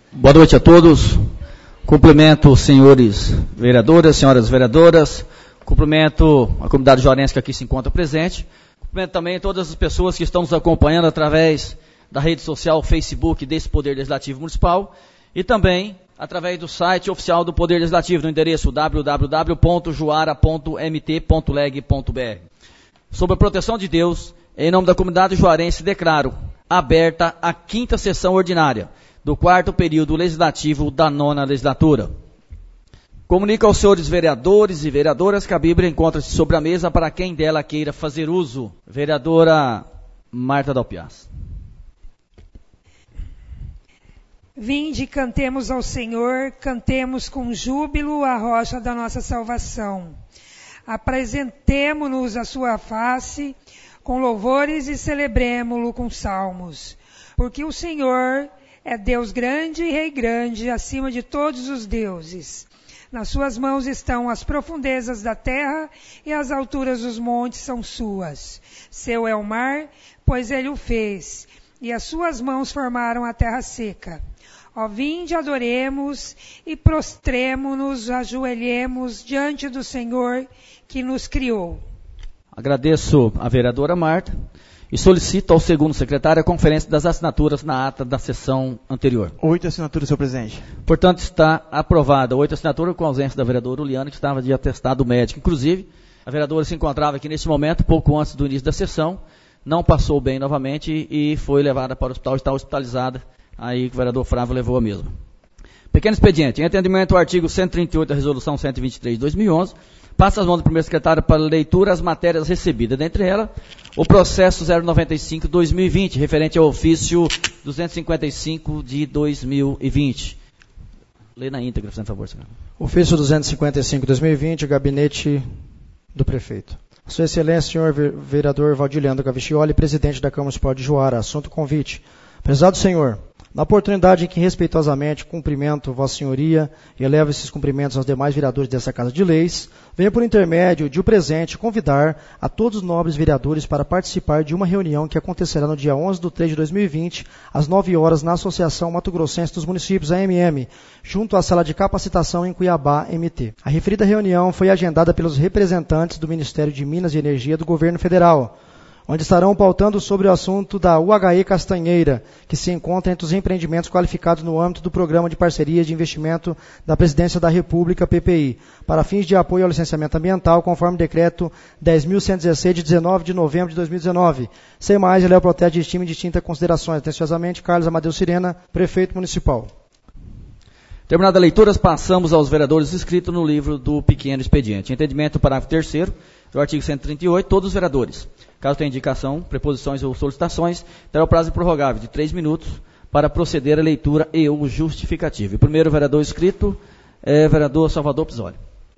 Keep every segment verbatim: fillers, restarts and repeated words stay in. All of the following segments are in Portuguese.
Boa noite a todos. Cumprimento os senhores vereadores, senhoras vereadoras. Cumprimento a comunidade juarense que aqui se encontra presente. Cumprimento também todas as pessoas que estão nos acompanhando através da rede social Facebook desse Poder Legislativo Municipal e também através do site oficial do Poder Legislativo, no endereço w w w ponto juara ponto m t ponto leg ponto b r. Sob a proteção de Deus, em nome da comunidade juarense, declaro aberta a quinta sessão ordinária do quarto período legislativo da nona legislatura. Comunico aos senhores vereadores e vereadoras que a Bíblia encontra-se sobre a mesa para quem dela queira fazer uso. Vereadora Marta Dalpiaz. Vinde, cantemos ao Senhor, cantemos com júbilo a rocha da nossa salvação. Apresentemo-nos à sua face com louvores e celebremo-lo com salmos. Porque o Senhor é Deus grande e Rei grande, acima de todos os deuses. Nas suas mãos estão as profundezas da terra e as alturas dos montes são suas. Seu é o mar, pois ele o fez, e as suas mãos formaram a terra seca. Ó, vinde, adoremos e prostremo-nos, ajoelhemos diante do Senhor que nos criou. Agradeço a vereadora Marta e solicito ao segundo secretário a conferência das assinaturas na ata da sessão anterior. Oito assinaturas, senhor presidente. Portanto, está aprovada. Oito assinaturas com a ausência da vereadora Uliana, que estava de atestado médico. Inclusive, a vereadora se encontrava aqui neste momento, pouco antes do início da sessão, não passou bem novamente e foi levada para o hospital, está hospitalizada. Aí o vereador Frávio levou a mesma. Pequeno expediente. Em atendimento ao artigo cento e trinta e oito da Resolução cento e vinte e três de dois mil e onze, passa as mãos do primeiro secretário para leitura as matérias recebidas. Dentre elas, o processo zero noventa e cinco de dois mil e vinte, referente ao ofício duzentos e cinquenta e cinco de dois mil e vinte. Lê na íntegra, por favor, senhor. Ofício duzentos e cinquenta e cinco de dois mil e vinte, gabinete do prefeito. Sua Excelência, senhor vereador Valdir Leandro Gavichioli, presidente da Câmara Municipal de Juara. Assunto convite. Prezado senhor, na oportunidade em que respeitosamente cumprimento Vossa Senhoria e elevo esses cumprimentos aos demais vereadores dessa Casa de Leis, venho por intermédio de o presente convidar a todos os nobres vereadores para participar de uma reunião que acontecerá no dia onze de três de dois mil e vinte, às nove horas, na Associação Mato Grossense dos Municípios, A M M, junto à Sala de Capacitação em Cuiabá, M T. A referida reunião foi agendada pelos representantes do Ministério de Minas e Energia do Governo Federal, onde estarão pautando sobre o assunto da U H E Castanheira, que se encontra entre os empreendimentos qualificados no âmbito do Programa de Parcerias de Investimento da Presidência da República, P P I, para fins de apoio ao licenciamento ambiental, conforme decreto dez mil cento e dezesseis, de dezenove de novembro de dois mil e dezenove. Sem mais, ele é o protesto de estima e distinta considerações. Atenciosamente, Carlos Amadeu Sirena, Prefeito Municipal. Terminada a leitura, passamos aos vereadores inscritos no livro do pequeno expediente. Entendimento, parágrafo terceiro do artigo cento e trinta e oito, todos os vereadores, caso tenha indicação, preposições ou solicitações, terá o prazo prorrogável de três minutos para proceder à leitura e o justificativo. O primeiro vereador inscrito é o vereador Salvador Pisoli.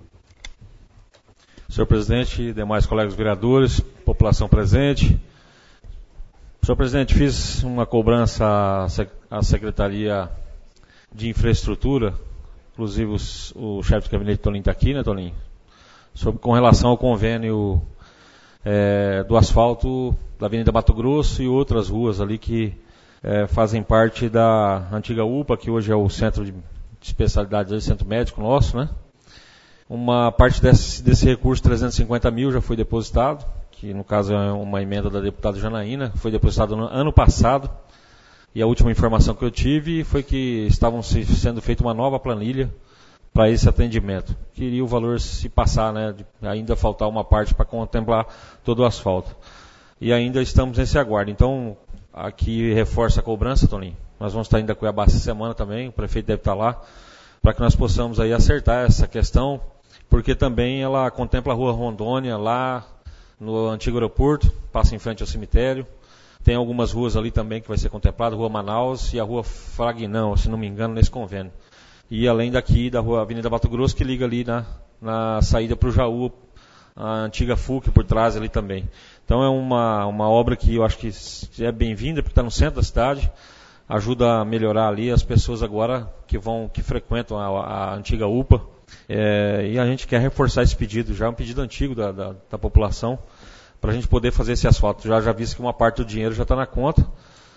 Senhor presidente, demais colegas vereadores, população presente. Senhor presidente, fiz uma cobrança à Secretaria de Infraestrutura, inclusive os, o chefe de gabinete Toninho está aqui, né, Toninho? Sobre, com relação ao convênio é, do asfalto da Avenida Mato Grosso e outras ruas ali que é, fazem parte da antiga U P A, que hoje é o centro de especialidades, o centro médico nosso, né? Uma parte desse, desse recurso, trezentos e cinquenta mil, já foi depositado, que no caso é uma emenda da deputada Janaína, foi depositado no ano passado. E a última informação que eu tive foi que estavam se, sendo feita uma nova planilha para esse atendimento. Queria o valor se passar, né, de ainda faltar uma parte para contemplar todo o asfalto. E ainda estamos nesse aguardo. Então, aqui reforça a cobrança, Toninho. Nós vamos estar indo a Cuiabá essa semana também, o prefeito deve estar lá, para que nós possamos aí acertar essa questão, porque também ela contempla a Rua Rondônia, lá no antigo aeroporto, passa em frente ao cemitério. Tem algumas ruas ali também que vai ser contemplada, Rua Manaus e a Rua Fragnão, se não me engano, nesse convênio. E além daqui, da Rua Avenida Mato Grosso, que liga ali na, na saída para o Jaú, a antiga F U C por trás ali também. Então é uma, uma obra que eu acho que é bem-vinda, porque está no centro da cidade, ajuda a melhorar ali as pessoas agora que vão, que frequentam a, a antiga U P A. É, e a gente quer reforçar esse pedido, já é um pedido antigo da, da, da população, para a gente poder fazer esse asfalto. Já já visto que uma parte do dinheiro já está na conta,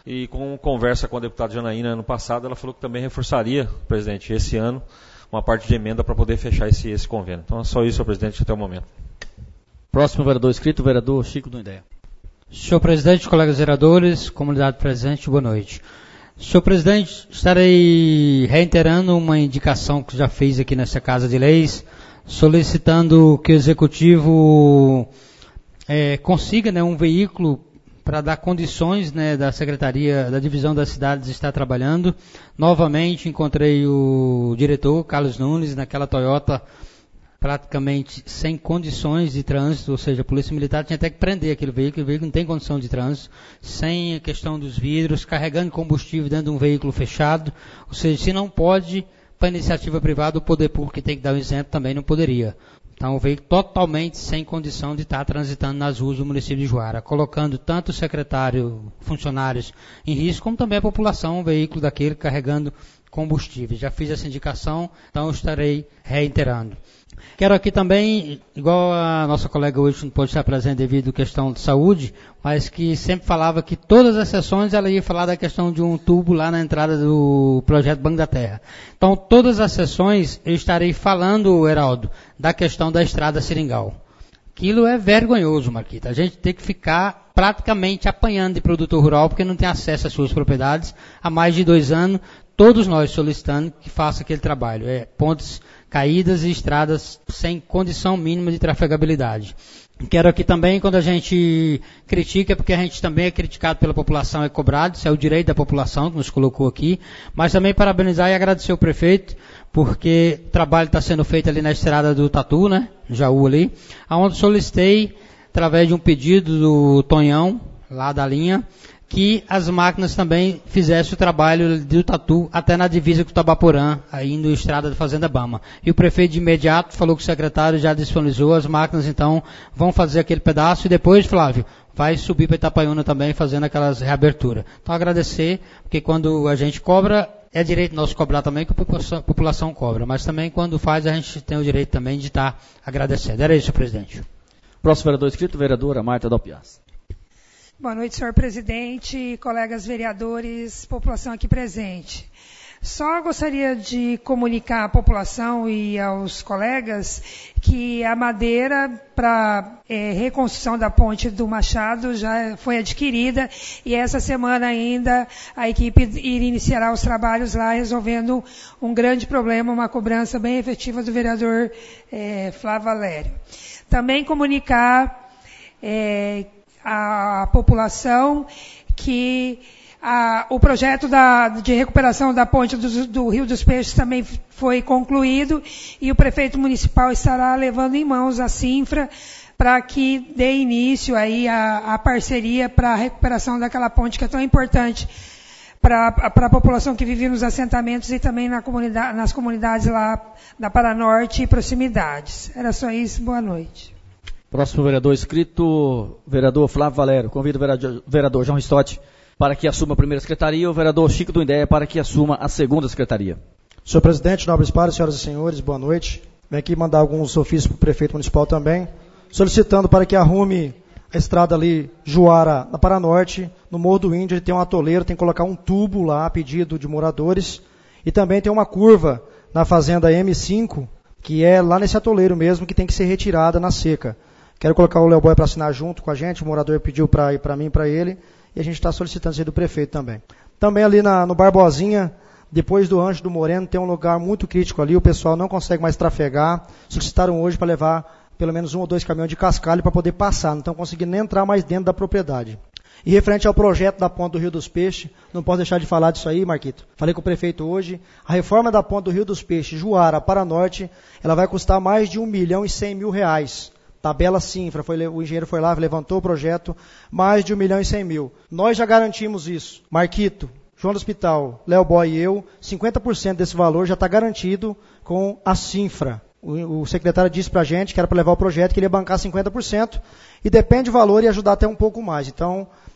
E com conversa com a deputada Janaína ano passado, ela falou que também reforçaria, presidente, esse ano, uma parte de emenda para poder fechar esse, esse convênio. Então é só isso, senhor presidente, até o momento. Próximo vereador inscrito, o vereador Chico do Indéia. Senhor presidente, colegas vereadores, comunidade presente, boa noite. Senhor presidente, estarei reiterando uma indicação que já fiz aqui nessa Casa de Leis, solicitando que o Executivo é, consiga, né, um veículo para dar condições, né, da Secretaria, da Divisão das Cidades estar trabalhando. Novamente encontrei o diretor, Carlos Nunes, naquela Toyota praticamente sem condições de trânsito, ou seja, a Polícia Militar tinha até que prender aquele veículo, o veículo não tem condição de trânsito, sem a questão dos vidros, carregando combustível dentro de um veículo fechado, ou seja, se não pode, para a iniciativa privada, o poder público que tem que dar um exemplo também não poderia. Então, o veículo totalmente sem condição de estar transitando nas ruas do município de Juara, colocando tanto o secretário, funcionários em risco, como também a população, um veículo daquele carregando combustível. Já fiz essa indicação, então estarei reiterando. Quero aqui também, igual a nossa colega hoje não pode estar presente devido à questão de saúde, mas que sempre falava que todas as sessões ela ia falar da questão de um tubo lá na entrada do projeto Banco da Terra. Então, todas as sessões eu estarei falando, Heraldo, da questão da estrada Seringal. Aquilo é vergonhoso, Marquita. A gente tem que ficar praticamente apanhando de produtor rural porque não tem acesso às suas propriedades há mais de dois anos, todos nós solicitando que faça aquele trabalho. É pontes caídas e estradas sem condição mínima de trafegabilidade. Quero aqui também, quando a gente critica, é porque a gente também é criticado pela população, é cobrado, isso é o direito da população que nos colocou aqui, mas também parabenizar e agradecer o prefeito, porque o trabalho está sendo feito ali na estrada do Tatu, né, Jaú ali, onde solicitei, através de um pedido do Tonhão, lá da linha, que as máquinas também fizessem o trabalho do Tatu até na divisa com o Tabaporã, aí indo estrada da Fazenda Bama. E o prefeito de imediato falou que o secretário já disponibilizou as máquinas, então vão fazer aquele pedaço e depois, Flávio, vai subir para Itapaiúna também fazendo aquelas reaberturas. Então agradecer, porque quando a gente cobra, é direito nosso cobrar também, que a população, a população cobra, mas também quando faz a gente tem o direito também de estar agradecendo. Era isso, presidente. Próximo vereador inscrito, vereadora Marta Dalpiaz. Boa noite, senhor presidente, colegas vereadores, população aqui presente. Só gostaria de comunicar à população e aos colegas que a madeira para é, reconstrução da ponte do Machado já foi adquirida e essa semana ainda a equipe iniciará os trabalhos lá resolvendo um grande problema, uma cobrança bem efetiva do vereador é, Flávio Valério. Também comunicar é, à população que a, o projeto da, de recuperação da ponte do, do Rio dos Peixes também foi concluído e o prefeito municipal estará levando em mãos a Cinfra para que dê início aí a, a parceria para a recuperação daquela ponte que é tão importante para a população que vive nos assentamentos e também na comunidade, nas comunidades lá da Paranorte e proximidades. Era só isso, boa noite. Próximo vereador inscrito, vereador Flávio Valério. Convido o vereador, vereador João Ristot para que assuma a primeira secretaria e o vereador Chico do Indéia para que assuma a segunda secretaria. Senhor presidente, nobres pares, senhoras e senhores, boa noite. Venho aqui mandar alguns ofícios para o prefeito municipal também, solicitando para que arrume a estrada ali, Juara, na Paranorte, no Morro do Índio, ele tem um atoleiro, tem que colocar um tubo lá a pedido de moradores, e também tem uma curva na fazenda M cinco, que é lá nesse atoleiro mesmo, que tem que ser retirada na seca. Quero colocar o Léo Boy para assinar junto com a gente, o morador pediu para ir para mim e para ele, e a gente está solicitando isso aí do prefeito também. Também ali na, no Barbosinha, depois do Anjo do Moreno, tem um lugar muito crítico ali, o pessoal não consegue mais trafegar, solicitaram hoje para levar pelo menos um ou dois caminhões de cascalho para poder passar, não estão conseguindo nem entrar mais dentro da propriedade. E referente ao projeto da ponte do Rio dos Peixes, não posso deixar de falar disso aí, Marquito. Falei com o prefeito hoje, a reforma da ponte do Rio dos Peixes, Juara, Paranorte, ela vai custar mais de um milhão e cem mil reais. Tabela Cinfra, foi, o engenheiro foi lá, levantou o projeto, mais de um milhão e cem mil. Nós já garantimos isso. Marquito, João do Hospital, Léo Boy e eu, cinquenta por cento desse valor já está garantido com a Cinfra. O, o secretário disse para a gente que era para levar o projeto, que ele ia bancar cinquenta por cento, e depende do valor e ajudar até um pouco mais. Então,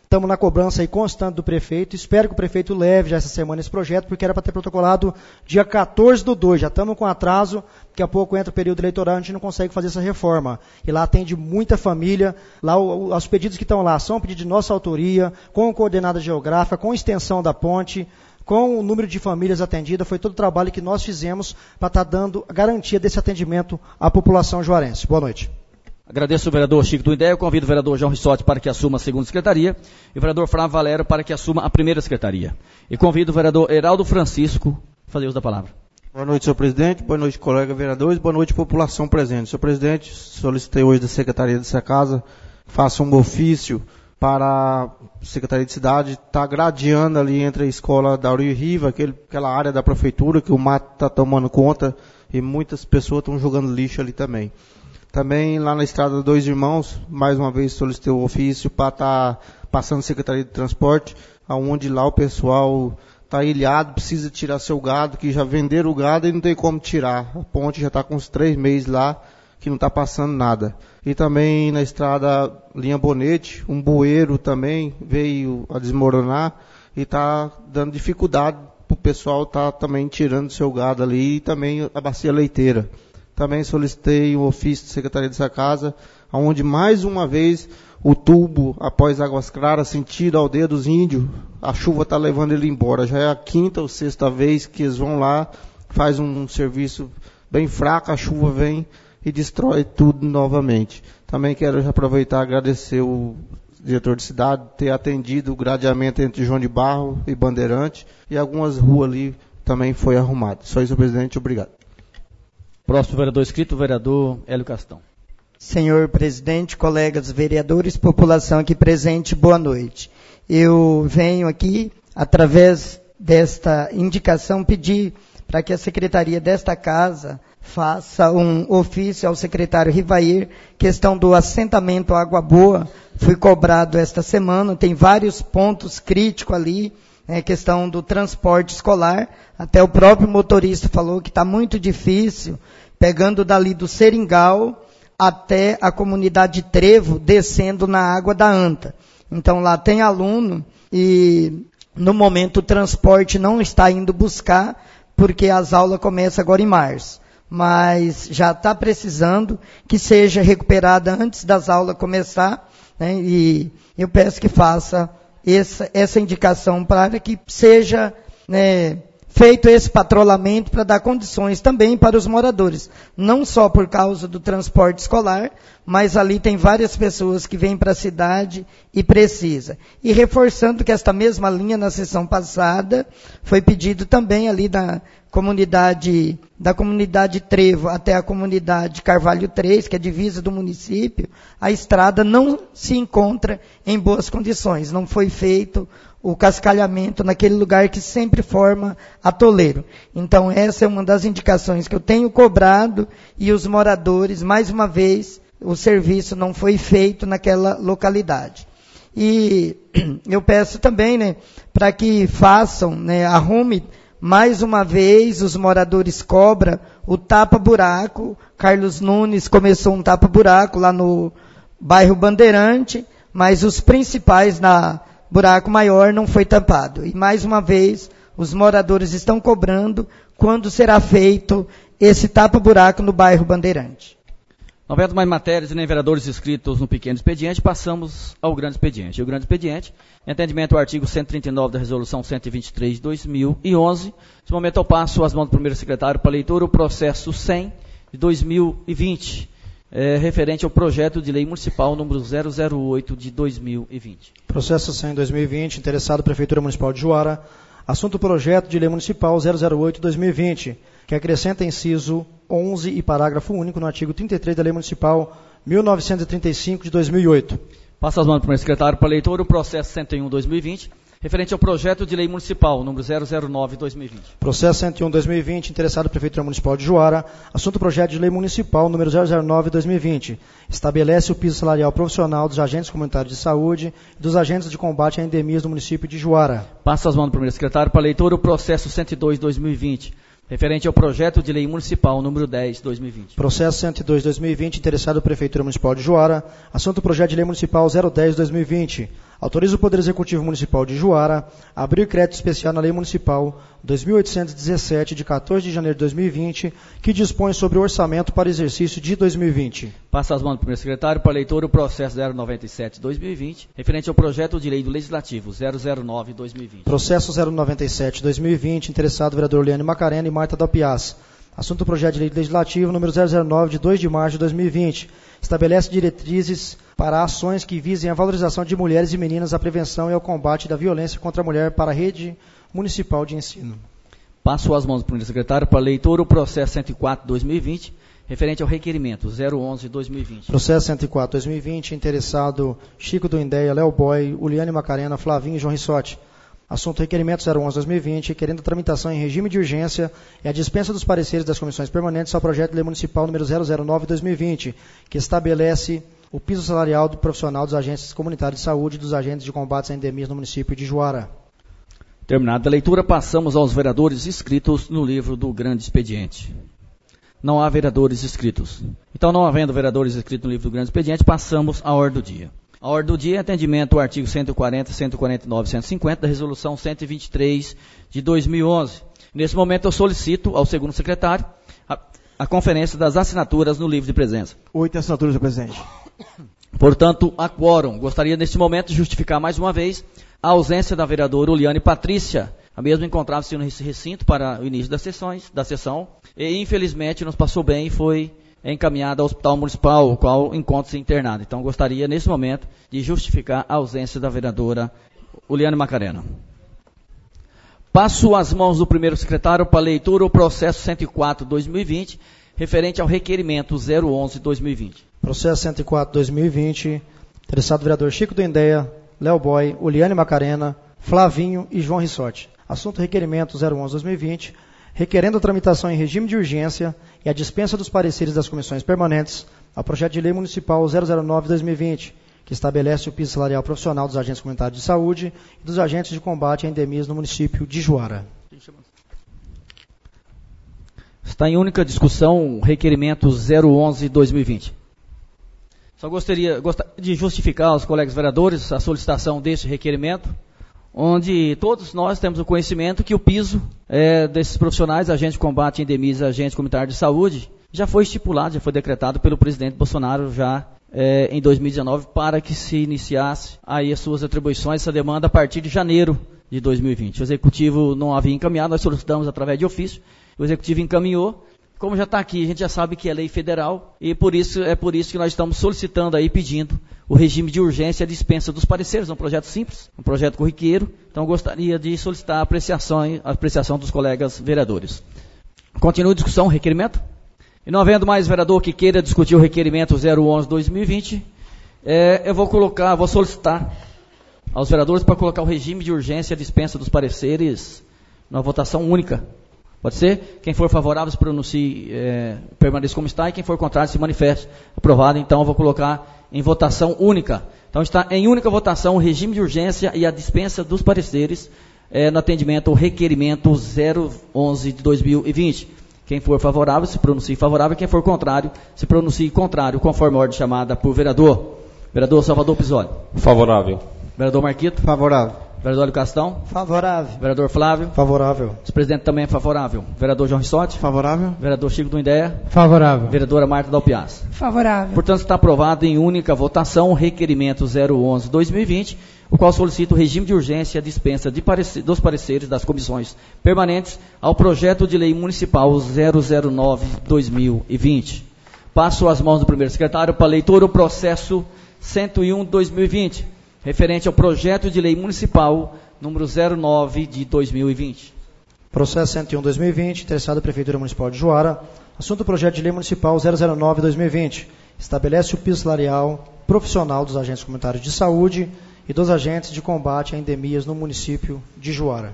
Estamos na cobrança aí constante do prefeito. Espero que o prefeito leve já essa semana esse projeto, porque era para ter protocolado dia quatorze do dois. Já estamos com atraso, daqui a pouco entra o período eleitoral, a gente não consegue fazer essa reforma. E lá atende muita família. Lá o, os pedidos que estão lá são pedidos de nossa autoria, com coordenada geográfica, com extensão da ponte, com o número de famílias atendidas. Foi todo o trabalho que nós fizemos para estar dando a garantia desse atendimento à população juarense. Boa noite. Agradeço o vereador Chico do Ideia, convido o vereador João Rissotti para que assuma a segunda secretaria e o vereador Flávio Valério para que assuma a primeira secretaria. E convido o vereador Heraldo Francisco a fazer uso da palavra. Boa noite, senhor presidente. Boa noite, colegas vereadores. Boa noite, população presente. Senhor presidente, solicitei hoje da secretaria dessa casa, faça um ofício para a Secretaria de Cidade estar gradeando ali entre a escola Dauri e Riva, aquele, aquela área da prefeitura que o mato está tomando conta e muitas pessoas estão jogando lixo ali também. Também lá na estrada Dois Irmãos, mais uma vez solicitei o ofício para estar tá passando a Secretaria de Transporte, aonde lá o pessoal está ilhado, precisa tirar seu gado, que já venderam o gado e não tem como tirar. A ponte já está com uns três meses lá, que não está passando nada. E também na estrada Linha Bonete, um bueiro também veio a desmoronar e está dando dificuldade para o pessoal estar tá também tirando seu gado ali e também a bacia leiteira. Também solicitei um ofício da Secretaria dessa casa, onde mais uma vez o tubo, após Águas Claras, sentido à aldeia dos índios, a chuva está levando ele embora. Já é a quinta ou sexta vez que eles vão lá, faz um serviço bem fraco, a chuva vem e destrói tudo novamente. Também quero aproveitar e agradecer o diretor de cidade ter atendido o gradeamento entre João de Barro e Bandeirante, e algumas ruas ali também foi arrumado. Só isso, presidente. Obrigado. Próximo vereador inscrito, o vereador Hélio Castão. Senhor presidente, colegas vereadores, população aqui presente, boa noite. Eu venho aqui, através desta indicação, pedir para que a secretaria desta casa faça um ofício ao secretário Rivair, questão do assentamento Água Boa, fui cobrado esta semana, tem vários pontos críticos ali, é, questão do transporte escolar, até o próprio motorista falou que está muito difícil, pegando dali do Seringal até a comunidade Trevo, descendo na água da Anta. Então lá tem aluno e no momento o transporte não está indo buscar, porque as aulas começam agora em março. Mas já está precisando que seja recuperada antes das aulas começar, né? E eu peço que faça essa, essa indicação para que seja, né, feito esse patrulhamento para dar condições também para os moradores, não só por causa do transporte escolar, mas ali tem várias pessoas que vêm para a cidade e precisa. E reforçando que esta mesma linha na sessão passada foi pedido também ali da comunidade, da comunidade Trevo até a comunidade Carvalho três, que é a divisa do município, a estrada não se encontra em boas condições, não foi feito o cascalhamento naquele lugar que sempre forma atoleiro. Então essa é uma das indicações que eu tenho cobrado e os moradores, mais uma vez, o serviço não foi feito naquela localidade. E eu peço também, né, para que façam, né, arrume mais uma vez, os moradores cobram o tapa-buraco. Carlos Nunes começou um tapa-buraco lá no bairro Bandeirante, mas os principais na buraco maior não foi tampado. E mais uma vez, os moradores estão cobrando quando será feito esse tapa-buraco no bairro Bandeirante. Não havendo mais matérias e nem vereadores inscritos no pequeno expediente, passamos ao grande expediente. E o grande expediente, em atendimento ao artigo cento e trinta e nove da Resolução cento e vinte e três de dois mil e onze, nesse momento eu passo às mãos do primeiro secretário para leitura o processo cem de dois mil e vinte, é, referente ao projeto de lei municipal número zero zero oito de dois mil e vinte. Processo cem de dois mil e vinte, interessado Prefeitura Municipal de Juara, assunto projeto de lei municipal zero zero oito de dois mil e vinte, que acrescenta inciso onze e parágrafo único no artigo trinta e três da Lei Municipal mil novecentos e trinta e cinco de dois mil e oito. Passa as mãos do primeiro secretário para leitura o processo cento e um de dois mil e vinte, referente ao projeto de lei municipal número zero zero nove de dois mil e vinte. Processo cento e um de dois mil e vinte, interessado Prefeitura Municipal de Juara, assunto projeto de lei municipal número zero zero nove de dois mil e vinte, estabelece o piso salarial profissional dos agentes comunitários de saúde e dos agentes de combate a endemias do município de Juara. Passa as mãos do primeiro secretário para leitura o processo cento e dois de dois mil e vinte, referente ao projeto de lei municipal número dez de dois mil e vinte. Processo cento e dois de dois mil e vinte, interessado Prefeitura Municipal de Juara, assunto projeto de lei municipal zero dez de dois mil e vinte, Autoriza o Poder Executivo Municipal de Juara a abrir crédito especial na Lei Municipal dois mil oitocentos e dezessete, de quatorze de janeiro de dois mil e vinte, que dispõe sobre o orçamento para exercício de dois mil e vinte. Passa as mãos do primeiro secretário para a leitura o processo zero noventa e sete barra dois mil e vinte, referente ao projeto de lei do Legislativo zero zero nove barra dois mil e vinte. Processo zero noventa e sete barra dois mil e vinte, interessado vereador Liane Macarena e Marta Dalpiaz. Assunto do projeto de lei legislativo número zero zero nove, de dois de março de dois mil e vinte. Estabelece diretrizes para ações que visem a valorização de mulheres e meninas, a prevenção e ao combate da violência contra a mulher para a rede municipal de ensino. Passo as mãos do primeiro secretário para a leitura o processo cento e quatro barra dois mil e vinte, referente ao requerimento zero onze barra dois mil e vinte. Processo cento e quatro barra dois mil e vinte, interessado Chico do Indéia, Léo Boy, Uliane Macarena, Flavinho e João Rissotti. Assunto requerimento zero onze barra dois mil e vinte, requerendo a tramitação em regime de urgência e a dispensa dos pareceres das comissões permanentes ao projeto de lei municipal número zero zero nove barra dois mil e vinte, que estabelece o piso salarial do profissional dos agentes comunitários de saúde e dos agentes de combate a endemias no município de Juara. Terminada a leitura, passamos aos vereadores inscritos no livro do grande expediente. Não há vereadores inscritos. Então, não havendo vereadores inscritos no livro do grande expediente, passamos à ordem do dia. A ordem do dia é atendimento ao artigo cento e quarenta, cento e quarenta e nove e cento e cinquenta da Resolução cento e vinte e três de dois mil e onze. Nesse momento, eu solicito ao segundo secretário a, a conferência das assinaturas no livro de presença. Oito assinaturas, senhor presidente. Portanto, a quórum. Gostaria, neste momento, de justificar mais uma vez a ausência da vereadora Uliane Patrícia. A mesma encontrava-se nesse recinto para o início das sessões, da sessão e, infelizmente, nos passou bem e foi encaminhada ao Hospital Municipal, o qual encontra-se internado. Então, gostaria, nesse momento, de justificar a ausência da vereadora Uliane Macarena. Passo as mãos do primeiro secretário para a leitura o processo cento e quatro barra dois mil e vinte, referente ao requerimento zero onze barra dois mil e vinte. Processo cento e quatro barra dois mil e vinte, interessado vereador Chico do Indéia, Léo Boy, Uliane Macarena, Flavinho e João Rissotti. Assunto requerimento zero onze barra dois mil e vinte, requerendo a tramitação em regime de urgência e a dispensa dos pareceres das comissões permanentes ao projeto de lei municipal zero zero nove barra dois mil e vinte, que estabelece o piso salarial profissional dos agentes comunitários de saúde e dos agentes de combate a endemias no município de Juara. Está em única discussão o requerimento zero onze barra dois mil e vinte. Só gostaria, gostaria de justificar aos colegas vereadores a solicitação deste requerimento, onde todos nós temos o conhecimento que o piso é, desses profissionais, agentes de combate a endemias e agentes comunitários de saúde, já foi estipulado, já foi decretado pelo presidente Bolsonaro já é, em dois mil e dezenove para que se iniciasse aí as suas atribuições, essa demanda a partir de janeiro de dois mil e vinte. O Executivo não havia encaminhado, nós solicitamos através de ofício, o Executivo encaminhou. Como já está aqui, a gente já sabe que é lei federal e por isso, é por isso que nós estamos solicitando aí, pedindo o regime de urgência e a dispensa dos pareceres. É um projeto simples, um projeto corriqueiro, então gostaria de solicitar a apreciação, a apreciação dos colegas vereadores. Continua a discussão, requerimento? E não havendo mais vereador que queira discutir o requerimento zero onze barra dois mil e vinte, é, eu vou colocar, vou solicitar aos vereadores para colocar o regime de urgência e a dispensa dos pareceres na votação única. Pode ser? Quem for favorável se pronuncie, é, permaneça como está, e quem for contrário se manifeste. Aprovado, então eu vou colocar em votação única. Então está em única votação o regime de urgência e a dispensa dos pareceres é, no atendimento ao requerimento zero onze de dois mil e vinte. Quem for favorável se pronuncie favorável, quem for contrário se pronuncie contrário, conforme a ordem chamada por vereador. Vereador Salvador Pisoli. Favorável. Vereador Marquito. Favorável. Vereador Hélio Castão. Favorável. Vereador Flávio. Favorável. Vice-presidente também é favorável. Vereador João Rissotti. Favorável. Vereador Chico do Indéia. Favorável. Vereadora Marta Dalpiaz. Favorável. Portanto, está aprovado em única votação o requerimento zero onze barra dois mil e vinte, o qual solicita o regime de urgência e a dispensa de parece, dos pareceres das comissões permanentes ao projeto de lei municipal zero zero nove barra dois mil e vinte. Passo às mãos do primeiro secretário para leitura o processo cento e um barra dois mil e vinte, referente ao projeto de lei municipal número zero nove de dois mil e vinte. Processo cento e um barra dois mil e vinte, interessado a Prefeitura Municipal de Juara. Assunto do projeto de lei municipal zero zero nove barra dois mil e vinte. Estabelece o piso salarial profissional dos agentes comunitários de saúde e dos agentes de combate a endemias no município de Juara.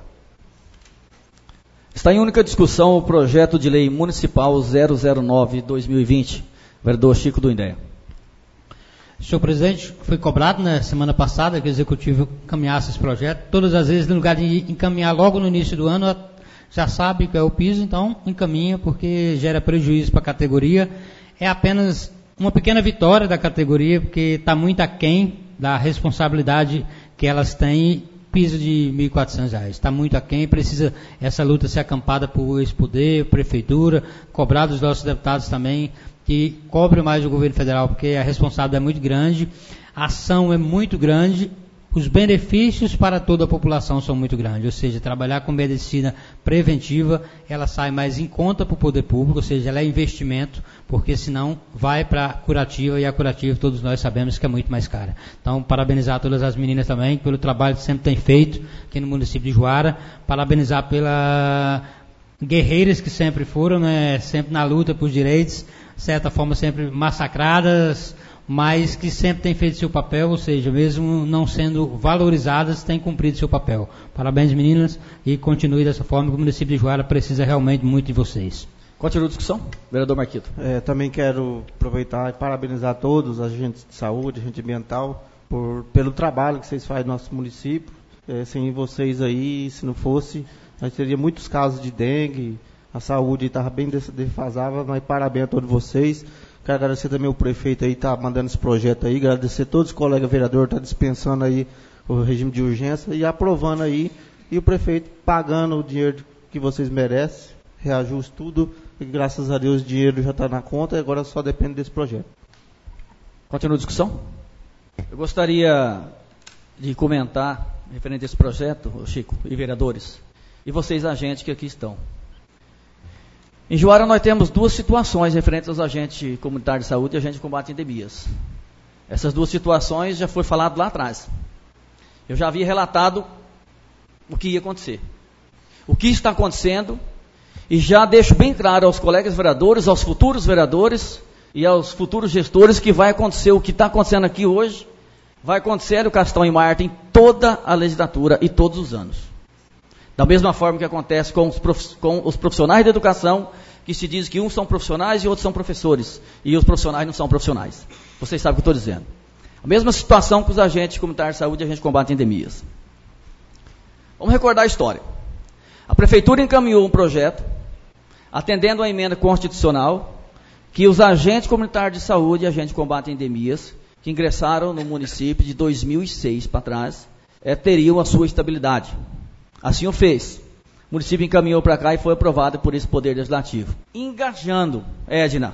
Está em única discussão o projeto de lei municipal zero zero nove barra dois mil e vinte. Vereador Chico do Indéia. Senhor presidente, foi cobrado na semana passada que o Executivo encaminhasse esse projeto. Todas as vezes, no lugar de encaminhar logo no início do ano, já sabe que é o piso, então encaminha, porque gera prejuízo para a categoria. É apenas uma pequena vitória da categoria, porque está muito aquém da responsabilidade que elas têm piso de mil e quatrocentos reais. Está muito aquém, precisa essa luta ser acampada por esse poder, prefeitura, cobrar dos nossos deputados também, que cobre mais o governo federal, porque a responsabilidade é muito grande, a ação é muito grande, os benefícios para toda a população são muito grandes, ou seja, trabalhar com medicina preventiva, ela sai mais em conta para o poder público, ou seja, ela é investimento, porque senão vai para a curativa, e a curativa todos nós sabemos que é muito mais cara. Então, parabenizar todas as meninas também pelo trabalho que sempre tem feito aqui no município de Juara, parabenizar pelas guerreiras que sempre foram, né, sempre na luta por direitos, de certa forma sempre massacradas, mas que sempre tem feito seu papel, ou seja, mesmo não sendo valorizadas, tem cumprido seu papel. Parabéns, meninas, e continue dessa forma, que o município de Juara precisa realmente muito de vocês. Continua a discussão. Vereador Marquito. É, também quero aproveitar e parabenizar todos os agentes de saúde, agente ambiental, por, pelo trabalho que vocês fazem no nosso município. É, sem vocês aí, se não fosse, a gente teria muitos casos de dengue, a saúde estava bem defasada, mas parabéns a todos vocês. Quero agradecer também o prefeito aí, está mandando esse projeto aí, agradecer a todos os colegas vereadores, está dispensando aí o regime de urgência e aprovando aí, e o prefeito pagando o dinheiro que vocês merecem, reajuste tudo, e graças a Deus o dinheiro já está na conta e agora só depende desse projeto. Continua a discussão? Eu gostaria de comentar, referente a esse projeto, Chico, e vereadores, e vocês agentes que aqui estão. Em Juara nós temos duas situações referentes aos agentes comunitários de saúde e agentes de combate a endemias. Essas duas situações já foi falado lá atrás. Eu já havia relatado o que ia acontecer. O que está acontecendo, e já deixo bem claro aos colegas vereadores, aos futuros vereadores e aos futuros gestores que vai acontecer o que está acontecendo aqui hoje, vai acontecer no Castão e Marta em toda a legislatura e todos os anos. Da mesma forma que acontece com os, prof, com os profissionais da educação, que se diz que uns são profissionais e outros são professores, e os profissionais não são profissionais. Vocês sabem o que eu estou dizendo. A mesma situação com os agentes comunitários de saúde e agentes de combate a endemias. Vamos recordar a história. A prefeitura encaminhou um projeto, atendendo a emenda constitucional, que os agentes comunitários de saúde e agentes de combate a endemias, que ingressaram no município de dois mil e seis para trás, é, teriam a sua estabilidade. Assim o fez. O município encaminhou para cá e foi aprovado por esse poder legislativo. Engajando, Edna,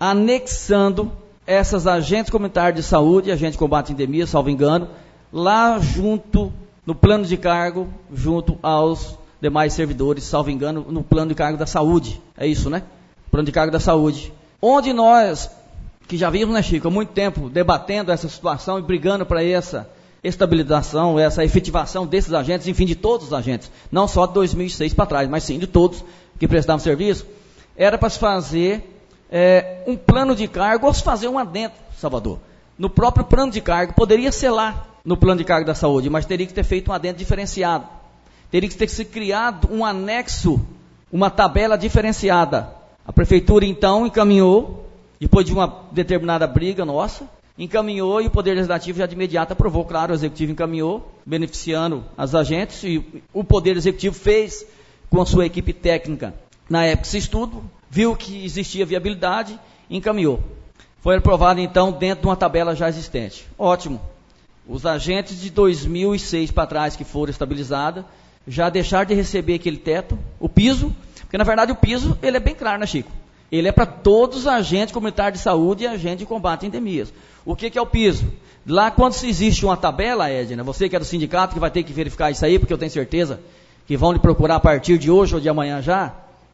anexando essas agentes comunitários de saúde e agentes de combate a endemias, salvo engano, lá junto, no plano de cargo, junto aos demais servidores, salvo engano, no plano de cargo da saúde. É isso, né? Plano de cargo da saúde. Onde nós, que já vimos, né, Chico, há muito tempo debatendo essa situação e brigando para essa estabilização, essa efetivação desses agentes, enfim, de todos os agentes, não só de dois mil e seis para trás, mas sim de todos que prestavam serviço, era para se fazer é, um plano de cargo, ou se fazer um adentro, Salvador. No próprio plano de cargo, poderia ser lá no plano de cargo da saúde, mas teria que ter feito um adentro diferenciado. Teria que ter se criado um anexo, uma tabela diferenciada. A prefeitura, então, encaminhou, depois de uma determinada briga nossa, encaminhou e o Poder Legislativo já de imediato aprovou, claro, o Executivo encaminhou, beneficiando as agentes, e o Poder Executivo fez com a sua equipe técnica, na época, esse estudo, viu que existia viabilidade, encaminhou. Foi aprovado, então, dentro de uma tabela já existente. Ótimo. Os agentes de dois mil e seis para trás que foram estabilizados, já deixaram de receber aquele teto, o piso, porque, na verdade, o piso, ele é bem claro, né, Chico? Ele é para todos os agentes comunitários de saúde e agentes de combate a endemias. O que, que é o piso? Lá, quando se existe uma tabela, Edna, você que é do sindicato, que vai ter que verificar isso aí, porque eu tenho certeza que vão lhe procurar a partir de hoje ou de amanhã já,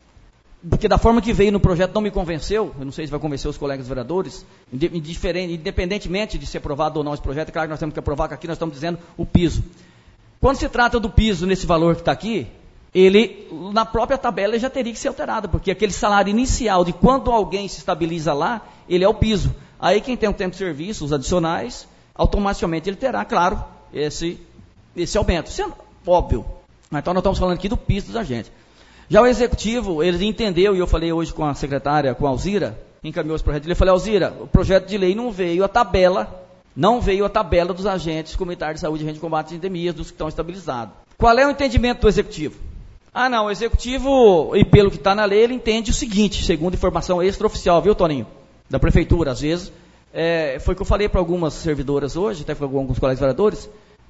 porque da forma que veio no projeto não me convenceu, eu não sei se vai convencer os colegas vereadores, independentemente de ser aprovado ou não esse projeto, é claro que nós temos que aprovar, que aqui nós estamos dizendo o piso. Quando se trata do piso nesse valor que está aqui, ele, na própria tabela, já teria que ser alterado, porque aquele salário inicial de quando alguém se estabiliza lá, ele é o piso. Aí quem tem um tempo de serviço, os adicionais, automaticamente ele terá, claro, esse, esse aumento. Isso é óbvio. Então nós estamos falando aqui do piso dos agentes. Já o Executivo, ele entendeu, e eu falei hoje com a secretária, com a Alzira, encaminhou esse projeto de lei, eu falei, Alzira, o projeto de lei não veio a tabela, não veio a tabela dos agentes comunitários de saúde e agentes de combate a endemias, dos que estão estabilizados. Qual é o entendimento do Executivo? Ah, não, o Executivo, e pelo que está na lei, ele entende o seguinte, segundo informação extraoficial, viu, Toninho? Da Prefeitura, às vezes, é, foi o que eu falei para algumas servidoras hoje, até com alguns colegas vereadores,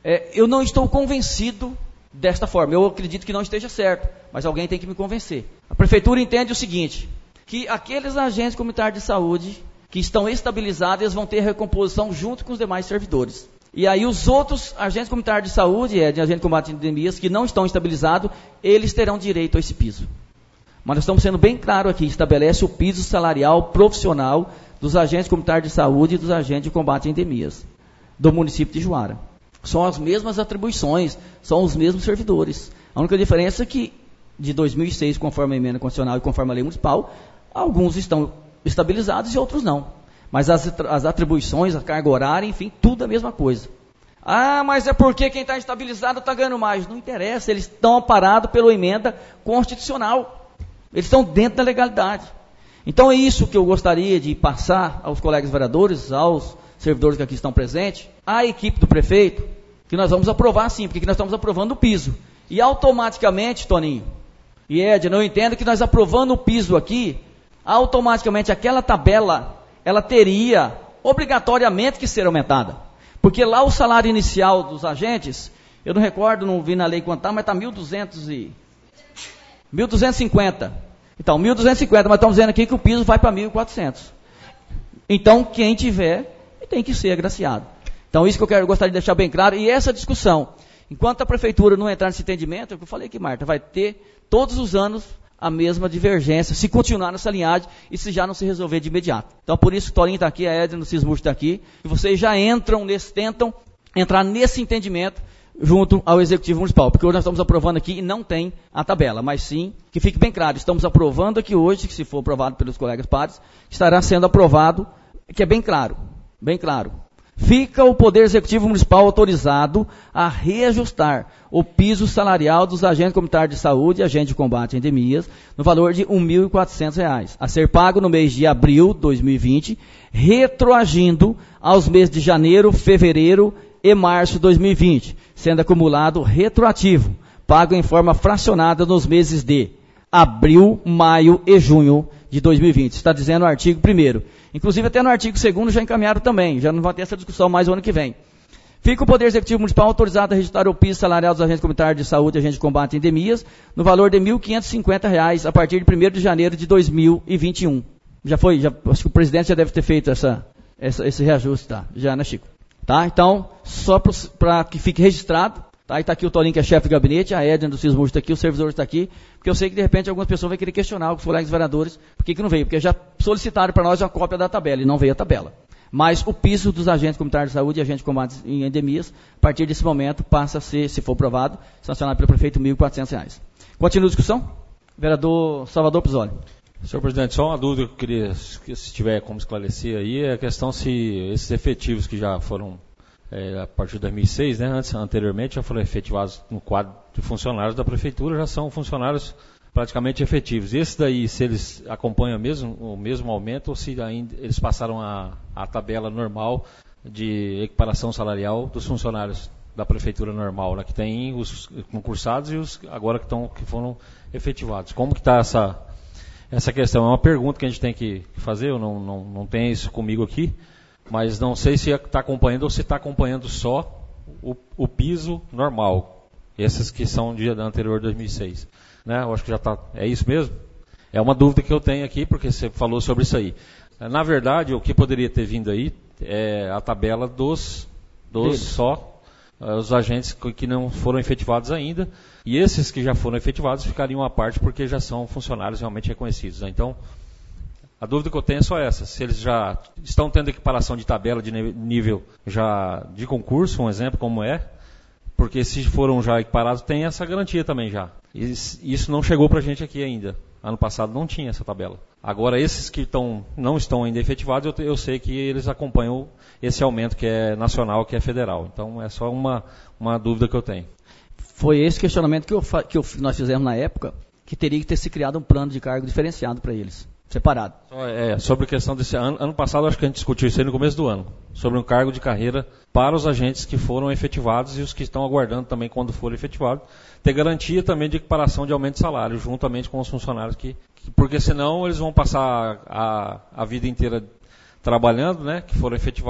É, eu não estou convencido desta forma. Eu acredito que não esteja certo, mas alguém tem que me convencer. A prefeitura entende o seguinte, que aqueles agentes comunitários de saúde que estão estabilizados, eles vão ter recomposição junto com os demais servidores. E aí os outros agentes comunitários de saúde, é, de agente de combate a endemias, que não estão estabilizados, eles terão direito a esse piso. Mas nós estamos sendo bem claro aqui, estabelece o piso salarial profissional dos agentes comunitários de saúde e dos agentes de combate a endemias do município de Juara. São as mesmas atribuições, são os mesmos servidores. A única diferença é que, de dois mil e seis, conforme a emenda constitucional e conforme a lei municipal, alguns estão estabilizados e outros não. Mas as, as atribuições, a carga horária, enfim, tudo a mesma coisa. Ah, mas é porque quem está estabilizado está ganhando mais. Não interessa, eles estão amparados pela emenda constitucional. Eles estão dentro da legalidade. Então é isso que eu gostaria de passar aos colegas vereadores, aos servidores que aqui estão presentes, à equipe do prefeito, que nós vamos aprovar sim, porque nós estamos aprovando o piso. E automaticamente, Toninho e Edna, eu entendo que nós aprovando o piso aqui, automaticamente aquela tabela, ela teria obrigatoriamente que ser aumentada. Porque lá o salário inicial dos agentes, eu não recordo, não vi na lei quanto está, mas está mil e duzentos e cinquenta. Então, mil duzentos e cinquenta, mas estamos dizendo aqui que o piso vai para mil e quatrocentos. Então, quem tiver, tem que ser agraciado. Então, isso que eu quero, eu gostaria de deixar bem claro. E essa discussão, enquanto a prefeitura não entrar nesse entendimento, é o que eu falei aqui, Marta, vai ter todos os anos a mesma divergência, se continuar nessa linhagem e se já não se resolver de imediato. Então, por isso que o Torinho está aqui, a Edna, o Cismurcho está aqui, e vocês já entram nesse, tentam entrar nesse entendimento junto ao Executivo Municipal, porque hoje nós estamos aprovando aqui e não tem a tabela, mas sim, que fique bem claro, estamos aprovando aqui hoje, que se for aprovado pelos colegas pares, estará sendo aprovado, que é bem claro, bem claro. Fica o Poder Executivo Municipal autorizado a reajustar o piso salarial dos agentes comunitários de saúde e agentes de combate a endemias no valor de um mil e quatrocentos reais, a ser pago no mês de abril de dois mil e vinte, retroagindo aos meses de janeiro, fevereiro e março de dois mil e vinte, sendo acumulado retroativo, pago em forma fracionada nos meses de abril, maio e junho de dois mil e vinte. Está dizendo o artigo primeiro. Inclusive até no artigo segundo já encaminharam também, já não vai ter essa discussão mais o ano que vem. Fica o Poder Executivo Municipal autorizado a registrar o piso salarial dos agentes comunitários de saúde e agentes de combate a endemias no valor de mil quinhentos e cinquenta reais a partir de primeiro de janeiro de dois mil e vinte e um. Já foi, já, acho que o presidente já deve ter feito essa, essa, esse reajuste, tá? Já, né, Chico? Tá? Então, só para que fique registrado, tá? E está aqui o Tolinho, que é chefe de gabinete, a Edna do Cismurcho está aqui, o servidor está aqui, porque eu sei que de repente algumas pessoas vão querer questionar os colegas vereadores, por que que não veio? Porque já solicitaram para nós uma cópia da tabela e não veio a tabela. Mas o piso dos agentes comunitários de saúde e agentes de combate em endemias, a partir desse momento, passa a ser, se for aprovado, sancionado pelo prefeito, mil e quatrocentos reais. Continua a discussão? Vereador Salvador Pizzoli. Senhor presidente, só uma dúvida que eu queria, se tiver como esclarecer aí, é a questão se esses efetivos que já foram, é, a partir de dois mil e seis, né, antes, anteriormente, já foram efetivados no quadro de funcionários da prefeitura, já são funcionários praticamente efetivos. Esses daí, se eles acompanham mesmo, o mesmo aumento, ou se ainda eles passaram a, a tabela normal de equiparação salarial dos funcionários da prefeitura normal, né, que tem os concursados e os agora que, estão, que foram efetivados. Como que está essa, essa questão? É uma pergunta que a gente tem que fazer, eu não, não, não tenho isso comigo aqui, mas não sei se está acompanhando ou se está acompanhando só o, o piso normal, esses que são do dia anterior dois mil e seis. Né? Eu acho que já está. É isso mesmo? É uma dúvida que eu tenho aqui, porque você falou sobre isso aí. Na verdade, o que poderia ter vindo aí é a tabela dos, dos só uh, os agentes que não foram efetivados ainda, e esses que já foram efetivados ficariam à parte porque já são funcionários realmente reconhecidos. Né? Então, a dúvida que eu tenho é só essa, se eles já estão tendo equiparação de tabela de nível já de concurso, um exemplo como é, porque se foram já equiparados, tem essa garantia também já. Isso não chegou para a gente aqui ainda. Ano passado não tinha essa tabela. Agora, esses que tão, não estão ainda efetivados, eu, eu sei que eles acompanham esse aumento que é nacional, que é federal. Então, é só uma, uma dúvida que eu tenho. Foi esse questionamento que, eu, que eu, nós fizemos na época, que teria que ter se criado um plano de cargo diferenciado para eles. Separado. É, sobre a questão desse ano, ano passado, acho que a gente discutiu isso aí no começo do ano, sobre um cargo de carreira para os agentes que foram efetivados e os que estão aguardando também quando forem efetivados, ter garantia também de equiparação de aumento de salário, juntamente com os funcionários, que, que porque senão eles vão passar a, a vida inteira trabalhando, né, que foram efetivados,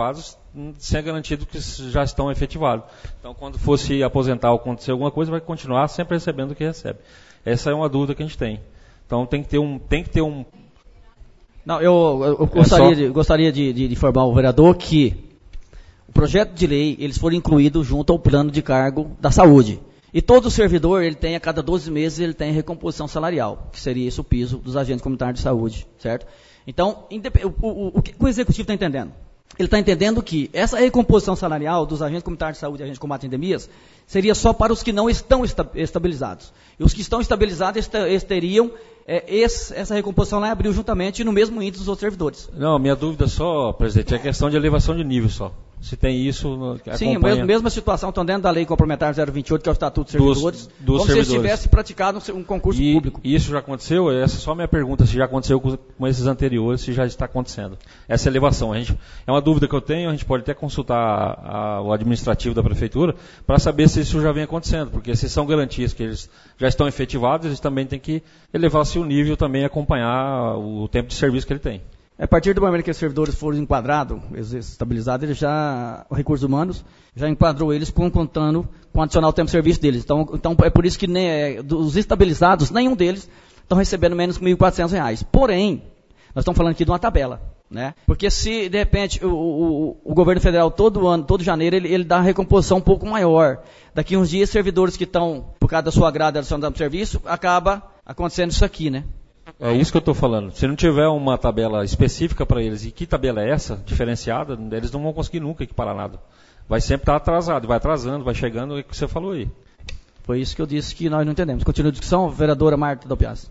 sem garantido que já estão efetivados. Então, quando fosse aposentar ou acontecer alguma coisa, vai continuar sempre recebendo o que recebe. Essa é uma dúvida que a gente tem. Então, tem que ter um... Tem que ter um Não, eu, eu, eu gostaria, é só... de, gostaria de, de, de informar o vereador que o projeto de lei, eles foram incluídos junto ao plano de cargo da saúde. E todo servidor, ele tem, a cada doze meses, ele tem a recomposição salarial, que seria esse o piso dos agentes comunitários de saúde, certo? Então, o, o, o que o executivo está entendendo? Ele está entendendo que essa recomposição salarial dos agentes comunitários de saúde e agentes de combate a endemias seria só para os que não estão estabilizados. E os que estão estabilizados, eles teriam é, esse, essa recomposição lá em abril juntamente no mesmo índice dos outros servidores. Não, minha dúvida só, presidente, é questão de elevação de nível só. Se tem isso, sim, mesmo, mesma situação, estão dentro da lei complementar zero vinte e oito, que é o Estatuto dos Servidores, dos, dos como servidores. Se eles tivessem praticado um concurso e, público. E isso já aconteceu? Essa é só a minha pergunta, se já aconteceu com, com esses anteriores, se já está acontecendo. Essa elevação, a gente, é uma dúvida que eu tenho, a gente pode até consultar a, a, o administrativo da prefeitura para saber se isso já vem acontecendo, porque se são garantias que eles já estão efetivados, eles também têm que elevar seu nível também, acompanhar o tempo de serviço que ele tem. A partir do momento que os servidores foram enquadrados, estabilizados, ele já, o Recursos Humanos já enquadrou eles com, contando com o adicional tempo de serviço deles. Então, então é por isso que né, dos estabilizados, nenhum deles estão recebendo menos que mil e quatrocentos reais. Porém, nós estamos falando aqui de uma tabela, né? Porque se, de repente, o, o, o governo federal todo ano, todo janeiro, ele, ele dá uma recomposição um pouco maior. Daqui uns dias, servidores que estão, por causa da sua grade adicional de serviço, acaba acontecendo isso aqui, né? É isso que eu estou falando. Se não tiver uma tabela específica para eles, e que tabela é essa, diferenciada, eles não vão conseguir nunca equiparar nada. Vai sempre estar atrasado, vai atrasando, vai chegando, é o que você falou aí. Foi isso que eu disse que nós não entendemos. Continua a discussão, vereadora Marta Dalpiazzi.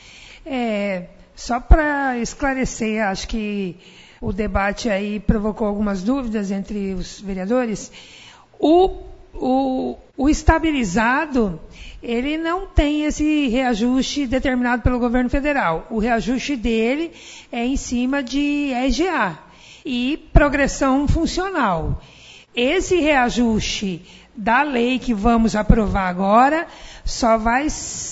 É, só para esclarecer, acho que o debate aí provocou algumas dúvidas entre os vereadores. O, o, o estabilizado, ele não tem esse reajuste determinado pelo governo federal. O reajuste dele é em cima de E G A e progressão funcional. Esse reajuste da lei que vamos aprovar agora só vai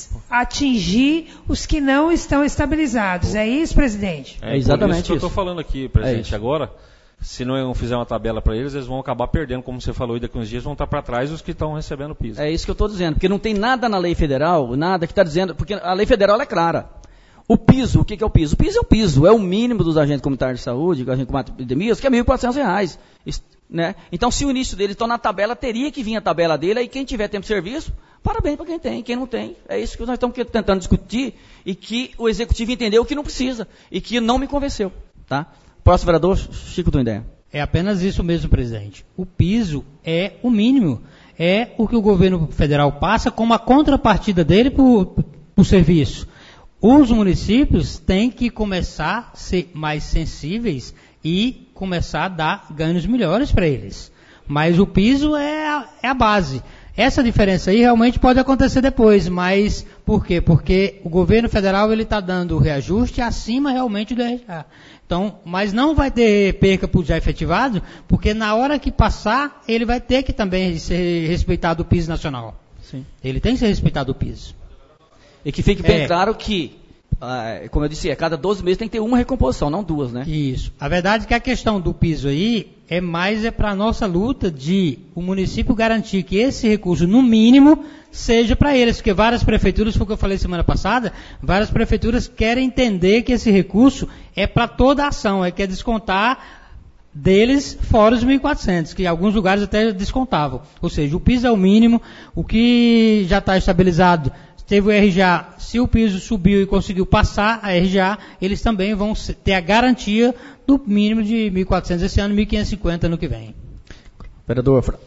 atingir os que não estão estabilizados. É isso, presidente? É exatamente isso que eu estou falando aqui, presidente, é agora. Se não fizer uma tabela para eles, eles vão acabar perdendo, como você falou, e daqui uns dias vão estar para trás os que estão recebendo o piso. É isso que eu estou dizendo, porque não tem nada na lei federal, nada que está dizendo, porque a lei federal é clara. O piso, o que, que é o piso? O piso é o piso, é o mínimo dos agentes comunitários de saúde, agentes de combate a epidemias, que é mil e quatrocentos reais. Né? Então, se o início dele está na tabela, teria que vir a tabela dele, aí quem tiver tempo de serviço, parabéns para quem tem, quem não tem. É isso que nós estamos tentando discutir, e que o executivo entendeu que não precisa, e que não me convenceu, tá? Próximo vereador, Chico Tuindé. É apenas isso mesmo, presidente. O piso é o mínimo. É o que o governo federal passa como a contrapartida dele para o serviço. Os municípios têm que começar a ser mais sensíveis e começar a dar ganhos melhores para eles. Mas o piso é a, é a base. Essa diferença aí realmente pode acontecer depois, mas por quê? Porque o governo federal ele está dando o reajuste acima realmente do R G A. Então, mas não vai ter perca por já efetivado, porque na hora que passar, ele vai ter que também ser respeitado o piso nacional. Sim. Ele tem que ser respeitado o piso. E que fique bem é. claro que, ah, como eu disse, a cada doze meses tem que ter uma recomposição, não duas, né? Isso. A verdade é que a questão do piso aí é mais é para a nossa luta de o município garantir que esse recurso, no mínimo, seja para eles. Porque várias prefeituras, foi o que eu falei semana passada, várias prefeituras querem entender que esse recurso é para toda a ação, é que é descontar deles fora os mil e quatrocentos, que em alguns lugares até descontavam. Ou seja, o piso é o mínimo, o que já está estabilizado, teve o R G A, se o piso subiu e conseguiu passar a R G A, eles também vão ter a garantia do mínimo de mil e quatrocentos esse ano, mil quinhentos e cinquenta no que vem. Vereador.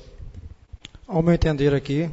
Ao meu entender aqui,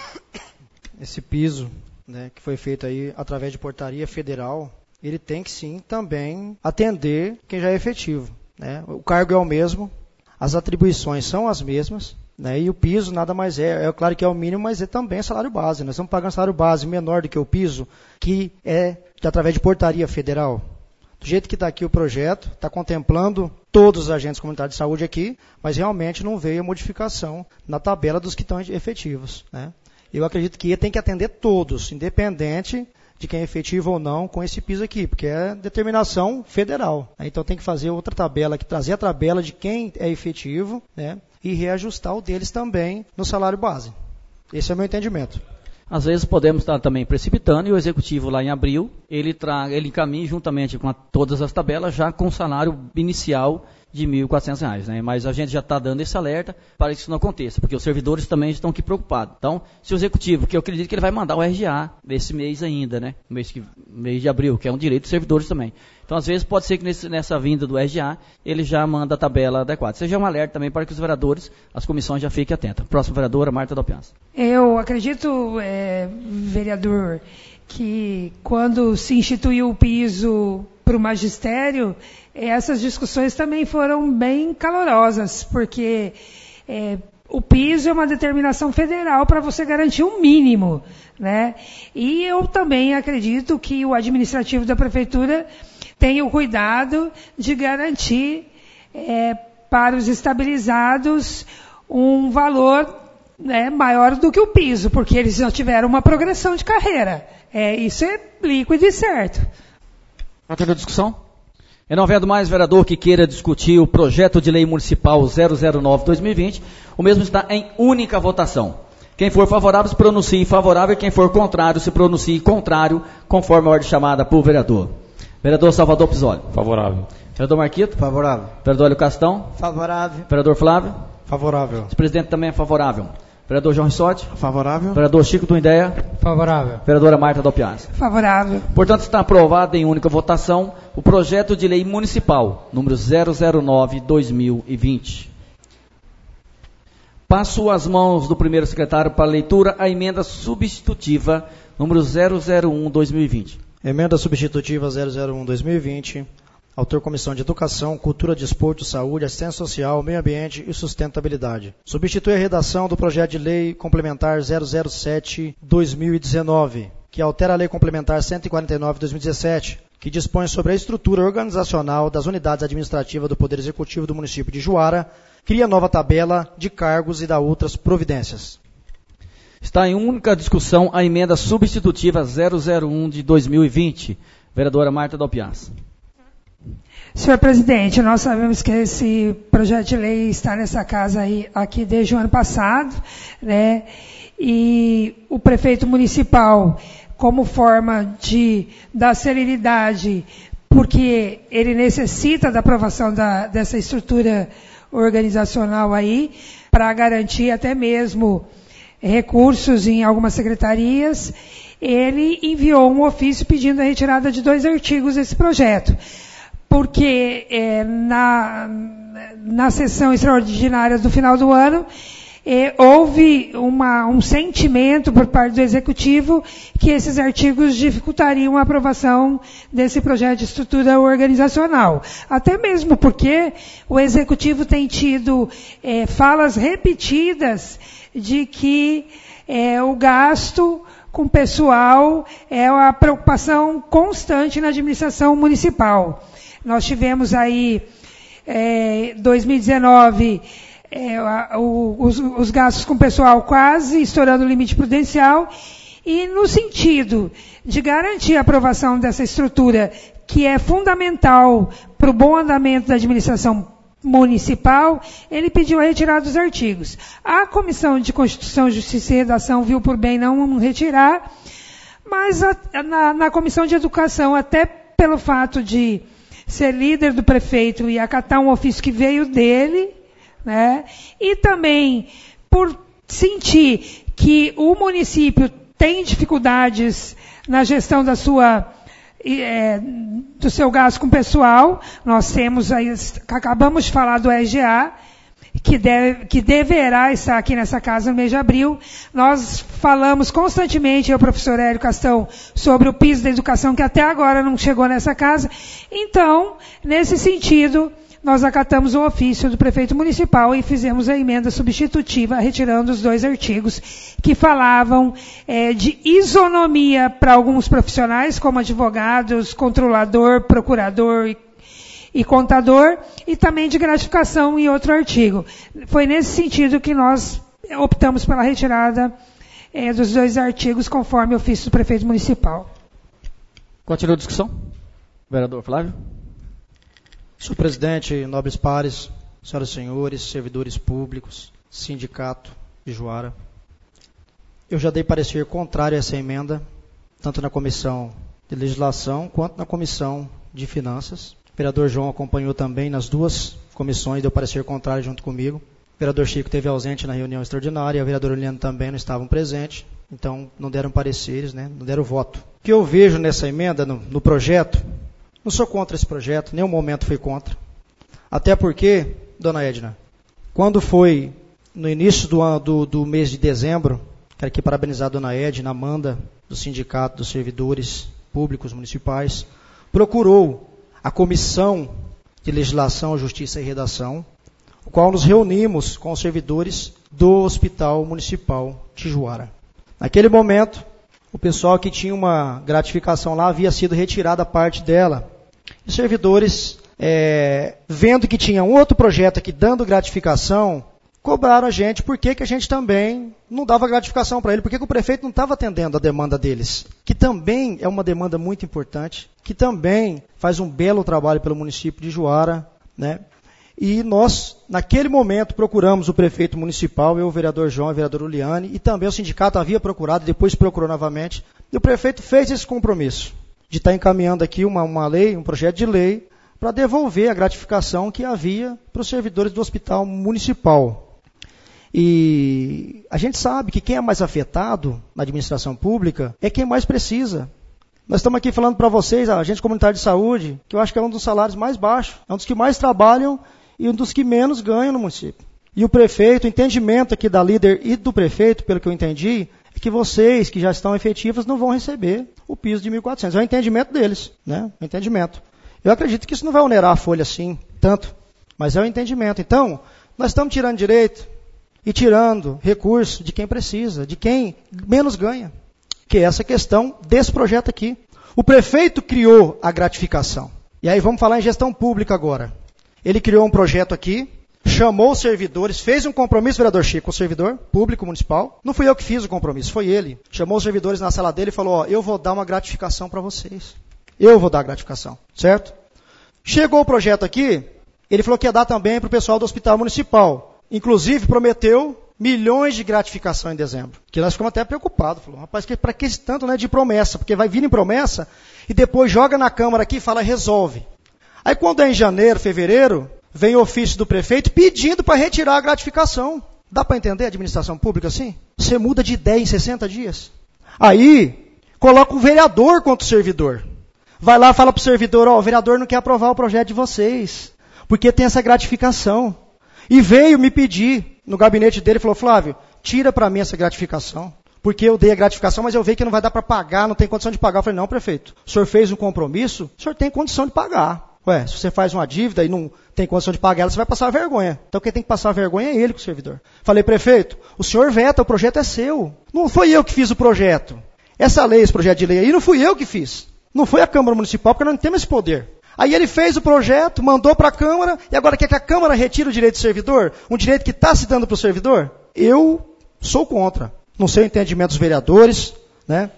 esse piso, né, que foi feito aí através de portaria federal, ele tem que sim também atender quem já é efetivo, né? O cargo é o mesmo, as atribuições são as mesmas, né, e o piso nada mais é, é claro que é o mínimo, mas é também salário base. Nós estamos pagando salário base menor do que o piso, que é de, através de portaria federal. Do jeito que está aqui o projeto, está contemplando todos os agentes comunitários de saúde aqui, mas realmente não veio a modificação na tabela dos que estão efetivos, né? Eu acredito que tem que atender todos, independente de quem é efetivo ou não com esse piso aqui, porque é determinação federal. Então tem que fazer outra tabela, que trazer a tabela de quem é efetivo, né, e reajustar o deles também no salário base. Esse é o meu entendimento. Às vezes podemos estar também precipitando e o executivo lá em abril, ele, tra... ele encaminha juntamente com a... todas as tabelas já com o salário inicial de mil e quatrocentos reais, né? Mas a gente já está dando esse alerta para que isso não aconteça, porque os servidores também estão aqui preocupados. Então, se o executivo, que eu acredito que ele vai mandar o R G A esse mês ainda, né? Mês, que... mês de abril, que é um direito dos servidores também. Então, às vezes, pode ser que nesse, nessa vinda do R G A, ele já manda a tabela adequada. Seja um alerta também para que os vereadores, as comissões já fiquem atentas. Próxima vereadora, Marta Dalpiaz. Eu acredito, é, vereador, que quando se instituiu o piso para o magistério, essas discussões também foram bem calorosas, porque é, o piso é uma determinação federal para você garantir um mínimo, né? E eu também acredito que o administrativo da prefeitura tem o cuidado de garantir é, para os estabilizados um valor, né, maior do que o piso, porque eles já tiveram uma progressão de carreira. É, isso é líquido e certo. Para ter a discussão? E não havendo mais vereador que queira discutir o projeto de lei municipal zero zero nove barra dois mil e vinte, o mesmo está em única votação. Quem for favorável se pronuncie favorável, quem for contrário se pronuncie contrário, conforme a ordem chamada por vereador. Vereador Salvador Pizzoli. Favorável. Vereador Marquito. Favorável. Vereador Hélio Castão. Favorável. Vereador Flávio. Favorável. O presidente também é favorável. Vereador João Rissotti. Favorável. Vereador Chico do Indéia. Favorável. Vereadora Marta Dalpiaz. Favorável. Portanto, está aprovado em única votação o projeto de lei municipal, número zero zero nove barra dois mil e vinte. Passo às mãos do primeiro secretário para leitura a emenda substitutiva, número zero zero um barra dois mil e vinte. Emenda substitutiva zero zero um barra dois mil e vinte. Autor Comissão de Educação, Cultura, Desporto, Saúde, Assistência Social, Meio Ambiente e Sustentabilidade. Substitui a redação do projeto de lei complementar zero zero sete barra dois mil e dezenove, que altera a lei complementar cento e quarenta e nove barra dois mil e dezessete, que dispõe sobre a estrutura organizacional das unidades administrativas do Poder Executivo do município de Juara, cria nova tabela de cargos e dá outras providências. Está em única discussão a emenda substitutiva zero zero um de dois mil e vinte. Vereadora Marta Dalpiaz. Senhor presidente, nós sabemos que esse projeto de lei está nessa casa aí, aqui desde o ano passado, né? E o prefeito municipal, como forma de dar celeridade, porque ele necessita da aprovação da, dessa estrutura organizacional aí, para garantir até mesmo recursos em algumas secretarias, ele enviou um ofício pedindo a retirada de dois artigos desse projeto. Porque é, na, na sessão extraordinária do final do ano, é, houve uma, um sentimento por parte do Executivo que esses artigos dificultariam a aprovação desse projeto de estrutura organizacional. Até mesmo porque o Executivo tem tido é, falas repetidas de que é, o gasto com pessoal é uma preocupação constante na administração municipal. Nós tivemos aí, em é, dois mil e dezenove, é, o, os, os gastos com pessoal quase estourando o limite prudencial, e no sentido de garantir a aprovação dessa estrutura, que é fundamental para o bom andamento da administração municipal, ele pediu a retirada dos artigos. A Comissão de Constituição, Justiça e Redação viu por bem não retirar, mas a, na, na Comissão de Educação, até pelo fato de ser líder do prefeito e acatar um ofício que veio dele, né? E também por sentir que o município tem dificuldades na gestão da sua, é, do seu gasto com pessoal. Nós temos aí, acabamos de falar do R G A, que, deve, que deverá estar aqui nessa casa no mês de abril. Nós falamos constantemente, eu e o professor Hélio Castão, sobre o piso da educação, que até agora não chegou nessa casa. Então, nesse sentido, nós acatamos o ofício do prefeito municipal e fizemos a emenda substitutiva, retirando os dois artigos que falavam é, de isonomia para alguns profissionais, como advogados, controlador, procurador e e contador, e também de gratificação em outro artigo. Foi nesse sentido que nós optamos pela retirada é, dos dois artigos, conforme o ofício do prefeito municipal. Continua a discussão. Vereador Flávio. Senhor presidente, nobres pares, senhoras e senhores, servidores públicos, sindicato de Juara. Eu já dei parecer contrário a essa emenda, tanto na comissão de legislação quanto na comissão de finanças. O vereador João acompanhou também nas duas comissões, deu parecer contrário junto comigo. O vereador Chico esteve ausente na reunião extraordinária, e a vereadora Eliane também não estavam presentes, então não deram pareceres, né, não deram voto. O que eu vejo nessa emenda, no, no projeto, não sou contra esse projeto, nenhum momento fui contra. Até porque, dona Edna, quando foi no início do, ano, do, do mês de dezembro, quero aqui parabenizar a dona Edna, Amanda, do Sindicato dos Servidores Públicos Municipais, procurou a Comissão de Legislação, Justiça e Redação, o qual nos reunimos com os servidores do Hospital Municipal de Juara. Naquele momento, o pessoal que tinha uma gratificação lá havia sido retirada parte dela. Os servidores, é, vendo que tinha um outro projeto aqui dando gratificação, cobraram a gente por que que a gente também não dava gratificação para ele, por que que o prefeito não estava atendendo a demanda deles, que também é uma demanda muito importante, que também faz um belo trabalho pelo município de Juara, né? E nós, naquele momento, procuramos o prefeito municipal, eu, o vereador João, a vereadora Uliane, e também o sindicato havia procurado, depois procurou novamente, e o prefeito fez esse compromisso de estar encaminhando aqui uma, uma lei, um projeto de lei, para devolver a gratificação que havia para os servidores do hospital municipal. E a gente sabe que quem é mais afetado na administração pública é quem mais precisa. Nós estamos aqui falando para vocês, a agente comunitária de saúde, que eu acho que é um dos salários mais baixos, é um dos que mais trabalham e um dos que menos ganham no município. E o prefeito, o entendimento aqui da líder e do prefeito, pelo que eu entendi, é que vocês, que já estão efetivos, não vão receber o piso de mil e quatrocentos. É o entendimento deles, né? O entendimento. Eu acredito que isso não vai onerar a folha assim, tanto, mas é o entendimento. Então, nós estamos tirando direito e tirando recurso de quem precisa, de quem menos ganha, que é essa questão desse projeto aqui. O prefeito criou a gratificação. E aí vamos falar em gestão pública agora. Ele criou um projeto aqui, chamou os servidores, fez um compromisso, vereador Chico, com o servidor público municipal. Não fui eu que fiz o compromisso, foi ele. Chamou os servidores na sala dele e falou, ó, eu vou dar uma gratificação para vocês. Eu vou dar a gratificação, certo? Chegou o projeto aqui, ele falou que ia dar também para o pessoal do hospital municipal. Inclusive, prometeu milhões de gratificação em dezembro. Que nós ficamos até preocupados. Falou, rapaz, para que esse tanto, né, de promessa? Porque vai vir em promessa e depois joga na Câmara aqui e fala, resolve. Aí quando é em janeiro, fevereiro, vem o ofício do prefeito pedindo para retirar a gratificação. Dá para entender a administração pública assim? Você muda de ideia em sessenta dias. Aí, coloca o vereador contra o servidor. Vai lá e fala para o servidor, ó, o vereador não quer aprovar o projeto de vocês, porque tem essa gratificação. E veio me pedir, no gabinete dele, falou, Flávio, tira para mim essa gratificação, porque eu dei a gratificação, mas eu vejo que não vai dar para pagar, não tem condição de pagar. Eu falei, não, prefeito, o senhor fez um compromisso, o senhor tem condição de pagar. Ué, se você faz uma dívida e não tem condição de pagar ela, você vai passar vergonha. Então quem tem que passar vergonha é ele com o servidor. Falei, prefeito, o senhor veta, o projeto é seu. Não foi eu que fiz o projeto. Essa lei, esse projeto de lei aí, não fui eu que fiz. Não foi a Câmara Municipal, porque nós não temos esse poder. Aí ele fez o projeto, mandou para a Câmara, e agora quer que a Câmara retire o direito do servidor? Um direito que está se dando para o servidor? Eu sou contra. Não sei o entendimento dos vereadores, né?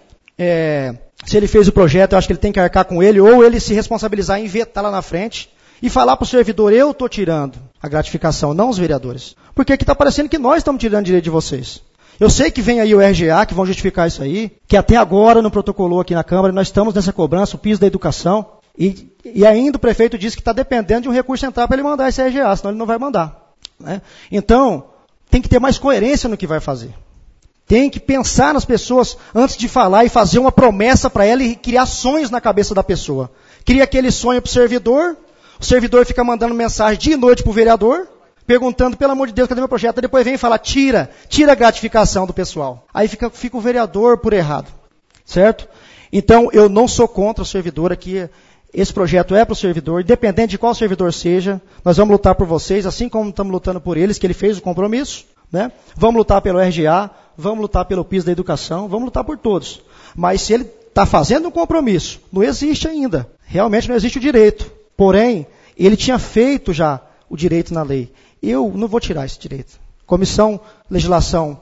É, se ele fez o projeto, eu acho que ele tem que arcar com ele, ou ele se responsabilizar em vetar lá na frente e falar para o servidor, eu estou tirando a gratificação, não os vereadores. Porque aqui está parecendo que nós estamos tirando direito de vocês. Eu sei que vem aí o R G A, que vão justificar isso aí, que até agora não protocolou aqui na Câmara, nós estamos nessa cobrança, o piso da educação, e, e ainda o prefeito disse que está dependendo de um recurso central para ele mandar esse R G A, senão ele não vai mandar. Né? Então, tem que ter mais coerência no que vai fazer. Tem que pensar nas pessoas antes de falar e fazer uma promessa para ela e criar sonhos na cabeça da pessoa. Cria aquele sonho para o servidor, o servidor fica mandando mensagem dia e noite para o vereador, perguntando, pelo amor de Deus, cadê meu projeto? Aí depois vem e fala, tira, tira a gratificação do pessoal. Aí fica, fica o vereador por errado, certo? Então, eu não sou contra o servidor aqui, esse projeto é para o servidor, independente de qual servidor seja, nós vamos lutar por vocês, assim como estamos lutando por eles, que ele fez o compromisso, né? Vamos lutar pelo R G A, vamos lutar pelo piso da educação, vamos lutar por todos. Mas se ele está fazendo um compromisso, não existe ainda, realmente não existe o direito. Porém, ele tinha feito já o direito na lei. Eu não vou tirar esse direito. Comissão Legislação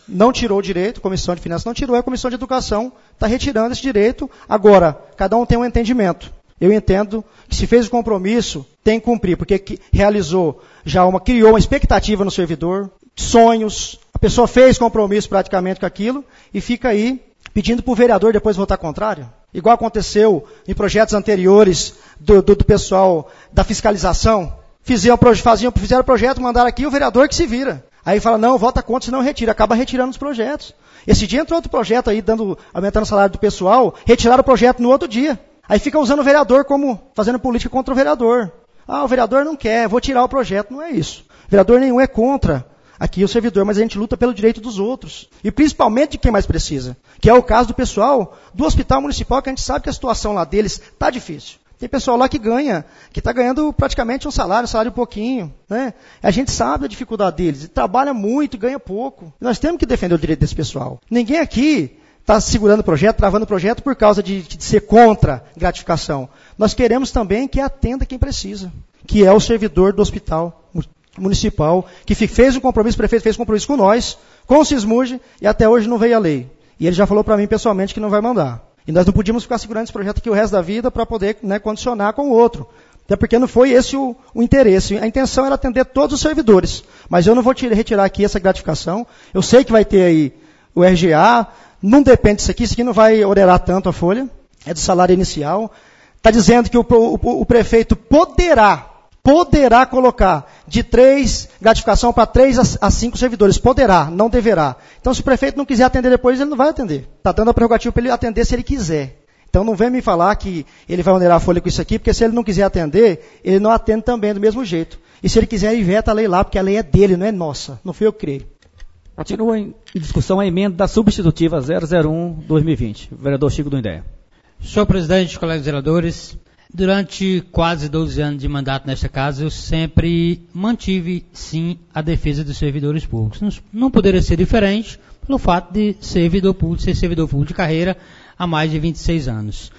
não tirou o direito, a Comissão de Finanças não tirou, a Comissão de Educação está retirando esse direito. Agora, cada um tem um entendimento. Eu entendo que se fez o compromisso, tem que cumprir, porque realizou já uma, criou uma expectativa no servidor, sonhos, a pessoa fez compromisso praticamente com aquilo e fica aí pedindo para o vereador depois votar contrário. Igual aconteceu em projetos anteriores do, do, do pessoal da fiscalização. Fizeram, faziam, fizeram o projeto, mandaram aqui, o vereador que se vira. Aí fala, não, vota contra, senão retira. Acaba retirando os projetos. Esse dia entrou outro projeto aí, dando, aumentando o salário do pessoal, retiraram o projeto no outro dia. Aí fica usando o vereador como, fazendo política contra o vereador. Ah, o vereador não quer, vou tirar o projeto. Não é isso. Vereador nenhum é contra aqui o servidor, mas a gente luta pelo direito dos outros. E principalmente de quem mais precisa. Que é o caso do pessoal do hospital municipal, que a gente sabe que a situação lá deles está difícil. Tem pessoal lá que ganha, que está ganhando praticamente um salário, um salário pouquinho. Né? A gente sabe a dificuldade deles. Trabalha muito e ganha pouco. Nós temos que defender o direito desse pessoal. Ninguém aqui está segurando o projeto, travando o projeto por causa de, de ser contra gratificação. Nós queremos também que atenda quem precisa, que é o servidor do hospital municipal, que fez o compromisso, o prefeito fez o compromisso com nós, com o Sismurge, e até hoje não veio a lei. E ele já falou para mim pessoalmente que não vai mandar. E nós não podíamos ficar segurando esse projeto aqui o resto da vida para poder, né, condicionar com o outro. Até porque não foi esse o, o interesse. A intenção era atender todos os servidores. Mas eu não vou tirar, retirar aqui essa gratificação. Eu sei que vai ter aí o R G A. Não depende disso aqui. Isso aqui não vai onerar tanto a folha. É do salário inicial. Está dizendo que o, o, o prefeito poderá, poderá colocar de três, gratificação para três a cinco servidores. Poderá, não deverá. Então, se o prefeito não quiser atender depois, ele não vai atender. Está dando a prerrogativa para ele atender se ele quiser. Então, não vem me falar que ele vai onerar a folha com isso aqui, porque se ele não quiser atender, ele não atende também do mesmo jeito. E se ele quiser, ele veta a lei lá, porque a lei é dele, não é nossa. Não fui eu que criei. Continua em discussão a emenda da substitutiva zero zero um barra dois mil e vinte. Vereador Chico do Indéia. Senhor presidente, colegas vereadores, durante quase doze anos de mandato nesta casa, eu sempre mantive, sim, a defesa dos servidores públicos. Não, não poderia ser diferente pelo fato de servidor público, ser servidor público de carreira há mais de vinte e seis anos.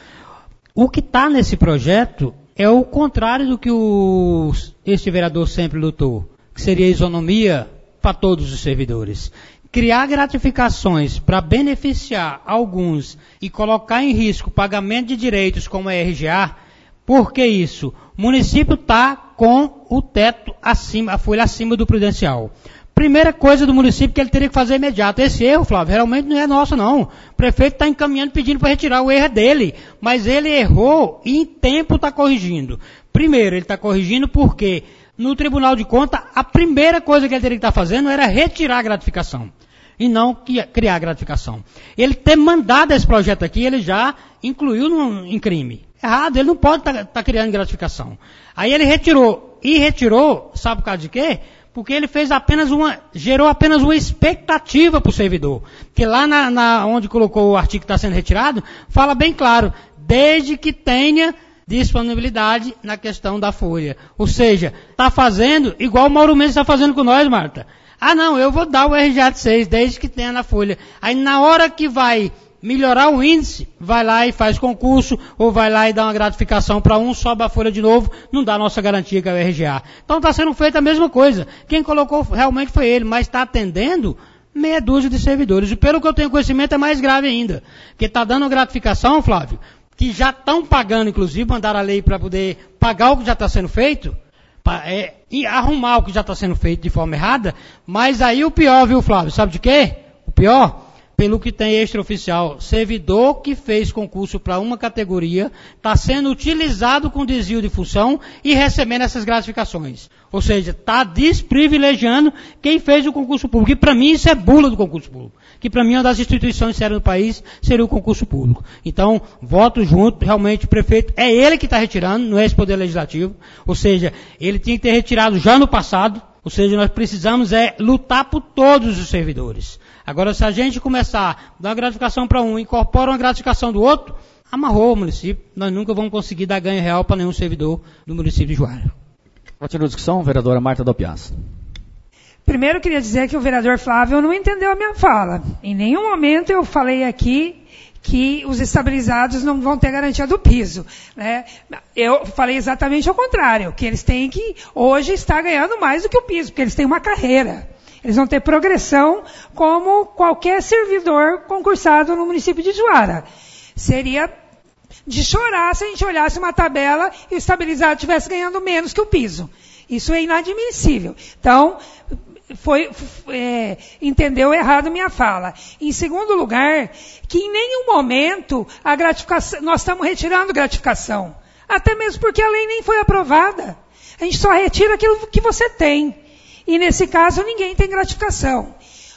O que está nesse projeto é o contrário do que o, este vereador sempre lutou, que seria a isonomia para todos os servidores. Criar gratificações para beneficiar alguns e colocar em risco o pagamento de direitos como a R G A. Por que isso? O município está com o teto acima, a folha acima do prudencial. Primeira coisa do município que ele teria que fazer imediato. Esse erro, Flávio, realmente não é nosso, não. O prefeito está encaminhando, pedindo para retirar. O erro é dele. Mas ele errou e em tempo está corrigindo. Primeiro, ele está corrigindo porque no Tribunal de Contas, a primeira coisa que ele teria que estar fazendo era retirar a gratificação. E não criar a gratificação. Ele ter mandado esse projeto aqui, ele já incluiu no, em crime. Errado, ele não pode estar tá, tá criando gratificação. Aí ele retirou. E retirou, sabe por causa de quê? Porque ele fez apenas uma, gerou apenas uma expectativa para o servidor. Que lá na, na, onde colocou o artigo que está sendo retirado, fala bem claro, desde que tenha disponibilidade na questão da folha. Ou seja, está fazendo igual o Mauro Mendes está fazendo com nós, Marta. Ah não, eu vou dar o R G A de seis, desde que tenha na folha. Aí na hora que vai melhorar o índice, vai lá e faz concurso, ou vai lá e dá uma gratificação para um, sobe a folha de novo, não dá a nossa garantia que é o R G A. Então está sendo feita a mesma coisa. Quem colocou realmente foi ele, mas está atendendo meia dúzia de servidores. E pelo que eu tenho conhecimento é mais grave ainda. Porque está dando gratificação, Flávio, que já estão pagando, inclusive, mandaram a lei para poder pagar o que já está sendo feito, É, e arrumar o que já está sendo feito de forma errada, mas aí o pior, viu, Flávio? Sabe de quê? O pior, pelo que tem extraoficial, servidor que fez concurso para uma categoria, está sendo utilizado com desvio de função e recebendo essas gratificações. Ou seja, está desprivilegiando quem fez o concurso público. E para mim isso é bula do concurso público. Que para mim uma das instituições sérias do país seria o concurso público. Então, voto junto, realmente o prefeito, é ele que está retirando, não é esse poder legislativo. Ou seja, ele tinha que ter retirado já no passado. Ou seja, nós precisamos é lutar por todos os servidores. Agora, se a gente começar a dar uma gratificação para um, incorpora uma gratificação do outro, amarrou o município. Nós nunca vamos conseguir dar ganho real para nenhum servidor do município de Juara. Continua a discussão, vereadora Marta Del Piaz. Primeiro, eu queria dizer que o vereador Flávio não entendeu a minha fala. Em nenhum momento eu falei aqui que os estabilizados não vão ter garantia do piso. Né? Eu falei exatamente ao contrário, que eles têm que, hoje, estar ganhando mais do que o piso, porque eles têm uma carreira. Eles vão ter progressão como qualquer servidor concursado no município de Juara. Seria de chorar se a gente olhasse uma tabela e o estabilizado estivesse ganhando menos que o piso. Isso é inadmissível. Então, foi, é, entendeu errado minha fala. Em segundo lugar, que em nenhum momento a gratificação, nós estamos retirando gratificação. Até mesmo porque a lei nem foi aprovada. A gente só retira aquilo que você tem. E nesse caso ninguém tem gratificação.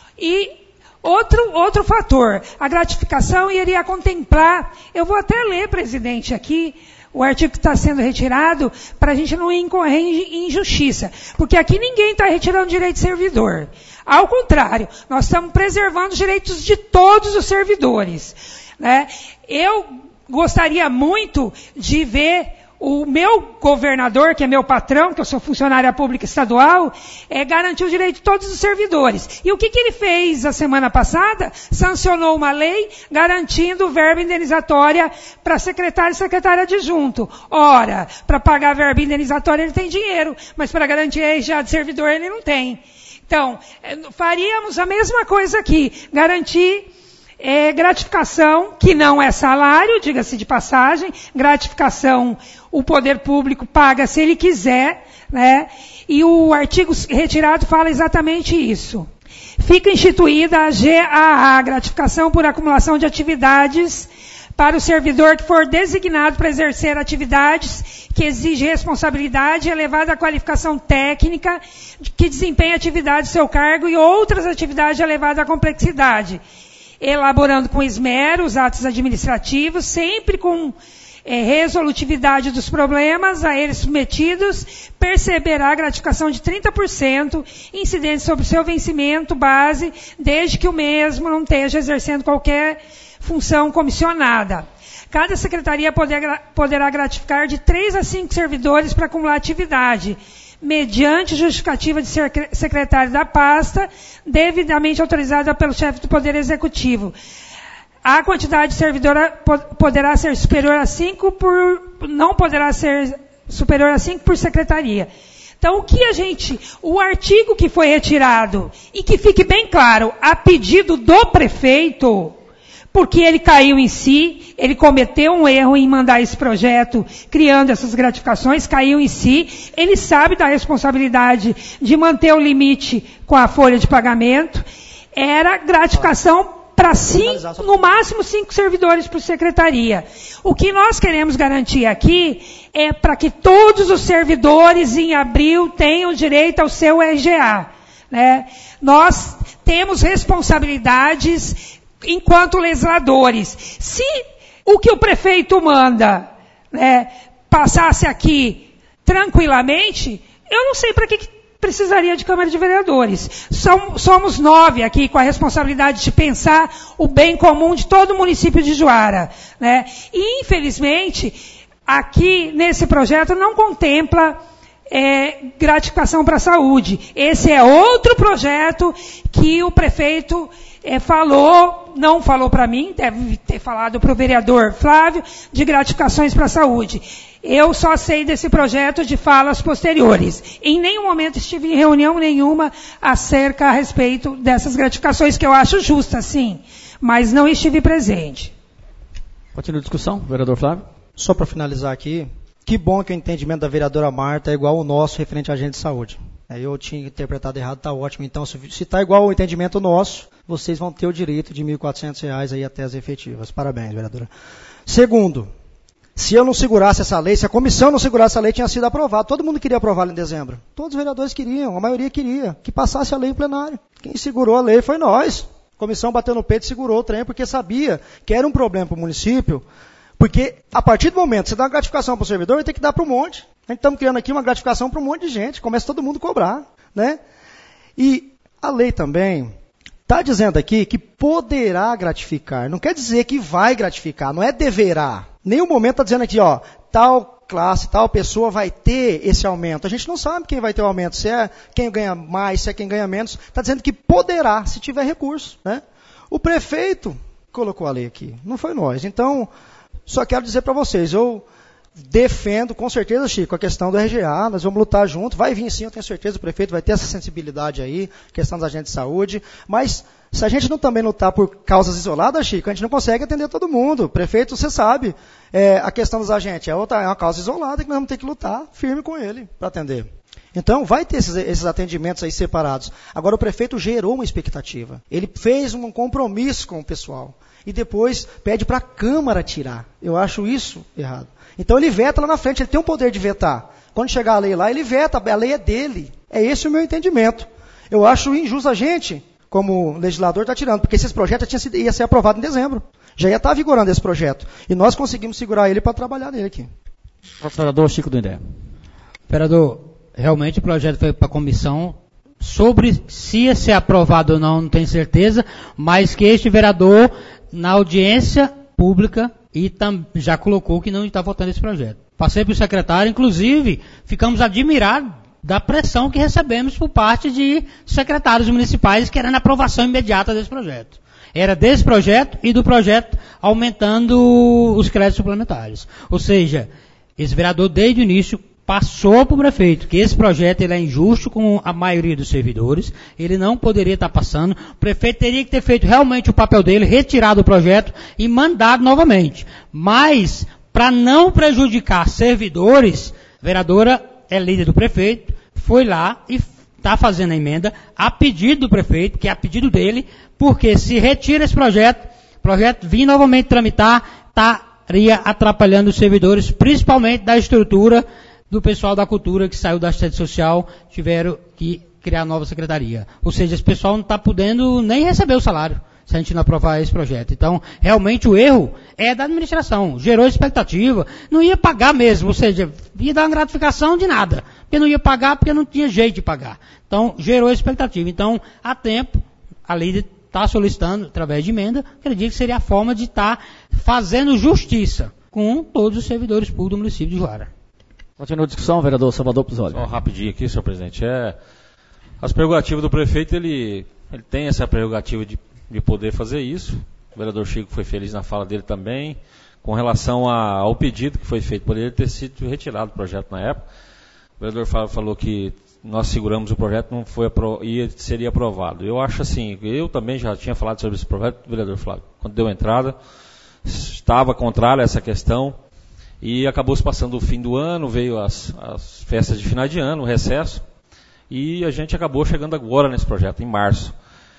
E outro, outro fator, a gratificação iria contemplar, eu vou até ler, presidente, aqui, o artigo que está sendo retirado, para a gente não incorrer em injustiça. Porque aqui ninguém está retirando direito de servidor. Ao contrário, nós estamos preservando os direitos de todos os servidores. Né? Eu gostaria muito de ver o meu governador, que é meu patrão, que eu sou funcionária pública estadual, é, garantir o direito de todos os servidores. E o que, que ele fez a semana passada? Sancionou uma lei garantindo verba indenizatória para secretário e secretária adjunto. Ora, para pagar a verba indenizatória ele tem dinheiro, mas para garantir a já de servidor ele não tem. Então, faríamos a mesma coisa aqui, garantir É, gratificação, que não é salário, diga-se de passagem, gratificação o poder público paga se ele quiser, né? E o artigo retirado fala exatamente isso. Fica instituída a G A A, gratificação por acumulação de atividades para o servidor que for designado para exercer atividades que exigem responsabilidade e elevada qualificação técnica, que desempenha atividade do seu cargo e outras atividades de elevada complexidade, elaborando com esmero os atos administrativos, sempre com é, resolutividade dos problemas a eles submetidos, perceberá a gratificação de trinta por cento incidente sobre o seu vencimento base, desde que o mesmo não esteja exercendo qualquer função comissionada. Cada secretaria poder, poderá gratificar de três a cinco servidores para acumular atividade, mediante justificativa de secretário da pasta, devidamente autorizada pelo chefe do Poder Executivo. A quantidade de servidor poderá ser superior a cinco por, não poderá ser superior a cinco por secretaria. Então, o que a gente, o artigo que foi retirado, e que fique bem claro, a pedido do prefeito, porque ele caiu em si, ele cometeu um erro em mandar esse projeto, criando essas gratificações, caiu em si, ele sabe da responsabilidade de manter o limite com a folha de pagamento, era gratificação para cinco, no máximo cinco servidores por secretaria. O que nós queremos garantir aqui é para que todos os servidores em abril tenham direito ao seu R G A. Né? Nós temos responsabilidades enquanto legisladores. Se o que o prefeito manda, né, passasse aqui tranquilamente, eu não sei para que, que precisaria de Câmara de Vereadores. Som, somos nove aqui com a responsabilidade de pensar o bem comum de todo o município de Juara. Né? E, infelizmente, aqui nesse projeto não contempla é, gratificação para a saúde. Esse é outro projeto que o prefeito É, falou, não falou para mim, deve ter falado para o vereador Flávio, de gratificações para a saúde. Eu só sei desse projeto de falas posteriores. Em nenhum momento estive em reunião nenhuma acerca a respeito dessas gratificações, que eu acho justas, sim, mas não estive presente. Continua a discussão, vereador Flávio. Só para finalizar aqui, que bom que o entendimento da vereadora Marta é igual ao nosso referente à agente de saúde. Eu tinha interpretado errado, está ótimo. Então, se está igual ao entendimento nosso, vocês vão ter o direito de mil e quatrocentos reais aí até as efetivas. Parabéns, vereadora. Segundo, se eu não segurasse essa lei, se a comissão não segurasse essa lei, tinha sido aprovada. Todo mundo queria aprová-la em dezembro. Todos os vereadores queriam, a maioria queria, que passasse a lei em plenário. Quem segurou a lei foi nós. A comissão bateu no peito e segurou o trem, porque sabia que era um problema para o município. Porque, a partir do momento que você dá uma gratificação para o servidor, vai ter que dar para um monte. A gente estamos criando aqui uma gratificação para um monte de gente. Começa todo mundo a cobrar. Né? E a lei também está dizendo aqui que poderá gratificar. Não quer dizer que vai gratificar, não é deverá. Nenhum momento está dizendo aqui, ó, tal classe, tal pessoa vai ter esse aumento. A gente não sabe quem vai ter o aumento, se é quem ganha mais, se é quem ganha menos. Está dizendo que poderá, se tiver recurso. Né? O prefeito colocou a lei aqui, não foi nós. Então, só quero dizer para vocês, eu defendo, com certeza, Chico, a questão do R G A, nós vamos lutar junto, vai vir sim, eu tenho certeza, o prefeito vai ter essa sensibilidade aí, questão dos agentes de saúde, mas se a gente não também lutar por causas isoladas, Chico, a gente não consegue atender todo mundo. Prefeito, você sabe, é, a questão dos agentes é, outra, é uma causa isolada que nós vamos ter que lutar firme com ele para atender. Então, vai ter esses, esses atendimentos aí separados. Agora, o prefeito gerou uma expectativa. Ele fez um compromisso com o pessoal. E depois pede para a Câmara tirar. Eu acho isso errado. Então, ele veta lá na frente. Ele tem o poder de vetar. Quando chegar a lei lá, ele veta. A lei é dele. É esse o meu entendimento. Eu acho injusto a gente, como legislador, estar tá tirando. Porque esse projeto já tinha sido, ia ser aprovado em dezembro. Já ia estar tá vigorando esse projeto. E nós conseguimos segurar ele para trabalhar nele aqui. Vereador Chico do Indé. Vereador, realmente o projeto foi para a comissão, sobre se ia ser aprovado ou não, não tenho certeza, mas que este vereador, na audiência pública, e tam, já colocou que não está votando esse projeto. Passei para o secretário, inclusive, ficamos admirados da pressão que recebemos por parte de secretários municipais querendo aprovação imediata desse projeto. Era desse projeto e do projeto aumentando os créditos suplementares. Ou seja, esse vereador, desde o início, passou para o prefeito que esse projeto ele é injusto com a maioria dos servidores, ele não poderia estar passando, o prefeito teria que ter feito realmente o papel dele, retirado o projeto e mandado novamente. Mas, para não prejudicar servidores, a vereadora é líder do prefeito, foi lá e está fazendo a emenda a pedido do prefeito, que é a pedido dele, porque se retira esse projeto, o projeto vir novamente tramitar, estaria atrapalhando os servidores, principalmente da estrutura do pessoal da cultura que saiu da assistência social, tiveram que criar nova secretaria. Ou seja, esse pessoal não está podendo nem receber o salário, se a gente não aprovar esse projeto. Então, realmente o erro é da administração. Gerou expectativa, não ia pagar mesmo, ou seja, ia dar uma gratificação de nada. Porque não ia pagar, porque não tinha jeito de pagar. Então, gerou expectativa. Então, há tempo, a líder está solicitando, através de emenda, acredito que seria a forma de estar tá fazendo justiça com todos os servidores públicos do município de Juara. Continua a discussão, vereador Salvador Pizoli. Só rapidinho aqui, senhor presidente. É, as prerrogativas do prefeito, ele, ele tem essa prerrogativa de, de poder fazer isso. O vereador Chico foi feliz na fala dele também. Com relação a, ao pedido que foi feito, poderia ter sido retirado o projeto na época. O vereador falou que nós seguramos o projeto, não foi apro- e seria aprovado. Eu acho assim, eu também já tinha falado sobre esse projeto, vereador Flávio, quando deu entrada, estava contrário a essa questão. E acabou se passando o fim do ano, veio as, as festas de final de ano, o recesso, e a gente acabou chegando agora nesse projeto, em março.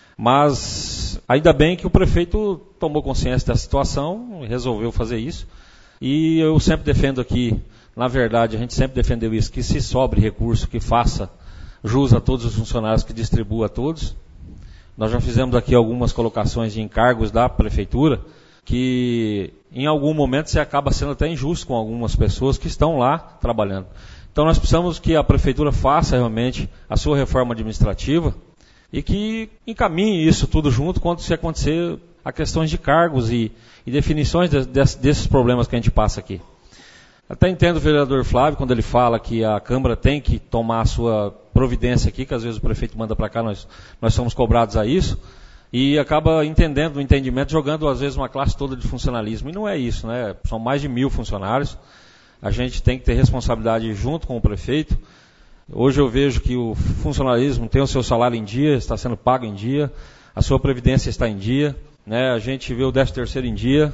Mas ainda bem que o prefeito tomou consciência da situação e resolveu fazer isso. E eu sempre defendo aqui, na verdade, a gente sempre defendeu isso, que se sobre recurso, que faça jus a todos os funcionários, que distribua a todos. Nós já fizemos aqui algumas colocações de encargos da prefeitura, que em algum momento você acaba sendo até injusto com algumas pessoas que estão lá trabalhando. Então nós precisamos que a prefeitura faça realmente a sua reforma administrativa e que encaminhe isso tudo junto quando se acontecer a questões de cargos e, e definições de, de, desses problemas que a gente passa aqui. Até entendo o vereador Flávio quando ele fala que a Câmara tem que tomar a sua providência aqui, que às vezes o prefeito manda para cá, nós, nós somos cobrados a isso. E acaba entendendo o entendimento, jogando às vezes uma classe toda de funcionalismo. E não é isso, né? São mais de mil funcionários. A gente tem que ter responsabilidade junto com o prefeito. Hoje eu vejo que o funcionalismo tem o seu salário em dia, está sendo pago em dia, a sua previdência está em dia, né? A gente vê o décimo terceiro em dia.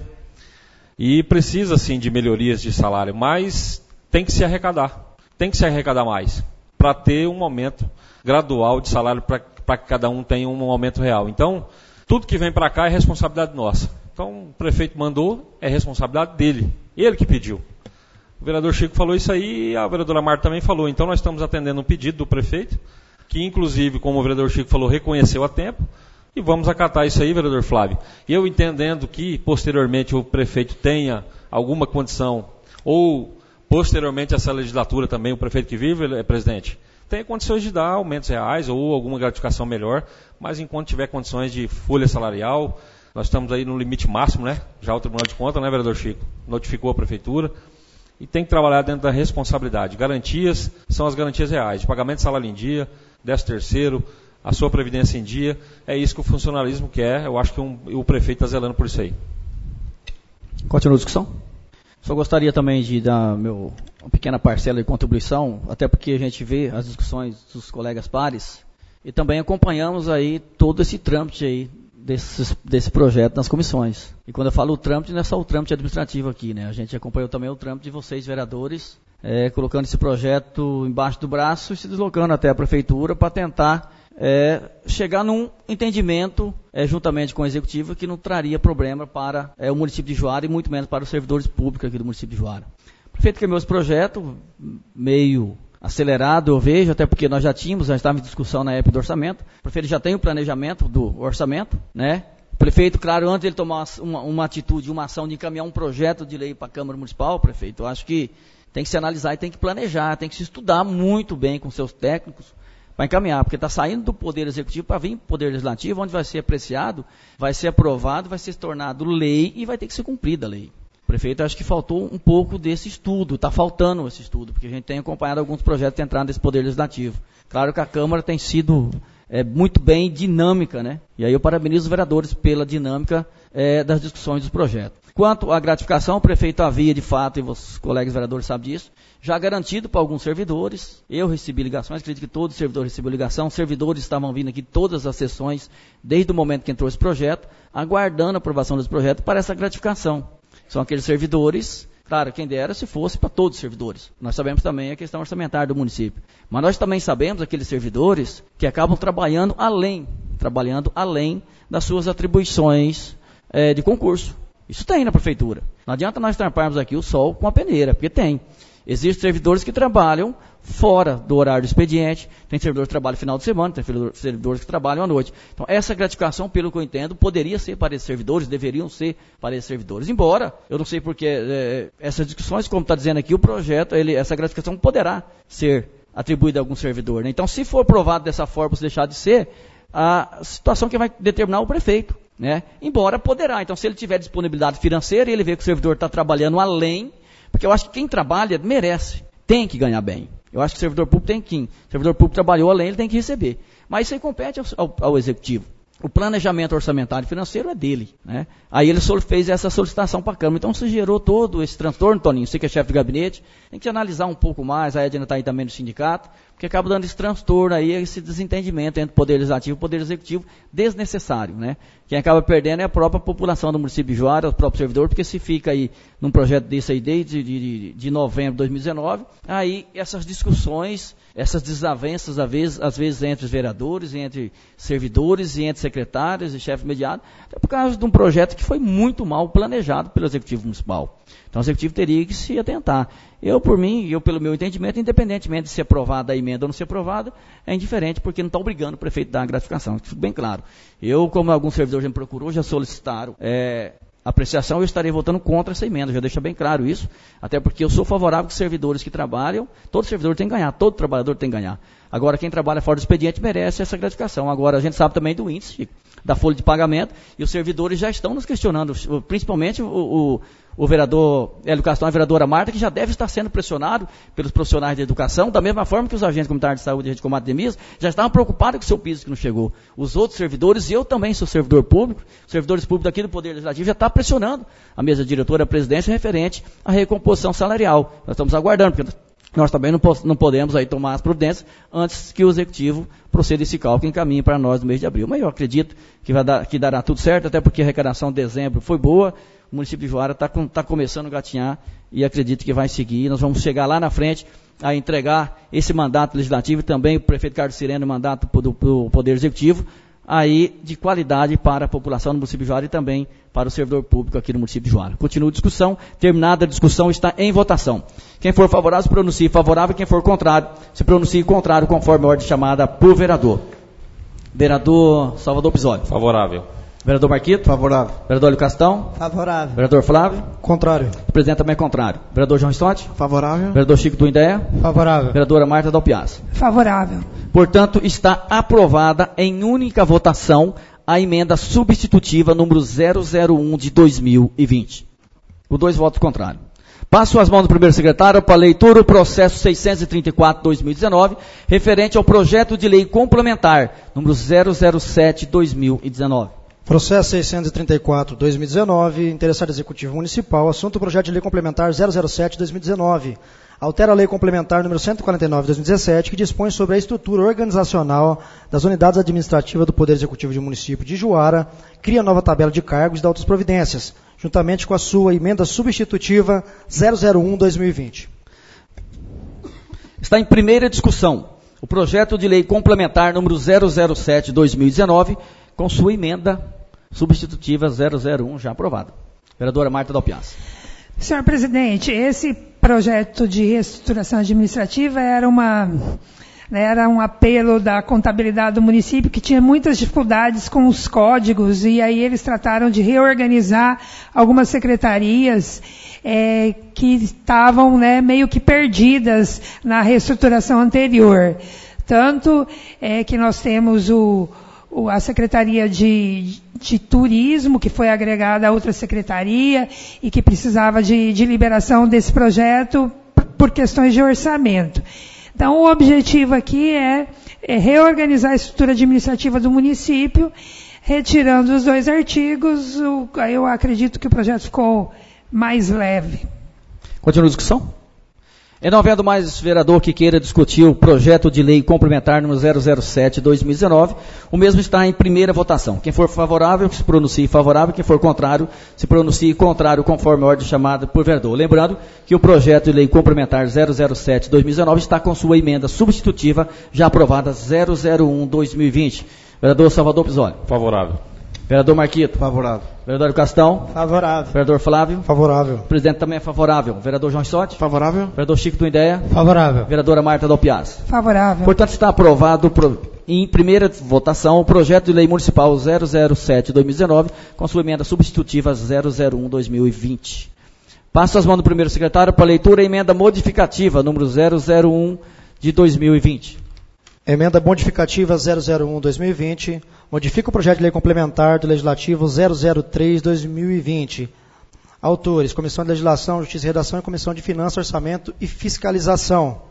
E precisa sim de melhorias de salário, mas tem que se arrecadar. Tem que se arrecadar mais, para ter um aumento gradual de salário para para que cada um tenha um aumento real. Então, tudo que vem para cá é responsabilidade nossa. Então, o prefeito mandou, é responsabilidade dele. Ele que pediu. O vereador Chico falou isso aí e a vereadora Marta também falou. Então, nós estamos atendendo um pedido do prefeito, que inclusive, como o vereador Chico falou, reconheceu a tempo. E vamos acatar isso aí, vereador Flávio. E eu entendendo que, posteriormente, o prefeito tenha alguma condição, ou, posteriormente, essa legislatura também, o prefeito que vive, é presidente, tem condições de dar aumentos reais ou alguma gratificação melhor, mas enquanto tiver condições de folha salarial, nós estamos aí no limite máximo, né? Já o Tribunal de Contas, né, vereador Chico? Notificou a Prefeitura e tem que trabalhar dentro da responsabilidade. Garantias são as garantias reais, de pagamento de salário em dia, décimo terceiro, a sua previdência em dia, é isso que o funcionalismo quer, eu acho que um, o prefeito está zelando por isso aí. Continua a discussão. Só gostaria também de dar meu, uma pequena parcela de contribuição, até porque a gente vê as discussões dos colegas pares e também acompanhamos aí todo esse trâmite aí desse, desse projeto nas comissões. E quando eu falo o trâmite, não é só o trâmite administrativo aqui, né? A gente acompanhou também o trâmite de vocês, vereadores, é, colocando esse projeto embaixo do braço e se deslocando até a prefeitura para tentar É, chegar num entendimento, é, juntamente com o executivo, que não traria problema para é, o município de Juara e muito menos para os servidores públicos aqui do município de Juara. O prefeito caminhou esse projeto meio acelerado, eu vejo, até porque nós já tínhamos, já estávamos em discussão na época do orçamento. O prefeito já tem o planejamento do orçamento, né? O prefeito, claro, antes de ele tomar uma, uma atitude, uma ação de encaminhar um projeto de lei para a Câmara Municipal, prefeito, eu acho que tem que se analisar e tem que planejar, tem que se estudar muito bem com seus técnicos, para encaminhar, porque está saindo do Poder Executivo para vir para o Poder Legislativo, onde vai ser apreciado, vai ser aprovado, vai ser tornado lei e vai ter que ser cumprida a lei. O prefeito, acho que faltou um pouco desse estudo, está faltando esse estudo, porque a gente tem acompanhado alguns projetos entrando nesse Poder Legislativo. Claro que a Câmara tem sido é, muito bem dinâmica, né? E aí eu parabenizo os vereadores pela dinâmica é, das discussões dos projetos. Quanto à gratificação, o prefeito havia, de fato, e os colegas vereadores sabem disso, já garantido para alguns servidores. Eu recebi ligações, acredito que todos os servidores receberam ligação. Os servidores estavam vindo aqui todas as sessões, desde o momento que entrou esse projeto, aguardando a aprovação desse projeto para essa gratificação. São aqueles servidores, claro, quem dera se fosse para todos os servidores. Nós sabemos também a questão orçamentária do município. Mas nós também sabemos aqueles servidores que acabam trabalhando além, trabalhando além das suas atribuições é, de concurso. Isso tem na prefeitura. Não adianta nós tamparmos aqui o sol com a peneira, porque tem. Existem servidores que trabalham fora do horário do expediente, tem servidores que trabalham final de semana, tem servidores que trabalham à noite. Então, essa gratificação, pelo que eu entendo, poderia ser para esses servidores, deveriam ser para esses servidores. Embora, eu não sei porque, é, essas discussões, como está dizendo aqui, o projeto, ele, essa gratificação poderá ser atribuída a algum servidor, né? Então, se for aprovado dessa forma, se deixar de ser, a situação que vai determinar o prefeito, né? Embora poderá. Então, se ele tiver disponibilidade financeira e ele vê que o servidor está trabalhando além, porque eu acho que quem trabalha merece, tem que ganhar bem. Eu acho que o servidor público tem que, o servidor público trabalhou além, ele tem que receber. Mas isso aí compete ao, ao, ao executivo. O planejamento orçamentário e financeiro é dele, né? Aí ele fez essa solicitação para a Câmara. Então, se gerou todo esse transtorno, Toninho, você que é chefe de gabinete, tem que analisar um pouco mais, a Edna está aí também no sindicato, porque acaba dando esse transtorno aí, esse desentendimento entre o Poder Legislativo e o Poder Executivo desnecessário, né? Quem acaba perdendo é a própria população do município de Juara, o próprio servidor, porque se fica aí num projeto desse aí desde de, de, de novembro de dois mil e dezenove, aí essas discussões, essas desavenças, às vezes, às vezes entre os vereadores, entre servidores e entre secretários e chefe imediato, até por causa de um projeto que foi muito mal planejado pelo Executivo Municipal. Então o Executivo teria que se atentar. Eu, por mim, eu pelo meu entendimento, independentemente de ser aprovada a emenda ou não ser aprovada, é indiferente, porque não está obrigando o prefeito a dar a gratificação. Isso bem claro. Eu, como alguns servidores já me procurou, já solicitaram é, apreciação, eu estarei votando contra essa emenda, já deixa bem claro isso, até porque eu sou favorável que os servidores que trabalham, todo servidor tem que ganhar, todo trabalhador tem que ganhar. Agora, quem trabalha fora do expediente merece essa gratificação. Agora, a gente sabe também do índice da folha de pagamento, e os servidores já estão nos questionando, principalmente o, o, o vereador Hélio Castão e a vereadora Marta, que já deve estar sendo pressionado pelos profissionais de educação, da mesma forma que os agentes comunitários de saúde e rede de combate a epidemias já estavam preocupados com o seu piso que não chegou. Os outros servidores, e eu também sou servidor público, servidores públicos aqui do Poder Legislativo, já está pressionando a mesa diretora, a presidência, referente à recomposição salarial. Nós estamos aguardando, porque nós também não, não podemos aí tomar as providências antes que o Executivo proceda esse cálculo e encaminhe para nós no mês de abril. Mas eu acredito que, vai dar, que dará tudo certo, até porque a arrecadação de dezembro foi boa, o município de Juara está tá começando a gatinhar e acredito que vai seguir. Nós vamos chegar lá na frente a entregar esse mandato legislativo e também o prefeito Carlos Sirene, o mandato do, do Poder Executivo, aí de qualidade para a população do município de Juara e também para o servidor público aqui no município de Juara. Continua a discussão, terminada a discussão, está em votação. Quem for favorável, se pronuncie favorável, quem for contrário, se pronuncie contrário, conforme a ordem chamada por vereador. Vereador Salvador Pisoli. Favorável. Vereador Marquito. Favorável. Vereador Hélio Castão. Favorável. Vereador Flávio. Contrário. O presidente também é contrário. Vereador João Stott. Favorável. Vereador Chico do Indéia. Favorável. Vereadora Marta Dalpiaz. Favorável. Portanto, está aprovada em única votação a emenda substitutiva número zero zero um de dois mil e vinte. Por dois votos contrários. Passo as mãos do primeiro secretário para a leitura do processo seiscentos e trinta e quatro de dois mil e dezenove, referente ao projeto de lei complementar número zero zero sete de dois mil e dezenove. Processo seiscentos e trinta e quatro, dois mil e dezenove, interessado Executivo Municipal, assunto projeto de lei complementar zero zero sete, dois mil e dezenove. Altera a lei complementar número cento e quarenta e nove, dois mil e dezessete, que dispõe sobre a estrutura organizacional das unidades administrativas do Poder Executivo do município de Juara, cria nova tabela de cargos e dá outras providências, juntamente com a sua emenda substitutiva zero zero um, dois mil e vinte. Está em primeira discussão o projeto de lei complementar número zero zero sete, dois mil e dezenove, com sua emenda substitutiva zero zero um, já aprovada. Vereadora Marta Dalpiaz. Senhor presidente, esse projeto de reestruturação administrativa era uma, era um apelo da contabilidade do município que tinha muitas dificuldades com os códigos, e aí eles trataram de reorganizar algumas secretarias é, que estavam, né, meio que perdidas na reestruturação anterior. Tanto é, que nós temos o a Secretaria de, de Turismo, que foi agregada a outra secretaria e que precisava de, de liberação desse projeto por questões de orçamento. Então, o objetivo aqui é, é reorganizar a estrutura administrativa do município, retirando os dois artigos. O, eu acredito que o projeto ficou mais leve. Continua a discussão? E não havendo mais vereador que queira discutir o projeto de lei complementar número zero zero sete, dois mil e dezenove, o mesmo está em primeira votação. Quem for favorável, que se pronuncie favorável. Quem for contrário, se pronuncie contrário, conforme a ordem chamada por vereador. Lembrando que o projeto de lei complementar zero zero sete, dois mil e dezenove está com sua emenda substitutiva já aprovada zero zero um, dois mil e vinte. Vereador Salvador Pisoli. Favorável. Vereador Marquito. Favorável. Vereador Castão. Favorável. Vereador Flávio. Favorável. O presidente também é favorável. Vereador João Sotti. Favorável. Vereador Chico do Indéia. Favorável. Vereadora Marta Dalpiaz. Favorável. Portanto, está aprovado pro, em primeira votação o projeto de lei municipal zero zero sete, dois mil e dezenove, com sua emenda substitutiva zero zero um, dois mil e vinte. Passo as mãos do primeiro secretário para a leitura a emenda modificativa número zero zero um de dois mil e vinte. Emenda modificativa zero zero um, dois mil e vinte, modifica o projeto de lei complementar do Legislativo zero zero três, dois mil e vinte. Autores, Comissão de Legislação, Justiça e Redação e Comissão de Finanças, Orçamento e Fiscalização.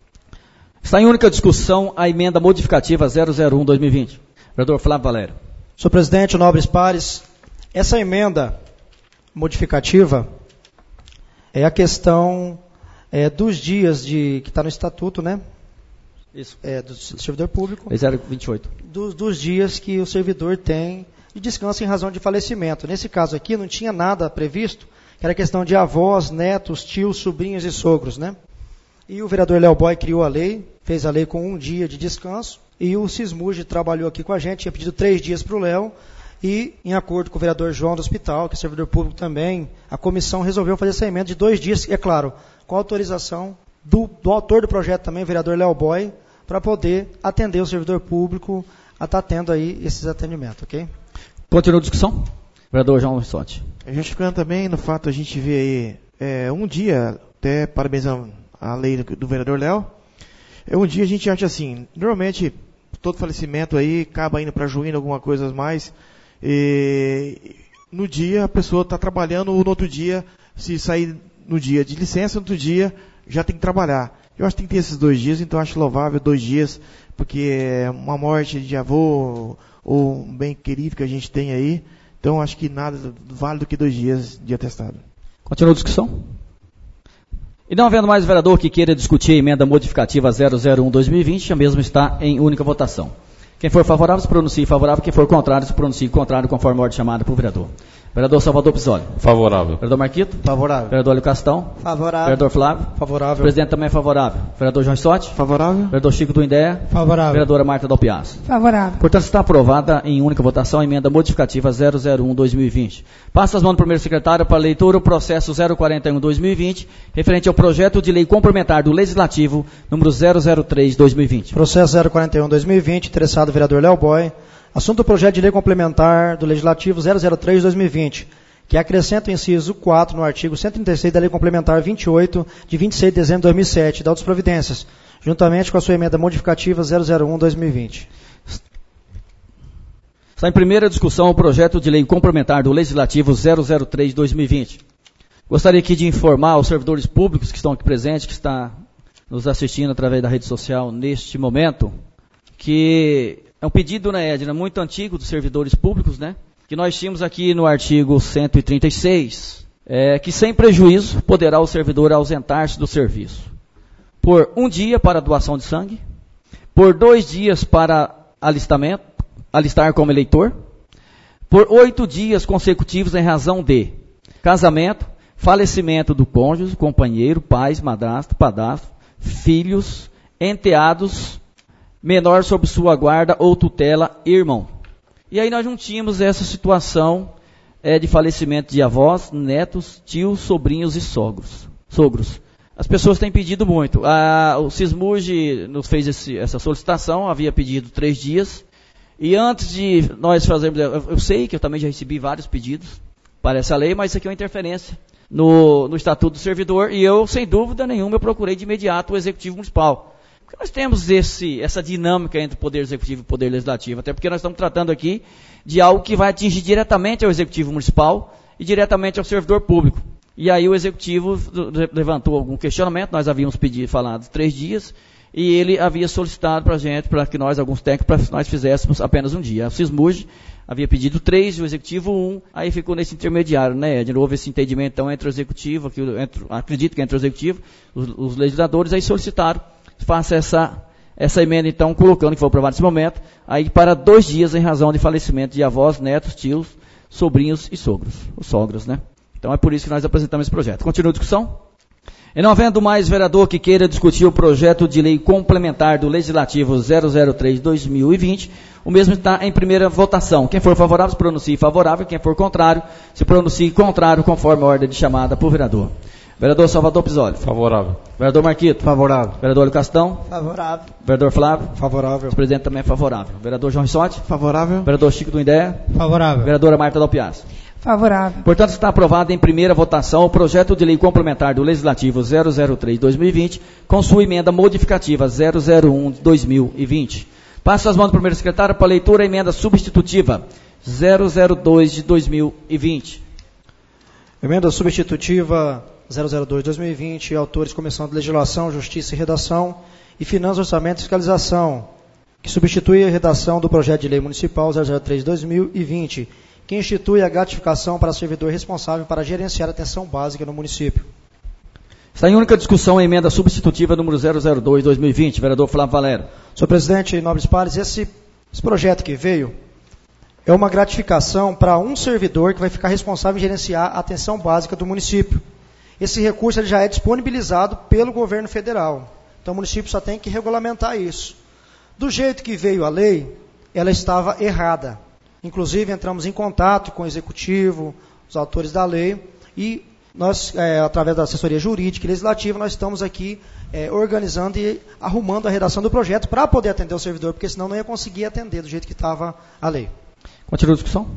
Está em única discussão a emenda modificativa zero zero um, dois mil e vinte. Vereador Flávio Valério. Senhor presidente, nobres pares, essa emenda modificativa é a questão é, dos dias de, que está no Estatuto, né? Isso. É, do servidor público. zero vinte e oito. Dos, dos dias que o servidor tem de descanso em razão de falecimento. Nesse caso aqui não tinha nada previsto, que era questão de avós, netos, tios, sobrinhos e sogros, né? E o vereador Léo Boy criou a lei, fez a lei com um dia de descanso, e o Sismuge trabalhou aqui com a gente, tinha pedido três dias para o Léo, e em acordo com o vereador João do Hospital, que é servidor público também, a comissão resolveu fazer essa emenda de dois dias, e é claro, com a autorização do, do autor do projeto também, o vereador Léo Boy, para poder atender o servidor público a estar tendo aí esses atendimentos, ok? Continua a discussão? Vereador João Sotti. Justificando também no fato a gente ver aí é, um dia, até parabenizando a lei do, do vereador Léo, é um dia a gente acha assim, normalmente todo falecimento aí acaba indo para juína, alguma coisa mais, e no dia a pessoa está trabalhando, ou no outro dia, se sair no dia de licença, no outro dia já tem que trabalhar. Eu acho que tem que ter esses dois dias, então eu acho louvável dois dias, porque é uma morte de avô ou um bem querido que a gente tem aí, então acho que nada vale do que dois dias de atestado. Continua a discussão? E não havendo mais vereador que queira discutir a emenda modificativa zero zero um, dois mil e vinte, a mesma está em única votação. Quem for favorável, se pronuncie favorável. Quem for contrário, se pronuncie contrário, conforme a ordem chamada por vereador. Vereador Salvador Pisoli. Favorável. Vereador Marquito. Favorável. Vereador Hélio Castão. Favorável. Vereador Flávio. Favorável. O presidente também é favorável. Vereador João Sotti. Favorável. Vereador Chico do Indéia. Favorável. Vereadora Marta Dalpiaz. Favorável. Portanto, está aprovada em única votação a emenda modificativa zero zero um, dois mil e vinte. Passa as mãos do primeiro secretário para a leitura o processo zero quarenta e um, dois mil e vinte, referente ao projeto de lei complementar do Legislativo, número zero zero três, dois mil e vinte. Processo zero quarenta e um, dois mil e vinte, interessado o vereador Léo Boy. Assunto do projeto de lei complementar do Legislativo zero zero três, dois mil e vinte, que acrescenta o inciso quatro no artigo cento e trinta e seis da Lei Complementar vinte e oito, de vinte e seis de dezembro de dois mil e sete, da outras providências, juntamente com a sua emenda modificativa zero zero um, dois mil e vinte. Está em primeira discussão o projeto de lei complementar do Legislativo zero zero três, dois mil e vinte. Gostaria aqui de informar os servidores públicos que estão aqui presentes, que estão nos assistindo através da rede social neste momento, que é um pedido, né, Edna, muito antigo dos servidores públicos, né, que nós tínhamos aqui no artigo cento e trinta e seis, é, que sem prejuízo poderá o servidor ausentar-se do serviço por um dia para doação de sangue, por dois dias para alistamento, alistar como eleitor, por oito dias consecutivos em razão de casamento, falecimento do cônjuge, companheiro, pais, madrasto, padrasto, filhos, enteados, menor sob sua guarda ou tutela, irmão. E aí nós não tínhamos essa situação é, de falecimento de avós, netos, tios, sobrinhos e sogros. sogros. As pessoas têm pedido muito. A, o Sismurg nos fez esse, essa solicitação, havia pedido três dias. E antes de nós fazermos, eu, eu sei que eu também já recebi vários pedidos para essa lei, mas isso aqui é uma interferência no, no Estatuto do Servidor, e eu, sem dúvida nenhuma, eu procurei de imediato o Executivo Municipal. Porque nós temos esse, essa dinâmica entre o Poder Executivo e o Poder Legislativo, até porque nós estamos tratando aqui de algo que vai atingir diretamente ao Executivo Municipal e diretamente ao servidor público. E aí o Executivo levantou algum questionamento, nós havíamos pedido, falado três dias, e ele havia solicitado para a gente, para que nós, alguns técnicos, para que nós fizéssemos apenas um dia. A Sismurg havia pedido três, o Executivo um, aí ficou nesse intermediário, né? De novo esse entendimento então, entre o Executivo, aqui, entre, acredito que entre o Executivo, os, os legisladores, aí solicitaram, faça essa, essa emenda então, colocando que foi aprovado nesse momento, aí para dois dias em razão de falecimento de avós, netos, tios, sobrinhos e sogros, os sogros, né? Então é por isso que nós apresentamos esse projeto. Continua a discussão? E não havendo mais vereador que queira discutir o projeto de lei complementar do Legislativo zero zero três barra dois mil e vinte, o mesmo está em primeira votação. Quem for favorável, se pronuncie favorável. Quem for contrário, se pronuncie contrário, conforme a ordem de chamada por vereador. Vereador Salvador Pisoli. Favorável. Vereador Marquito. Favorável. Vereador Castão. Favorável. Vereador Flávio. Favorável. O presidente também é favorável. Vereador João Rissotti. Favorável. Vereador Chico do Indéia. Favorável. Vereadora Marta Dalpiaz. Favorável. Portanto, está aprovado em primeira votação o projeto de lei complementar do Legislativo zero zero três barra dois mil e vinte, com sua emenda modificativa zero zero um barra dois mil e vinte. Passo as mãos do primeiro secretário para a leitura a emenda substitutiva zero zero dois de dois mil e vinte. Emenda substitutiva zero zero dois de dois mil e vinte, autores Comissão de Legislação, Justiça e Redação e Finanças, Orçamento e Fiscalização, que substitui a redação do projeto de lei municipal zero zero três de dois mil e vinte, que institui a gratificação para servidor responsável para gerenciar a atenção básica no município. Está em única discussão a emenda substitutiva número zero zero dois de dois mil e vinte. Vereador Flávio Valério. Senhor presidente, nobres pares, esse, esse projeto que veio é uma gratificação para um servidor que vai ficar responsável em gerenciar a atenção básica do município. Esse recurso ele já é disponibilizado pelo governo federal. Então o município só tem que regulamentar isso. Do jeito que veio a lei, ela estava errada. Inclusive, entramos em contato com o Executivo, os autores da lei, e nós, é, através da assessoria jurídica e legislativa, nós estamos aqui é, organizando e arrumando a redação do projeto para poder atender o servidor, porque senão não ia conseguir atender do jeito que estava a lei. Continua a discussão?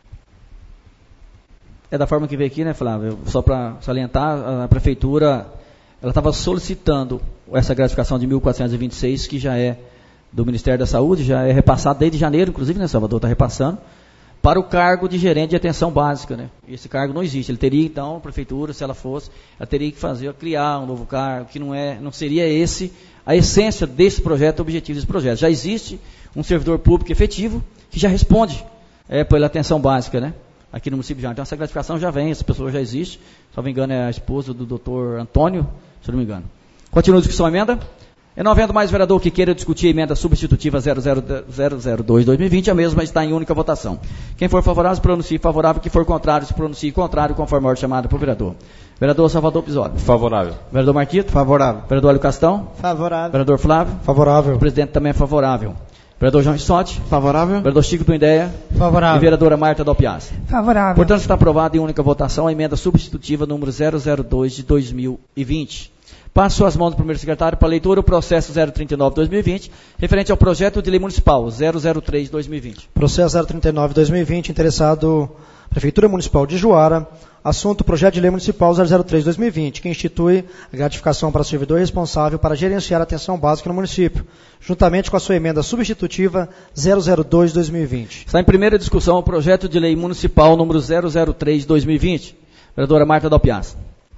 É da forma que veio aqui, né, Flávio? Só para salientar, a Prefeitura ela estava solicitando essa gratificação de mil quatrocentos e vinte e seis, que já é do Ministério da Saúde, já é repassado desde janeiro, inclusive, né, Salvador está repassando, para o cargo de gerente de atenção básica, né? Esse cargo não existe. Ele teria, então, a Prefeitura, se ela fosse, ela teria que fazer, criar um novo cargo, que não, é, não seria esse a essência desse projeto, o objetivo desse projeto. Já existe um servidor público efetivo que já responde é, pela atenção básica, né? Aqui no município já. Então, essa gratificação já vem, essa pessoa já existe. Se não me engano, é a esposa do doutor Antônio, se não me engano. Continua a discussão, emenda? E não havendo mais vereador que queira discutir a emenda substitutiva zero zero dois de dois mil e vinte, a mesma está em única votação. Quem for favorável, se pronuncie favorável. Quem for contrário, se pronuncie contrário, conforme a ordem chamada por vereador. Vereador Salvador Pisoli. Favorável. Vereador Marquito. Favorável. Vereador Hélio Castão. Favorável. Vereador Flávio. Favorável. O presidente também é favorável. Vereador João Rissotti. Favorável. Vereador Chico do Indéia. Favorável. E vereadora Marta Dalpiaz. Favorável. Portanto, está aprovada em única votação a emenda substitutiva número zero zero dois de dois mil e vinte. Passo as mãos do primeiro secretário para a leitura o processo zero trinta e nove de dois mil e vinte, referente ao projeto de lei municipal zero zero três de dois mil e vinte. Processo zero trinta e nove de dois mil e vinte, interessado Prefeitura Municipal de Juara, assunto projeto de lei municipal zero zero três de dois mil e vinte, que institui a gratificação para servidor responsável para gerenciar a atenção básica no município, juntamente com a sua emenda substitutiva zero zero dois de dois mil e vinte. Está em primeira discussão o projeto de lei municipal número zero zero três de dois mil e vinte. Vereadora Marta Dalpiaz.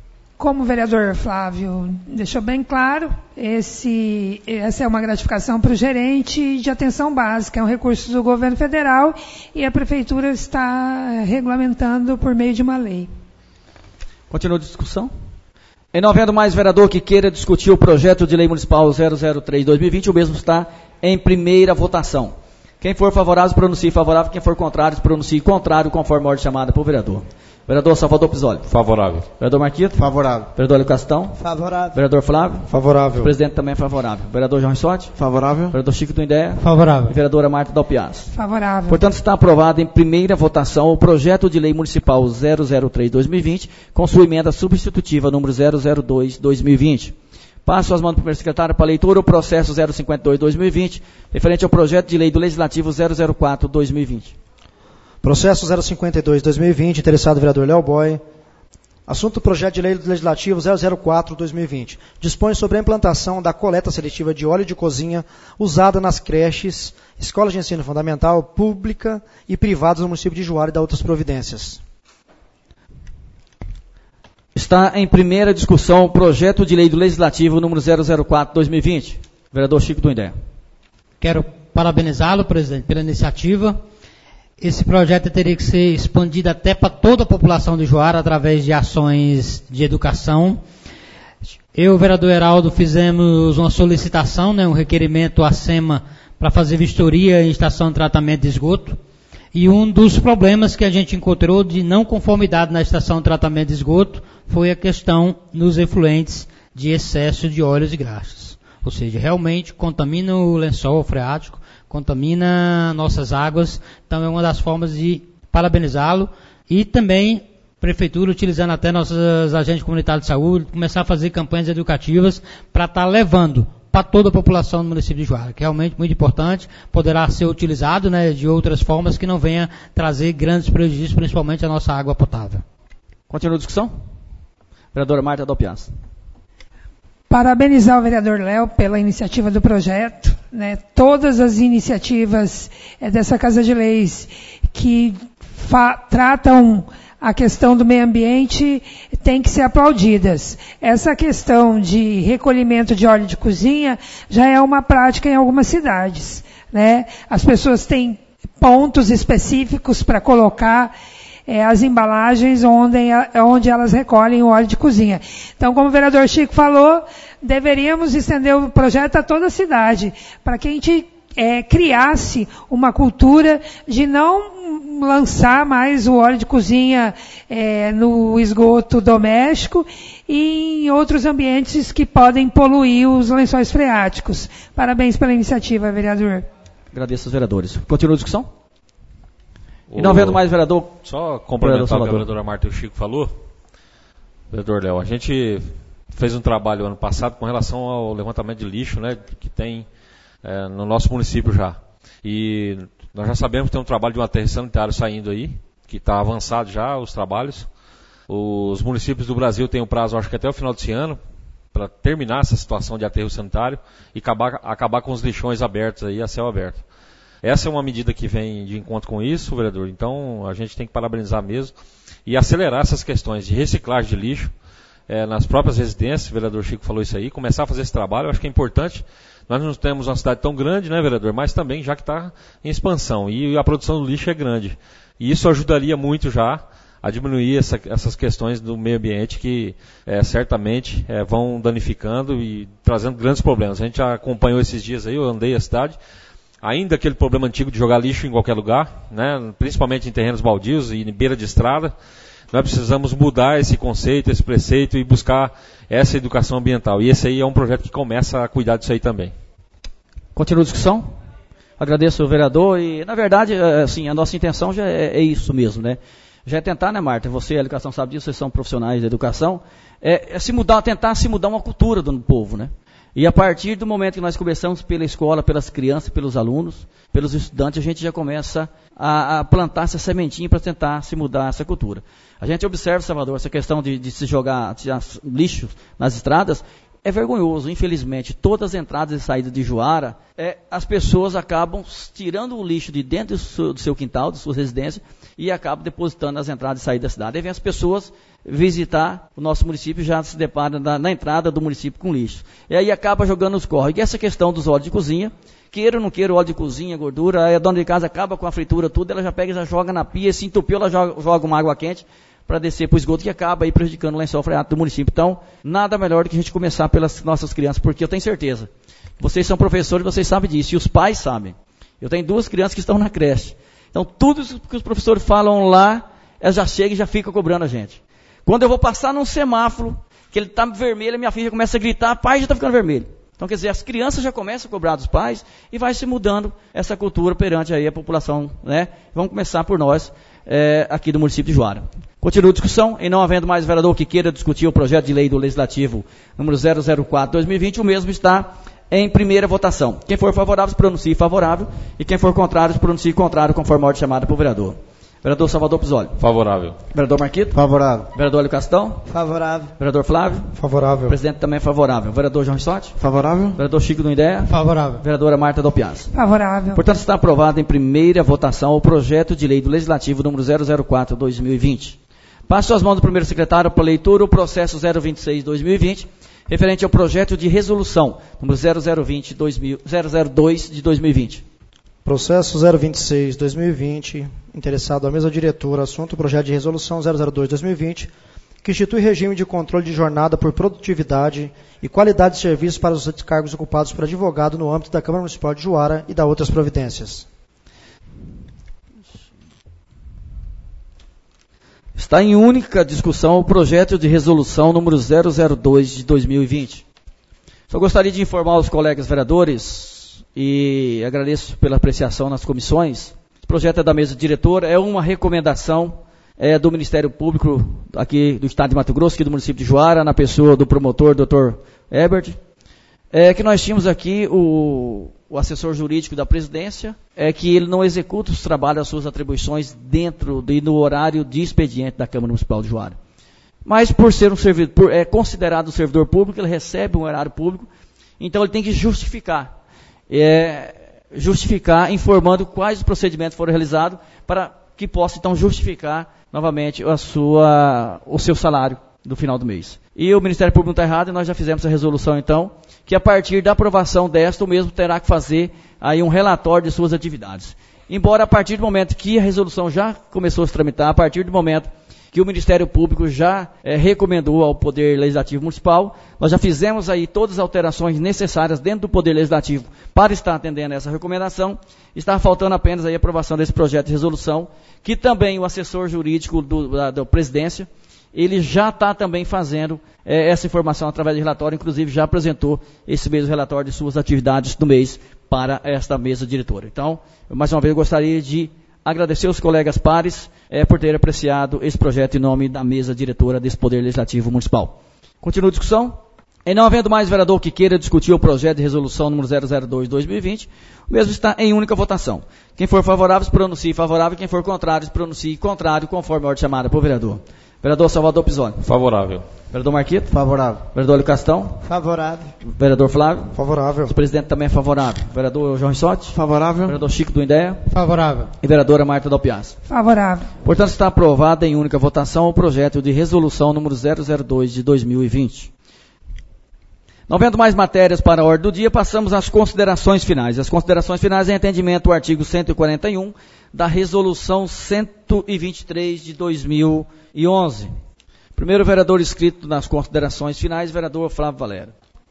Como o vereador Flávio deixou bem claro, esse, essa é uma gratificação para o gerente de atenção básica, é um recurso do governo federal e a prefeitura está regulamentando por meio de uma lei. Continua a discussão? Em não havendo mais vereador que queira discutir o projeto de lei municipal zero zero três barra dois mil e vinte, o mesmo está em primeira votação. Quem for favorável, pronuncie favorável. Quem for contrário, pronuncie contrário, conforme a ordem chamada por vereador. Vereador Salvador Pisoli. Favorável. Vereador Marquito. Favorável. Vereador Hélio Castão. Favorável. Vereador Flávio. Favorável. O presidente também é favorável. Vereador João Rissotti. Favorável. Vereador Chico do Indéia. Favorável. E vereadora Marta Dalpiaz. Favorável. Portanto, está aprovado em primeira votação o projeto de lei municipal zero zero três barra dois mil e vinte, com sua emenda substitutiva número zero zero dois barra dois mil e vinte. Passo as mãos do primeiro secretário para a leitura o processo zero cinquenta e dois barra dois mil e vinte, referente ao projeto de lei do Legislativo zero zero quatro barra dois mil e vinte. Processo zero cinquenta e dois barra dois mil e vinte, interessado vereador Léo Boy. Assunto do projeto de lei do Legislativo zero zero quatro barra dois mil e vinte. Dispõe sobre a implantação da coleta seletiva de óleo de cozinha usada nas creches, escolas de ensino fundamental, pública e privadas no município de Juara e da outras providências. Está em primeira discussão o projeto de lei do Legislativo número zero zero quatro barra dois mil e vinte. Vereador Chico do Indéia. Quero parabenizá-lo, presidente, pela iniciativa. Esse projeto teria que ser expandido até para toda a população de Juara através de ações de educação. Eu e o vereador Heraldo fizemos uma solicitação, né, um requerimento à SEMA para fazer vistoria em estação de tratamento de esgoto. E um dos problemas que a gente encontrou de não conformidade na estação de tratamento de esgoto foi a questão nos efluentes de excesso de óleos e graxas. Ou seja, realmente contamina o lençol freático, contamina nossas águas. Então é uma das formas de parabenizá-lo. E também a prefeitura, utilizando até nossos agentes comunitários de saúde, começar a fazer campanhas educativas para estar levando para toda a população do município de Juara, que é realmente muito importante, poderá ser utilizado, né, de outras formas que não venha trazer grandes prejuízos, principalmente à nossa água potável. Continua a discussão? Vereadora Marta Dalpiaz. Parabenizar o vereador Léo pela iniciativa do projeto, né, todas as iniciativas é, dessa Casa de Leis que tratam a questão do meio ambiente tem que ser aplaudidas. Essa questão de recolhimento de óleo de cozinha já é uma prática em algumas cidades, né? As pessoas têm pontos específicos para colocar é, as embalagens onde, onde elas recolhem o óleo de cozinha. Então, como o vereador Chico falou, deveríamos estender o projeto a toda a cidade, para que a gente é, criasse uma cultura de não lançar mais o óleo de cozinha é, no esgoto doméstico e em outros ambientes que podem poluir os lençóis freáticos. Parabéns pela iniciativa, vereador. Agradeço aos vereadores. Continua a discussão? O... E não havendo mais vereador... Só complementar o que a vereadora Marta e o Chico falou. Vereador Léo, a gente fez um trabalho ano passado com relação ao levantamento de lixo, né, que tem é, no nosso município já. E nós já sabemos que tem um trabalho de um aterro sanitário saindo aí, que está avançado já os trabalhos. Os municípios do Brasil têm um prazo, acho que até o final desse ano, para terminar essa situação de aterro sanitário e acabar, acabar com os lixões abertos aí, a céu aberto. Essa é uma medida que vem de encontro com isso, vereador. Então a gente tem que parabenizar mesmo e acelerar essas questões de reciclagem de lixo é, nas próprias residências. O vereador Chico falou isso aí, começar a fazer esse trabalho. Eu acho que é importante. Nós não temos uma cidade tão grande, né, vereador? Mas também já que está em expansão. E a produção do lixo é grande. E isso ajudaria muito já a diminuir essa, essas questões do meio ambiente que é, certamente é, vão danificando e trazendo grandes problemas. A gente já acompanhou esses dias aí, eu andei a cidade. Ainda aquele problema antigo de jogar lixo em qualquer lugar, né, principalmente em terrenos baldios e em beira de estrada. Nós precisamos mudar esse conceito, esse preceito e buscar essa educação ambiental. E esse aí é um projeto que começa a cuidar disso aí também. Continua a discussão? Agradeço ao vereador e, na verdade, assim, a nossa intenção já é, é isso mesmo, né? Já é tentar, né, Marta? Você, a educação sabe disso, vocês são profissionais da educação. É, é se mudar, tentar se mudar uma cultura do povo, né? E a partir do momento que nós começamos pela escola, pelas crianças, pelos alunos, pelos estudantes, a gente já começa a, a plantar essa sementinha para tentar se mudar essa cultura. A gente observa, Salvador, essa questão de, de se jogar lixo nas estradas, é vergonhoso, infelizmente. Todas as entradas e saídas de Juara, é, as pessoas acabam tirando o lixo de dentro do seu, do seu quintal, de sua residência, e acaba depositando nas entradas e saídas da cidade. Aí vem as pessoas visitar o nosso município e já se depara na, na entrada do município com lixo. E aí acaba jogando os córregos. E essa questão dos óleos de cozinha, queira ou não queira, o óleo de cozinha, gordura, aí a dona de casa acaba com a fritura, tudo, ela já pega e já joga na pia, se entupiu, ela joga, joga uma água quente para descer para o esgoto, que acaba aí prejudicando o lençol freático do município. Então, nada melhor do que a gente começar pelas nossas crianças, porque eu tenho certeza, vocês são professores, vocês sabem disso, e os pais sabem. Eu tenho duas crianças que estão na creche. Então, tudo que os professores falam lá, elas já chegam e já ficam cobrando a gente. Quando eu vou passar num semáforo, que ele está vermelho, a minha filha começa a gritar, pai, já está ficando vermelho. Então, quer dizer, as crianças já começam a cobrar dos pais e vai se mudando essa cultura perante aí a população, né? Vamos começar por nós, é, aqui do município de Juara. Continua a discussão, em não havendo mais vereador que queira discutir o projeto de lei do Legislativo número zero zero quatro barra dois mil e vinte, o mesmo está em primeira votação. Quem for favorável, se pronuncie favorável, e quem for contrário, se pronuncie contrário, conforme a ordem chamada pelo vereador. Vereador Salvador Pisoli. Favorável. Vereador Marquito. Favorável. Vereador Hélio Castão. Favorável. Vereador Flávio. Favorável. Presidente também é favorável. Vereador João Rissotti. Favorável. Vereador Chico do Ideia. Favorável. Vereadora Marta Dalpiaz. Favorável. Portanto, está aprovado em primeira votação o projeto de lei do Legislativo número zero zero quatro barra dois mil e vinte. Passo às mãos do primeiro secretário para leitura o processo zero vinte e seis barra dois mil e vinte, referente ao projeto de resolução número zero zero dois de dois mil e vinte. Processo zero vinte e seis barra dois mil e vinte, interessado à mesa diretora, assunto projeto de resolução zero zero dois barra dois mil e vinte, que institui regime de controle de jornada por produtividade e qualidade de serviço para os cargos ocupados por advogado no âmbito da Câmara Municipal de Juara e da outras providências. Está em única discussão o projeto de resolução número zero zero dois de dois mil e vinte. Só gostaria de informar os colegas vereadores, e agradeço pela apreciação nas comissões. O projeto é da mesa diretora, é uma recomendação é, do Ministério Público aqui do Estado de Mato Grosso, aqui do município de Juara, na pessoa do promotor, doutor Herbert, é, que nós tínhamos aqui o, o assessor jurídico da presidência, é que ele não executa os trabalhos, as suas atribuições dentro e no horário de expediente da Câmara Municipal de Juara. Mas por ser um servidor, por, é considerado um servidor público, ele recebe um horário público, então ele tem que justificar. É, justificar, informando quais os procedimentos foram realizados para que possa então justificar novamente a sua, o seu salário do final do mês. E o Ministério Público não está errado, e nós já fizemos a resolução então, que a partir da aprovação desta, o mesmo terá que fazer aí um relatório de suas atividades. Embora a partir do momento que a resolução já começou a se tramitar, a partir do momento que o Ministério Público já é, recomendou ao Poder Legislativo Municipal, nós já fizemos aí todas as alterações necessárias dentro do Poder Legislativo para estar atendendo essa recomendação. Está faltando apenas aí a aprovação desse projeto de resolução, que também o assessor jurídico do, da, da presidência, ele já está também fazendo é, essa informação através de relatório, inclusive já apresentou esse mesmo relatório de suas atividades do mês para esta mesa diretora. Então, eu, mais uma vez, eu gostaria de agradecer aos colegas pares é, por terem apreciado esse projeto em nome da mesa diretora desse Poder Legislativo Municipal. Continua a discussão. E não havendo mais vereador que queira discutir o projeto de resolução número zero zero dois barra dois mil e vinte, o mesmo está em única votação. Quem for favorável, se pronuncie favorável. Quem for contrário, se pronuncie contrário, conforme a ordem chamada por vereador. Vereador Salvador Pisoni. Favorável. Vereador Marquito. Favorável. Vereador Hélio Castão. Favorável. Vereador Flávio. Favorável. O presidente também é favorável. Vereador João Rissotti. Favorável. Vereador Chico do Ideia. Favorável. E vereadora Marta Dalpiaz. Favorável. Portanto, está aprovado em única votação o projeto de resolução número zero zero dois de dois mil e vinte. Não havendo mais matérias para a ordem do dia, passamos às considerações finais. As considerações finais em entendimento do artigo cento e quarenta e um da resolução cento e vinte e três de dois mil e onze. Primeiro vereador inscrito nas considerações finais, vereador Flávio Valério.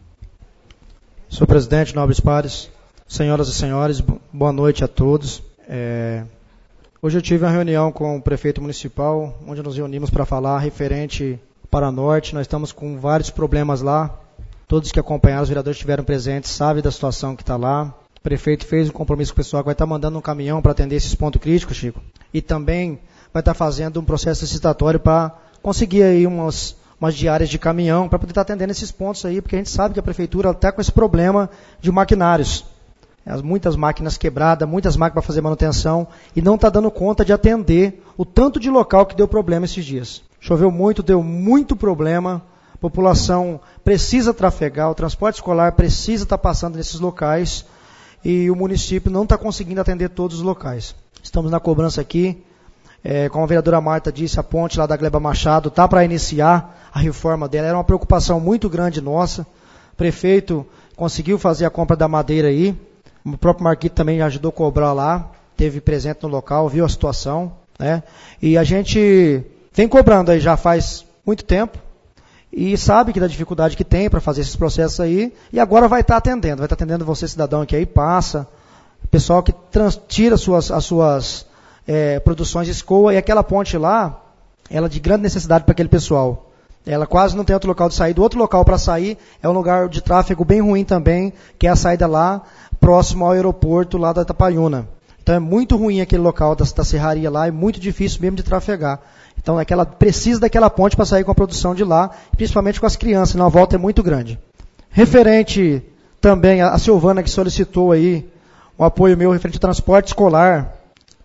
Senhor presidente, nobres pares, senhoras e senhores, boa noite a todos. É, hoje eu tive uma reunião com o prefeito municipal, onde nos reunimos para falar referente para a Norte. Nós estamos com vários problemas lá. Todos que acompanharam, os vereadores estiveram presentes, sabem da situação que está lá. O prefeito fez um compromisso com o pessoal que vai estar mandando um caminhão para atender esses pontos críticos, Chico. E também vai estar fazendo um processo licitatório para conseguir aí umas, umas diárias de caminhão para poder estar atendendo esses pontos aí, porque a gente sabe que a prefeitura está com esse problema de maquinários. As, muitas máquinas quebradas, muitas máquinas para fazer manutenção e não está dando conta de atender o tanto de local que deu problema esses dias. Choveu muito, deu muito problema. A população precisa trafegar, o transporte escolar precisa estar passando nesses locais e o município não está conseguindo atender todos os locais. Estamos na cobrança aqui É, como a vereadora Marta disse, a ponte lá da Gleba Machado está para iniciar a reforma dela. Era uma preocupação muito grande nossa. O prefeito conseguiu fazer a compra da madeira aí. O próprio Marquito também ajudou a cobrar lá. Teve presente no local, viu a situação, né? E a gente vem cobrando aí já faz muito tempo. E sabe que da dificuldade que tem para fazer esses processos aí. E agora vai estar tá atendendo. Vai estar tá atendendo você, cidadão, que aí passa. Pessoal que trans, tira suas, as suas... É, produções de escoa, e aquela ponte lá, ela é de grande necessidade para aquele pessoal. Ela quase não tem outro local de sair. Do outro local para sair é um lugar de tráfego bem ruim também, que é a saída lá, próximo ao aeroporto lá da Itapaiuna. Então é muito ruim aquele local da, da serraria lá, é muito difícil mesmo de trafegar. Então aquela, precisa daquela ponte para sair com a produção de lá, principalmente com as crianças, senão a volta é muito grande. Referente também a, a Silvana que solicitou aí um apoio meu referente ao transporte escolar,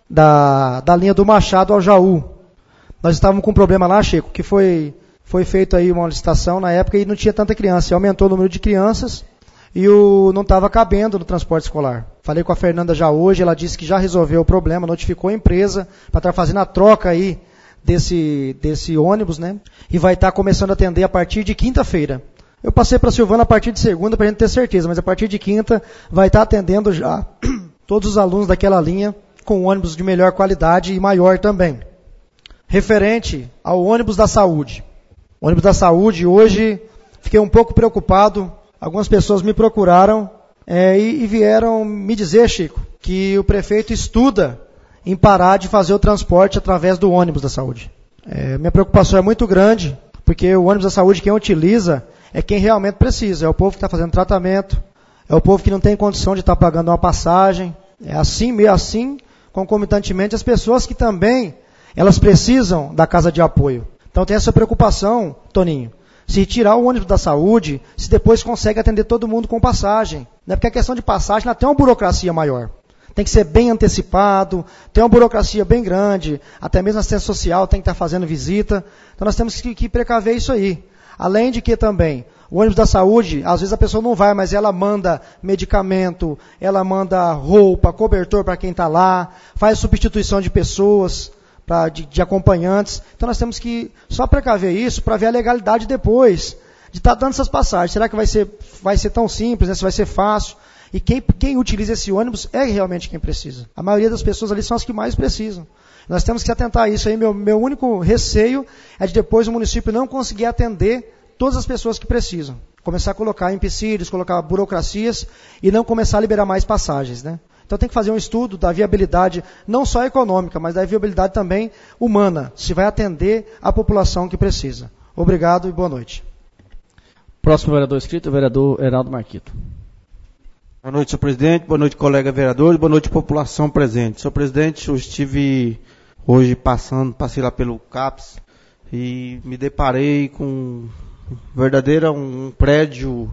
Da, da linha do Machado ao Jaú. Nós estávamos com um problema lá, Chico, que foi, foi feito aí uma licitação na época e não tinha tanta criança. E aumentou o número de crianças e o, não estava cabendo no transporte escolar. Falei com a Fernanda já hoje, ela disse que já resolveu o problema, notificou a empresa para estar fazendo a troca aí desse, desse ônibus, né? E vai estar começando a atender a partir de quinta-feira. Eu passei para a Silvana a partir de segunda para a gente ter certeza, mas a partir de quinta vai estar atendendo já todos os alunos daquela linha, com ônibus de melhor qualidade e maior também. Referente ao ônibus da saúde. O ônibus da saúde, hoje, fiquei um pouco preocupado. Algumas pessoas me procuraram é, e, e vieram me dizer, Chico, que o prefeito estuda em parar de fazer o transporte através do ônibus da saúde. É, minha preocupação é muito grande, porque o ônibus da saúde, quem utiliza, é quem realmente precisa. É o povo que está fazendo tratamento, é o povo que não tem condição de estar pagando uma passagem. É assim, meio assim, concomitantemente, as pessoas que também, elas precisam da casa de apoio. Então tem essa preocupação, Toninho, se tirar o ônibus da saúde, se depois consegue atender todo mundo com passagem. Né? Porque a questão de passagem, ela tem uma burocracia maior. Tem que ser bem antecipado, tem uma burocracia bem grande, até mesmo a assistência social tem que estar fazendo visita. Então nós temos que, que precaver isso aí. Além de que também, o ônibus da saúde, às vezes a pessoa não vai, mas ela manda medicamento, ela manda roupa, cobertor para quem está lá, faz substituição de pessoas, pra, de, de acompanhantes. Então nós temos que só precaver isso para ver a legalidade depois de estar tá dando essas passagens. Será que vai ser, vai ser tão simples, né? Se vai ser fácil? E quem, quem utiliza esse ônibus é realmente quem precisa. A maioria das pessoas ali são as que mais precisam. Nós temos que atentar a isso aí. Meu, meu único receio é de depois o município não conseguir atender todas as pessoas que precisam. Começar a colocar empecilhos, colocar burocracias e não começar a liberar mais passagens, né? Então tem que fazer um estudo da viabilidade, não só econômica, mas da viabilidade também humana, se vai atender a população que precisa. Obrigado e boa noite. Próximo vereador inscrito, o vereador Heraldo Marquito. Boa noite, senhor presidente. Boa noite, colega vereadores. Boa noite, população presente. Senhor presidente, eu estive hoje passando, passei lá pelo CAPS e me deparei com verdadeiro um prédio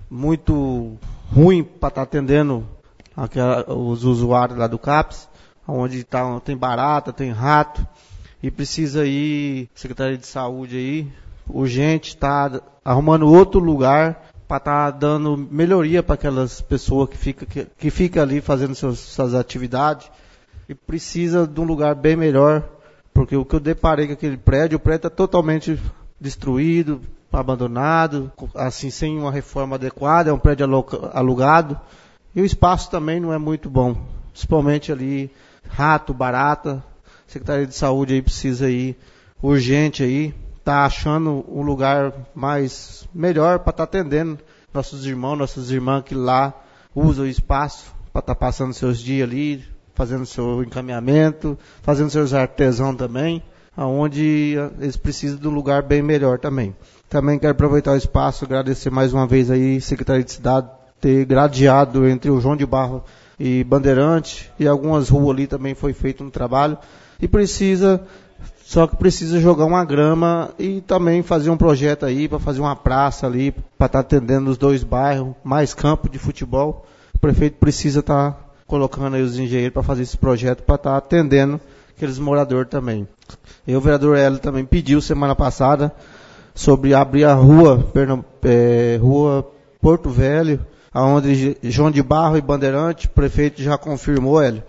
muito ruim para estar atendendo aquela, os usuários lá do CAPS, onde tá, tem barata, tem rato, e precisa ir, Secretaria de Saúde aí, urgente, está arrumando outro lugar para estar tá dando melhoria para aquelas pessoas que ficam que, que fica ali fazendo seus, suas atividades, e precisa de um lugar bem melhor, porque o que eu deparei com aquele prédio, o prédio está totalmente destruído, abandonado, assim, sem uma reforma adequada, é um prédio alugado, e o espaço também não é muito bom, principalmente ali, rato, barata. A Secretaria de Saúde aí precisa ir urgente aí, tá achando um lugar mais melhor para estar tá atendendo nossos irmãos, nossas irmãs que lá usam o espaço para estar tá passando seus dias ali, fazendo seu encaminhamento, fazendo seus artesãos também, aonde eles precisam de um lugar bem melhor também. Também quero aproveitar o espaço, agradecer mais uma vez aí, Secretaria de Cidade, ter gradeado entre o João de Barro e Bandeirante, e algumas ruas ali também foi feito um trabalho, e precisa, só que precisa jogar uma grama e também fazer um projeto aí, para fazer uma praça ali, para estar atendendo os dois bairros, mais campo de futebol. O prefeito precisa estar colocando aí os engenheiros para fazer esse projeto, para estar atendendo aqueles moradores também. E o vereador Hélio também pediu semana passada sobre abrir a rua, Pernamb... é, rua Porto Velho, onde João de Barro e Bandeirante, o prefeito já confirmou, Hélio,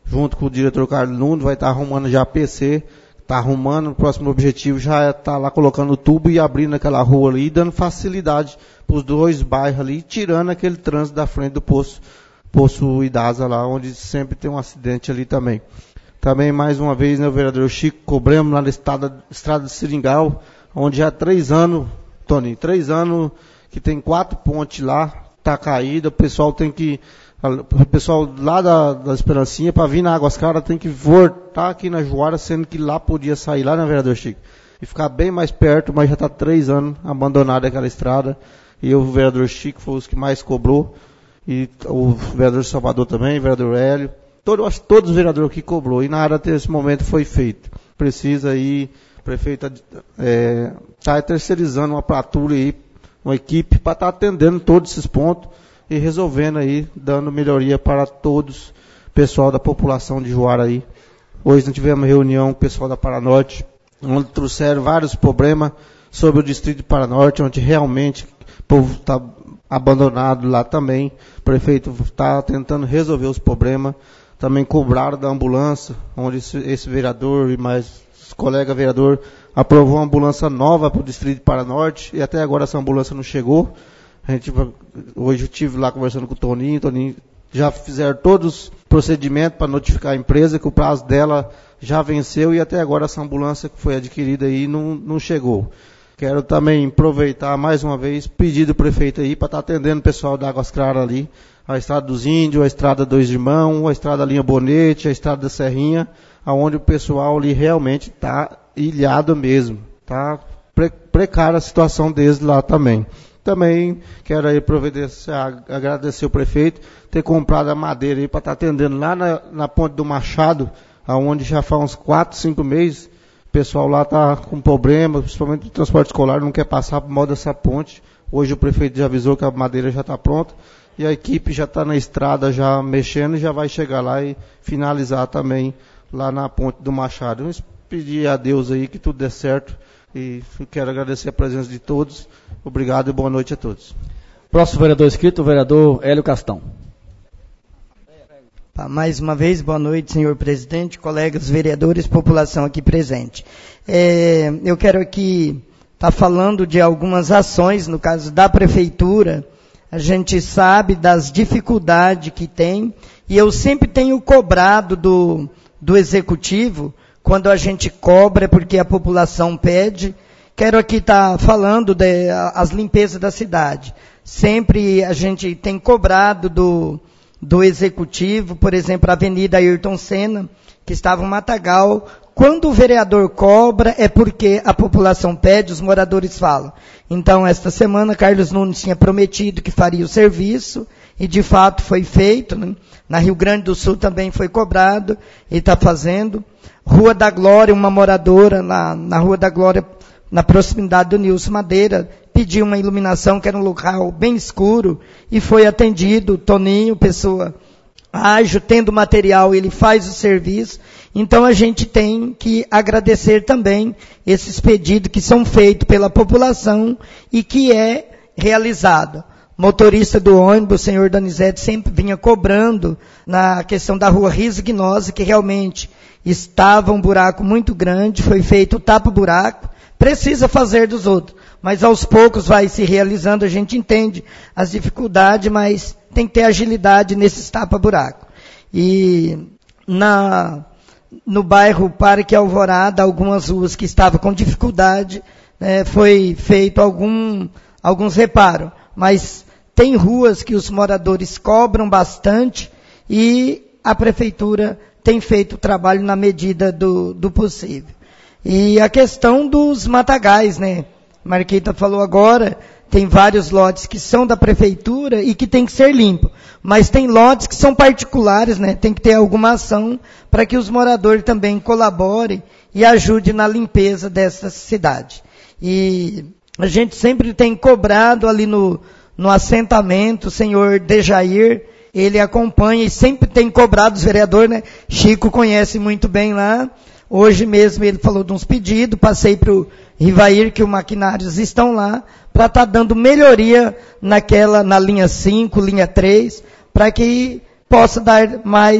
junto com o diretor Carlos Nunes, vai estar arrumando já P C, está arrumando, o próximo objetivo já está lá colocando o tubo e abrindo aquela rua ali, dando facilidade para os dois bairros ali, tirando aquele trânsito da frente do poço, poço Idasa lá, onde sempre tem um acidente ali também. Também, mais uma vez, né, o vereador Chico, cobramos lá na estrada, estrada de Seringal, onde já há três anos, Tony, três anos que tem quatro pontes lá, está caída, o pessoal tem que, o pessoal lá da, da Esperancinha, para vir na Águas Claras, tem que voltar aqui na Juara, sendo que lá podia sair, lá, né, vereador Chico? E ficar bem mais perto, mas já está três anos abandonada aquela estrada, e o vereador Chico foi os que mais cobrou, e o vereador Salvador também, o vereador Hélio, todo, acho que todos os vereadores que cobrou, e na área até esse momento foi feito. Precisa aí, o prefeito está é, tá terceirizando uma patrulha aí, uma equipe para estar tá atendendo todos esses pontos e resolvendo aí, dando melhoria para todos, pessoal da população de Juara aí. Hoje nós tivemos reunião com o pessoal da Paranorte, onde trouxeram vários problemas sobre o distrito de Paranorte, onde realmente o povo está abandonado lá também. O prefeito está tentando resolver os problemas. Também cobraram da ambulância, onde esse, esse vereador e mais os colegas vereador aprovou uma ambulância nova para o distrito de Paranorte, e até agora essa ambulância não chegou. A gente, hoje eu estive lá conversando com o Toninho, o Toninho já fizeram todos os procedimentos para notificar a empresa, que o prazo dela já venceu, e até agora essa ambulância que foi adquirida aí não, não chegou. Quero também aproveitar mais uma vez, pedir do prefeito aí para estar atendendo o pessoal da Águas Claras ali, a Estrada dos Índios, a Estrada Dois Irmãos, a Estrada Linha Bonete, a Estrada da Serrinha, aonde o pessoal ali realmente está ilhado mesmo, está pre precária a situação deles lá também. Também quero aí agradecer o prefeito ter comprado a madeira aí para estar atendendo lá na, na Ponte do Machado, aonde já faz uns quatro, cinco meses, o pessoal lá está com problema, principalmente o transporte escolar, não quer passar por mal dessa ponte. Hoje o prefeito já avisou que a madeira já está pronta, e a equipe já está na estrada, já mexendo, e já vai chegar lá e finalizar também lá na Ponte do Machado. Vamos pedir a Deus aí que tudo dê certo, e quero agradecer a presença de todos. Obrigado e boa noite a todos. Próximo vereador inscrito, o vereador Hélio Castão. Mais uma vez, boa noite, senhor presidente, colegas vereadores, população aqui presente. É, eu quero aqui estar tá falando de algumas ações, no caso da prefeitura. A gente sabe das dificuldades que tem, e eu sempre tenho cobrado do, do executivo, quando a gente cobra é porque a população pede. Quero aqui estar tá falando das limpezas da cidade. Sempre a gente tem cobrado do, do executivo, por exemplo, a Avenida Ayrton Senna, que estava um matagal. Quando o vereador cobra, é porque a população pede, os moradores falam. Então, esta semana, Carlos Nunes tinha prometido que faria o serviço, e de fato foi feito, né? Na Rio Grande do Sul também foi cobrado, e está fazendo. Rua da Glória, uma moradora na, na Rua da Glória, na proximidade do Nilson Madeira, pediu uma iluminação, que era um local bem escuro, e foi atendido. Toninho, pessoa ágil, tendo material, ele faz o serviço. Então a gente tem que agradecer também esses pedidos que são feitos pela população e que é realizado. Motorista do ônibus, o senhor Donizete, sempre vinha cobrando na questão da rua Risgnose, que realmente estava um buraco muito grande, foi feito o tapa-buraco, precisa fazer dos outros, mas aos poucos vai se realizando, a gente entende as dificuldades, mas tem que ter agilidade nesses tapa-buraco. E na, no bairro Parque Alvorada, algumas ruas que estavam com dificuldade, né, foi feito algum, alguns reparos, mas tem ruas que os moradores cobram bastante e a prefeitura tem feito o trabalho na medida do, do possível. E a questão dos matagais, né? Marquita falou agora, tem vários lotes que são da prefeitura e que tem que ser limpo. Mas tem lotes que são particulares, né? Tem que ter alguma ação para que os moradores também colaborem e ajudem na limpeza dessa cidade. E a gente sempre tem cobrado ali no, no assentamento, o senhor Dejair, ele acompanha e sempre tem cobrado os vereadores, né? Chico conhece muito bem lá. Hoje mesmo ele falou de uns pedidos, passei para o Rivair que os maquinários estão lá, para estar tá dando melhoria naquela, na linha cinco, linha três, para que possa dar mais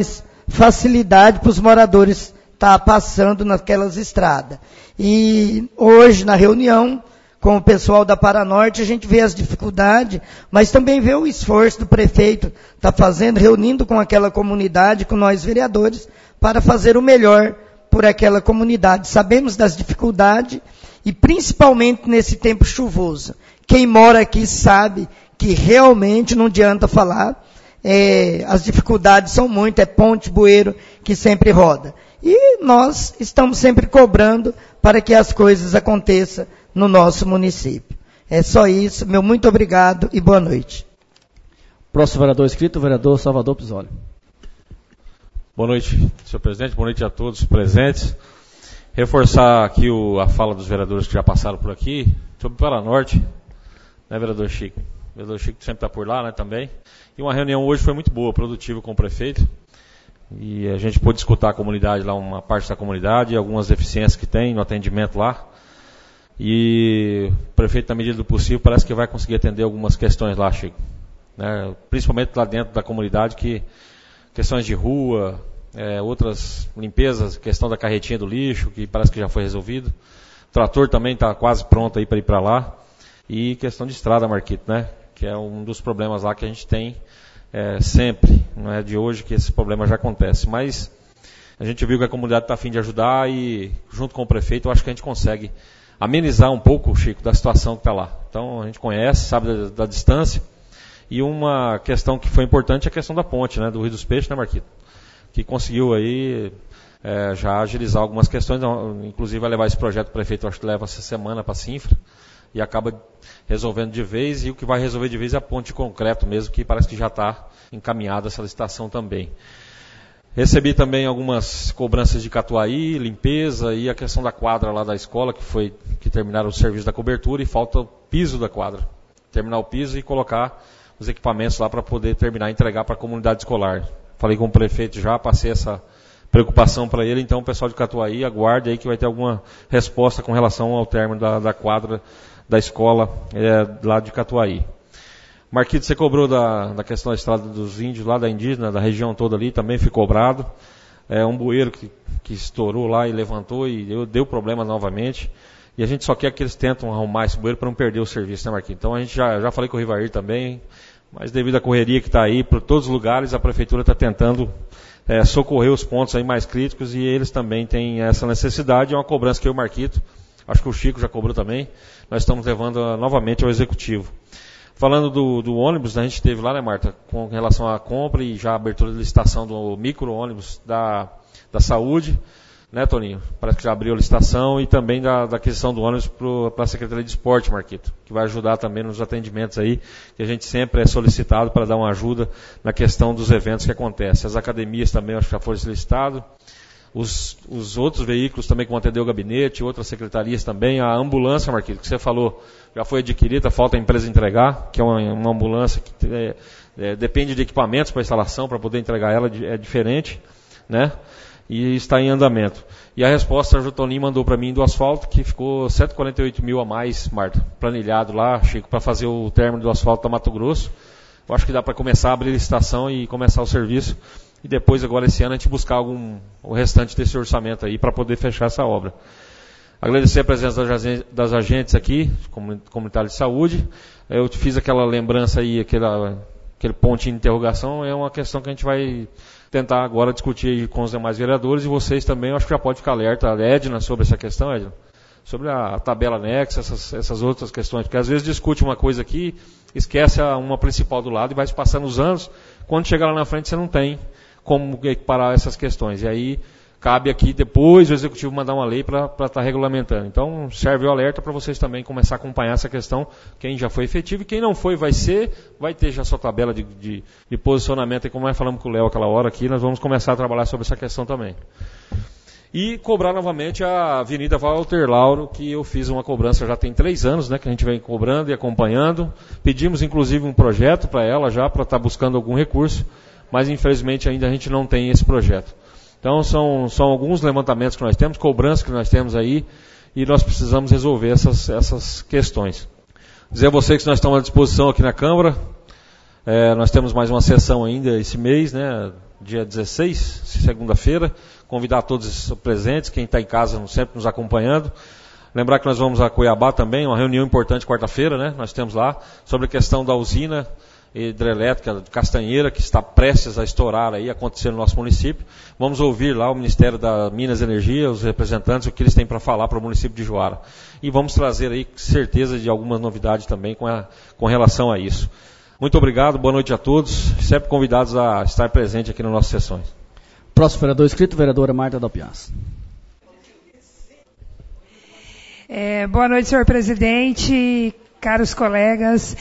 facilidade para os moradores estar passando naquelas estradas. E hoje, na reunião com o pessoal da Paranorte, a gente vê as dificuldades, mas também vê o esforço do prefeito está fazendo, reunindo com aquela comunidade, com nós vereadores, para fazer o melhor por aquela comunidade. Sabemos das dificuldades e principalmente nesse tempo chuvoso. Quem mora aqui sabe que realmente não adianta falar, é, as dificuldades são muitas, é ponte, bueiro que sempre roda. E nós estamos sempre cobrando para que as coisas aconteçam no nosso município. É só isso, meu muito obrigado e boa noite. Próximo vereador inscrito, o vereador Salvador Pisoli. Boa noite, senhor presidente, boa noite a todos presentes. Reforçar aqui o, a fala dos vereadores que já passaram por aqui, sobre o Paranorte, né, vereador Chico? O vereador Chico sempre está por lá, né, também. E uma reunião hoje foi muito boa, produtiva com o prefeito. E a gente pôde escutar a comunidade lá, uma parte da comunidade, algumas deficiências que tem no atendimento lá. E o prefeito, na medida do possível, parece que vai conseguir atender algumas questões lá, Chico. Né, principalmente lá dentro da comunidade, que questões de rua, é, outras limpezas, questão da carretinha do lixo, que parece que já foi resolvido. O trator também está quase pronto aí para ir para lá. E questão de estrada, Marquito, né? Que é um dos problemas lá que a gente tem é, sempre. Não é de hoje que esse problema já acontece. Mas a gente viu que a comunidade está a fim de ajudar e, junto com o prefeito, eu acho que a gente consegue amenizar um pouco, Chico, da situação que está lá. Então, a gente conhece, sabe da, da distância. E uma questão que foi importante é a questão da ponte, né? Do Rio dos Peixes, né, Marquito? Que conseguiu aí é, já agilizar algumas questões. Inclusive, vai levar esse projeto, o prefeito, acho que leva essa semana para a Sinfra. E acaba resolvendo de vez, e o que vai resolver de vez é a ponte de concreto mesmo, que parece que já está encaminhada essa licitação também. Recebi também algumas cobranças de Catuaí, limpeza e a questão da quadra lá da escola, que foi que terminaram o serviço da cobertura e falta o piso da quadra. Terminar o piso e colocar os equipamentos lá para poder terminar e entregar para a comunidade escolar. Falei com o prefeito já, passei essa preocupação para ele, então o pessoal de Catuaí aguarde aí que vai ter alguma resposta com relação ao término da, da quadra da escola é, lá de Catuaí. Marquito, você cobrou da, da questão da estrada dos índios, lá da indígena, da região toda ali, também foi cobrado. É um bueiro que, que estourou lá e levantou e deu, deu problema novamente. E a gente só quer que eles tentam arrumar esse bueiro para não perder o serviço, né, Marquito? Então a gente já, já falei com o Rivair também, mas devido à correria que está aí por todos os lugares, a prefeitura está tentando é, socorrer os pontos aí mais críticos e eles também têm essa necessidade. É uma cobrança que eu, Marquito, acho que o Chico já cobrou também, nós estamos levando uh, novamente ao Executivo. Falando do, do ônibus, a gente teve lá, né, Marta, com relação à compra e já a abertura de licitação do micro-ônibus da, da saúde, né, Toninho? Parece que já abriu a licitação e também da, da aquisição do ônibus para a Secretaria de Esporte, Marquito, que vai ajudar também nos atendimentos aí, que a gente sempre é solicitado para dar uma ajuda na questão dos eventos que acontecem. As academias também, acho que já foram solicitadas. Os, os outros veículos também que vão atender o gabinete, outras secretarias também, a ambulância, Marquito, que você falou, já foi adquirida, falta a empresa entregar, que é uma, uma ambulância que é, é, depende de equipamentos para instalação, para poder entregar ela, é diferente, né? E está em andamento. E a resposta a Jutonim mandou para mim do asfalto, que ficou cento e quarenta e oito mil a mais, Marta, planilhado lá, Chico, para fazer o término do asfalto da Mato Grosso. Eu acho que dá para começar a abrir licitação e começar o serviço. E depois, agora esse ano, a gente buscar algum, o restante desse orçamento aí para poder fechar essa obra. Agradecer a presença das, das agentes aqui, comunitários de saúde. Eu te fiz aquela lembrança aí, aquela, aquele pontinho de interrogação, é uma questão que a gente vai tentar agora discutir com os demais vereadores e vocês também, eu acho que já pode ficar alerta, Edna, sobre essa questão, Edna, sobre a tabela anexa, essas, essas outras questões, porque às vezes discute uma coisa aqui, esquece a, uma principal do lado e vai se passando os anos, quando chegar lá na frente você não tem como equiparar essas questões. E aí cabe aqui depois o Executivo mandar uma lei para estar tá regulamentando. Então serve o alerta para vocês também começar a acompanhar essa questão, quem já foi efetivo e quem não foi vai ser, vai ter já sua tabela de, de, de posicionamento, e como nós falamos com o Léo aquela hora aqui, nós vamos começar a trabalhar sobre essa questão também. E cobrar novamente a Avenida Walter Lauro, que eu fiz uma cobrança já tem três anos, né, que a gente vem cobrando e acompanhando. Pedimos inclusive um projeto para ela já, para estar tá buscando algum recurso, mas infelizmente ainda a gente não tem esse projeto. Então são, são alguns levantamentos que nós temos, cobranças que nós temos aí, e nós precisamos resolver essas, essas questões. Dizer a vocês que nós estamos à disposição aqui na Câmara, é, nós temos mais uma sessão ainda esse mês, né, dia dezesseis, segunda-feira. Convidar todos os presentes, quem está em casa sempre nos acompanhando. Lembrar que nós vamos a Cuiabá também, uma reunião importante quarta-feira, né? Nós temos lá, sobre a questão da usina hidrelétrica de Castanheira, que está prestes a estourar aí, acontecer no nosso município. Vamos ouvir lá o Ministério da Minas e Energia, os representantes, o que eles têm para falar para o município de Juara. E vamos trazer aí certeza de algumas novidades também com, a, com relação a isso. Muito obrigado, boa noite a todos, sempre convidados a estar presente aqui nas nossas sessões. Próximo vereador inscrito, vereadora Marta Dalpiaz. É, boa noite, senhor presidente, caros colegas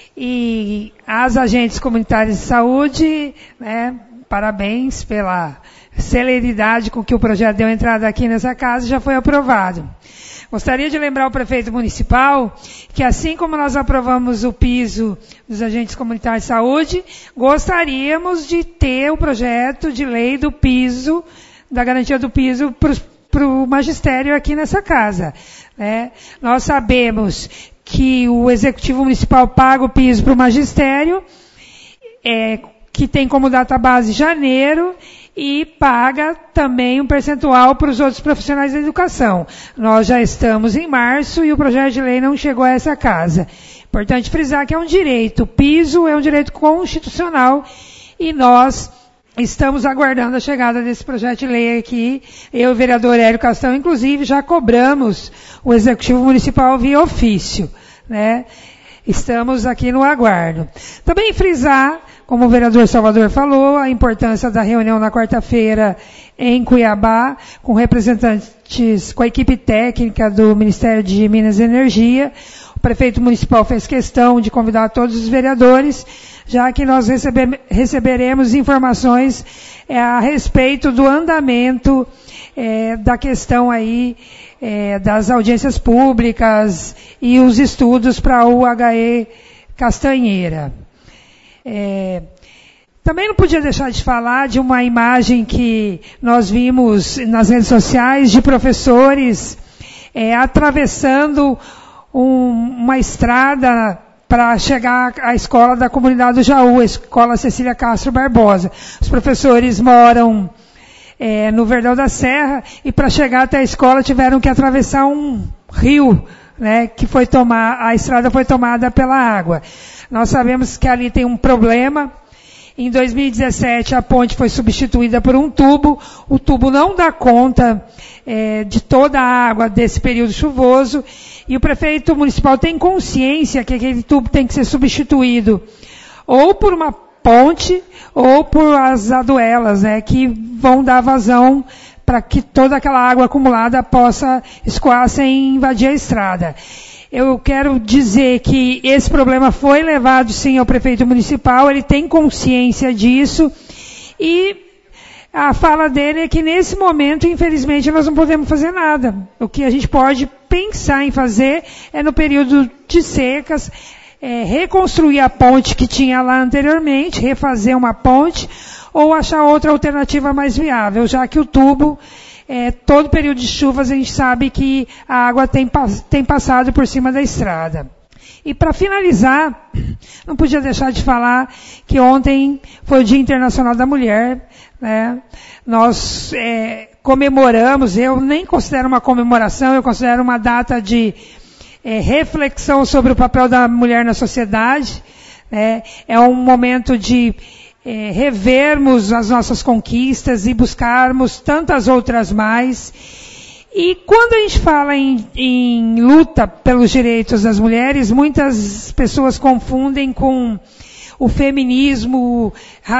e as agentes comunitárias de saúde, né, parabéns pela celeridade com que o projeto deu entrada aqui nessa casa e já foi aprovado. Gostaria de lembrar ao prefeito municipal que, assim como nós aprovamos o piso dos agentes comunitários de saúde, gostaríamos de ter o projeto de lei do piso, da garantia do piso para o magistério aqui nessa casa. Né? Nós sabemos que o executivo municipal paga o piso para o magistério, é, que tem como data base janeiro, e paga também um percentual para os outros profissionais da educação. Nós já estamos em março e o projeto de lei não chegou a essa casa. Importante frisar que é um direito. O piso é um direito constitucional e nós estamos aguardando a chegada desse projeto de lei aqui. Eu e o vereador Hélio Castão, inclusive, já cobramos o Executivo Municipal via ofício, né? Estamos aqui no aguardo. Também frisar, como o vereador Salvador falou, a importância da reunião na quarta-feira em Cuiabá, com representantes, com a equipe técnica do Ministério de Minas e Energia. O prefeito municipal fez questão de convidar todos os vereadores, já que nós recebe, receberemos informações é, a respeito do andamento é, da questão aí é, das audiências públicas e os estudos para o U H E Castanheira. É, também não podia deixar de falar de uma imagem que nós vimos nas redes sociais de professores é, atravessando um, uma estrada para chegar à escola da comunidade do Jaú, a escola Cecília Castro Barbosa. Os professores moram é, no Verdão da Serra e para chegar até a escola tiveram que atravessar um rio, né, que foi tomar, a estrada foi tomada pela água. Nós sabemos que ali tem um problema. Em dois mil e dezessete, a ponte foi substituída por um tubo. O tubo não dá conta é, de toda a água desse período chuvoso. E o prefeito municipal tem consciência que aquele tubo tem que ser substituído ou por uma ponte ou por as aduelas, né, que vão dar vazão para que toda aquela água acumulada possa escoar sem invadir a estrada. Eu quero dizer que esse problema foi levado sim ao prefeito municipal, ele tem consciência disso e a fala dele é que nesse momento, infelizmente, nós não podemos fazer nada. O que a gente pode pensar em fazer é no período de secas, é, reconstruir a ponte que tinha lá anteriormente, refazer uma ponte ou achar outra alternativa mais viável, já que o tubo É, todo período de chuvas a gente sabe que a água tem, tem passado por cima da estrada. E para finalizar, não podia deixar de falar que ontem foi o Dia Internacional da Mulher, né? Nós é, comemoramos, eu nem considero uma comemoração, eu considero uma data de é, reflexão sobre o papel da mulher na sociedade, né? É um momento de É, revermos as nossas conquistas e buscarmos tantas outras mais. E quando a gente fala em, em luta pelos direitos das mulheres, muitas pessoas confundem com o feminismo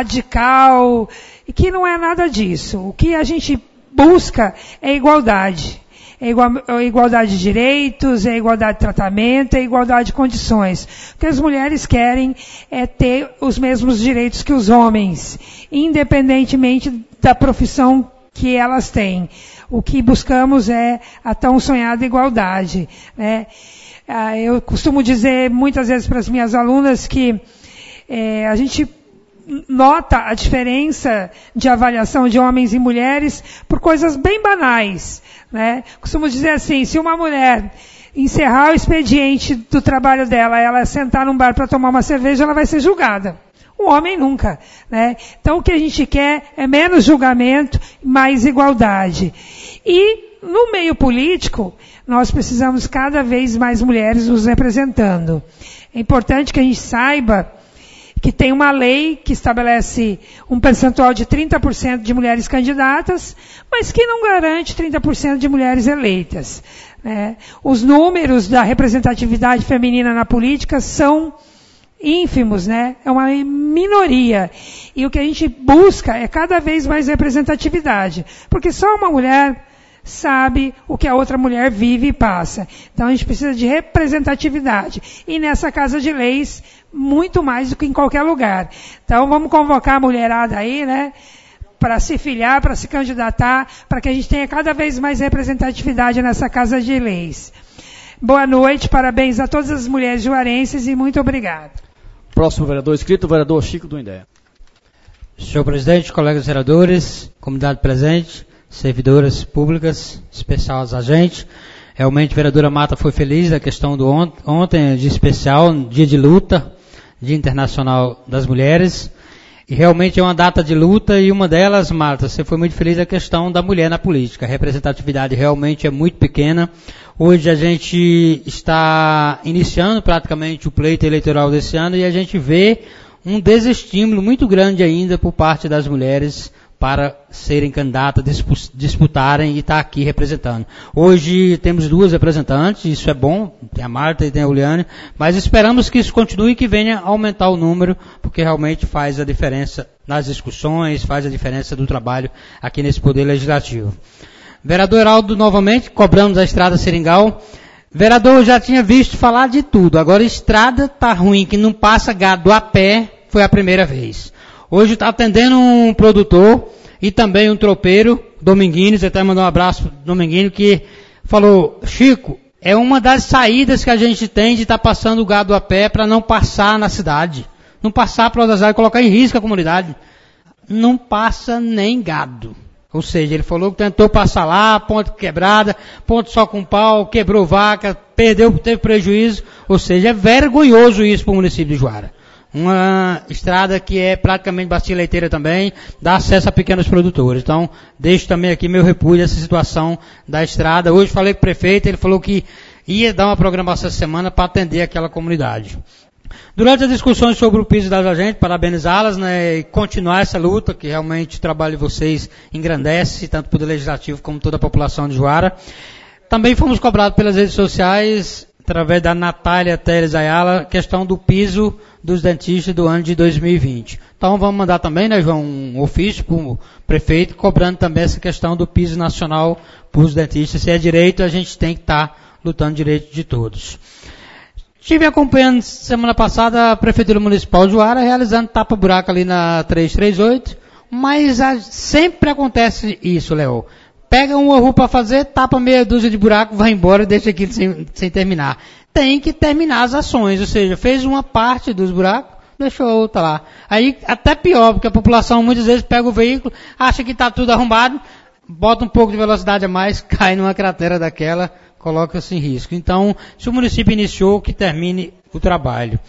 radical, e que não é nada disso. O que a gente busca é igualdade. É, igual, é igualdade de direitos, é igualdade de tratamento, é igualdade de condições. O que as mulheres querem é ter os mesmos direitos que os homens, independentemente da profissão que elas têm. O que buscamos é a tão sonhada igualdade, né? Eu costumo dizer muitas vezes para as minhas alunas que é, a gente nota a diferença de avaliação de homens e mulheres por coisas bem banais, né? Costumo dizer assim, se uma mulher encerrar o expediente do trabalho dela, ela sentar num bar para tomar uma cerveja, ela vai ser julgada. o homem nunca, né? Então o que a gente quer é menos julgamento, mais igualdade. E no meio político, nós precisamos cada vez mais mulheres nos representando. É importante que a gente saiba que tem uma lei que estabelece um percentual de trinta por cento de mulheres candidatas, mas que não garante trinta por cento de mulheres eleitas. Né? Os números da representatividade feminina na política são ínfimos, né? É uma minoria. E o que a gente busca é cada vez mais representatividade, porque só uma mulher sabe o que a outra mulher vive e passa. Então a gente precisa de representatividade. E nessa Casa de Leis, muito mais do que em qualquer lugar. Então vamos convocar a mulherada aí, né? Para se filiar, para se candidatar, para que a gente tenha cada vez mais representatividade nessa Casa de Leis. Boa noite, parabéns a todas as mulheres juarenses e muito obrigado. Próximo vereador inscrito, o vereador Chico do Indé. Senhor presidente, colegas vereadores, comunidade presente, servidoras públicas, especial aos agentes. Realmente a vereadora Mata foi feliz da questão do ont- ontem, dia especial, dia de luta, Dia Internacional das Mulheres. E realmente é uma data de luta e uma delas, Marta, você foi muito feliz da questão da mulher na política. A representatividade realmente é muito pequena. Hoje a gente está iniciando praticamente o pleito eleitoral desse ano e a gente vê um desestímulo muito grande ainda por parte das mulheres para serem candidatas, disputarem e estar aqui representando. Hoje temos duas representantes, isso é bom, tem a Marta e tem a Uliane, mas esperamos que isso continue e que venha a aumentar o número, porque realmente faz a diferença nas discussões, faz a diferença do trabalho aqui nesse Poder Legislativo. Vereador Heraldo, novamente, cobramos a estrada Seringal. Vereador, eu já tinha visto falar de tudo, agora a estrada está ruim, que não passa gado a pé, foi a primeira vez. Hoje está atendendo um produtor e também um tropeiro, Dominguinhos, até mandou um abraço para o Dominguinhos, que falou, Chico, é uma das saídas que a gente tem de estar tá passando o gado a pé para não passar na cidade, não passar para outras áreas, colocar em risco a comunidade. Não passa nem gado. Ou seja, ele falou que tentou passar lá, ponte quebrada, ponte só com pau, quebrou vaca, perdeu, teve prejuízo. Ou seja, é vergonhoso isso para o município de Juara. Uma estrada que é praticamente bacia leiteira também, dá acesso a pequenos produtores. Então, deixo também aqui meu repúdio a essa situação da estrada. Hoje falei com o prefeito, ele falou que ia dar uma programação essa semana para atender aquela comunidade. Durante as discussões sobre o piso das agentes, parabenizá-las, né, e continuar essa luta, que realmente o trabalho de vocês engrandece, tanto o Poder Legislativo como toda a população de Juara. Também fomos cobrados pelas redes sociais, através da Natália Teres Ayala, questão do piso dos dentistas do ano de dois mil e vinte. Então vamos mandar também, né, João, um ofício para o prefeito, cobrando também essa questão do piso nacional para os dentistas. Se é direito, a gente tem que estar tá lutando direito de todos. Estive acompanhando semana passada a Prefeitura Municipal de Juara, realizando tapa-buraco ali na trezentos e trinta e oito, mas a, sempre acontece isso, Léo. Pega uma rua para fazer, tapa meia dúzia de buraco, vai embora e deixa aquilo sem, sem terminar. Tem que terminar as ações, ou seja, fez uma parte dos buracos, deixou a outra lá. Aí até pior, porque a população muitas vezes pega o veículo, acha que está tudo arrumado, bota um pouco de velocidade a mais, cai numa cratera daquela, coloca-se em risco. Então, se o município iniciou, que termine o trabalho.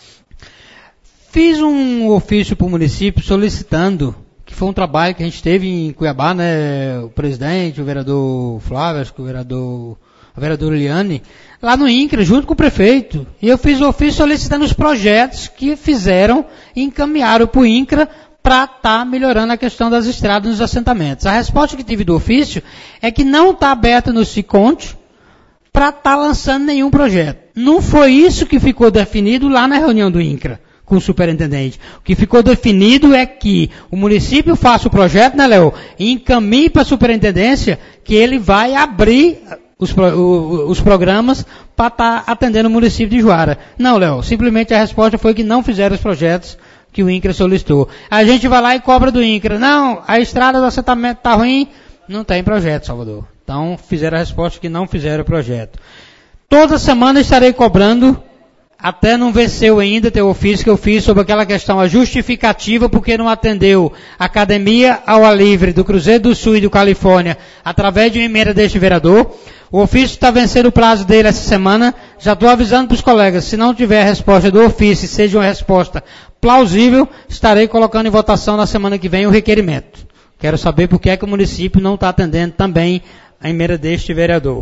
Fiz um ofício para o município solicitando, que foi um trabalho que a gente teve em Cuiabá, né, o presidente, o vereador Flávio, acho que o vereador, a vereadora Eliane, lá no INCRA, junto com o prefeito. E eu fiz o ofício solicitando os projetos que fizeram e encaminharam para o INCRA para estar tá melhorando a questão das estradas nos assentamentos. A resposta que tive do ofício é que não está aberta no SICONT para estar tá lançando nenhum projeto. Não foi isso que ficou definido lá na reunião do INCRA com o superintendente. O que ficou definido é que o município faça o projeto, né, Léo, e encaminhe para a superintendência que ele vai abrir os, os programas para estar tá atendendo o município de Juara. Não, Léo, simplesmente a resposta foi que não fizeram os projetos que o INCRA solicitou. A gente vai lá e cobra do INCRA. Não, a estrada do assentamento está ruim, não tem projeto, Salvador. Então, fizeram a resposta que não fizeram o projeto. Toda semana estarei cobrando, até não venceu ainda teu ofício que eu fiz sobre aquela questão, a justificativa porque não atendeu a Academia Aula Livre do Cruzeiro do Sul e do Califórnia através de uma emenda deste vereador. O ofício está vencendo o prazo dele essa semana. Já estou avisando para os colegas, se não tiver a resposta do ofício, seja uma resposta plausível, estarei colocando em votação na semana que vem o requerimento. Quero saber por que é que o município não está atendendo também a emenda deste vereador.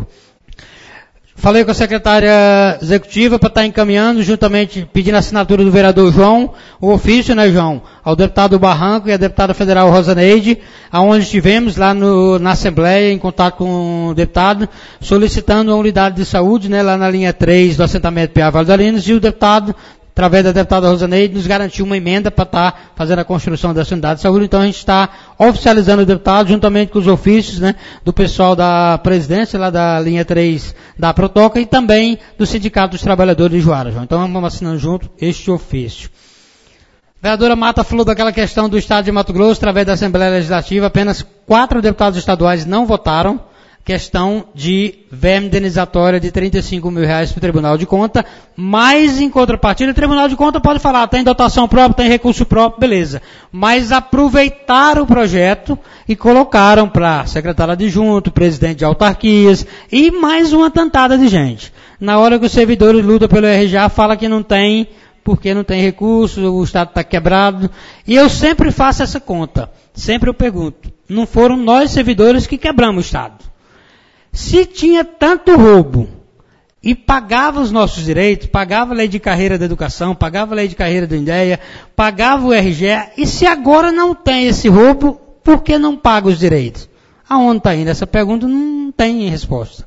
Falei com a secretária executiva para estar encaminhando, juntamente pedindo a assinatura do vereador João, o ofício, né, João, ao deputado Barranco e à deputada federal Rosaneide, aonde estivemos lá no, na Assembleia, em contato com o deputado, solicitando uma unidade de saúde, né, lá na linha três do assentamento P A Vale do Alinos, e o deputado, através da deputada Rosaneide, nos garantiu uma emenda para estar fazendo a construção dessa unidade de saúde. Então a gente está oficializando o deputado, juntamente com os ofícios, né, do pessoal da presidência, lá da linha três da Protoca, e também do Sindicato dos Trabalhadores de Juara, João. Então vamos assinando junto este ofício. A vereadora Mata falou daquela questão do Estado de Mato Grosso, através da Assembleia Legislativa, apenas quatro deputados estaduais não votaram. Questão de verba indenizatória de trinta e cinco mil reais para o Tribunal de Conta, mas em contrapartida o Tribunal de Conta pode falar, tem dotação própria, tem recurso próprio, beleza. Mas aproveitaram o projeto e colocaram para secretário adjunto, presidente de autarquias e mais uma tantada de gente. Na hora que os servidores lutam pelo R J A, fala que não tem, porque não tem recurso, o Estado está quebrado. E eu sempre faço essa conta, sempre eu pergunto, não foram nós servidores que quebramos o Estado? Se tinha tanto roubo e pagava os nossos direitos, pagava a lei de carreira da educação, pagava a lei de carreira do INDEA, pagava o R G A, e se agora não tem esse roubo, por que não paga os direitos? Aonde está indo? Essa pergunta não tem resposta.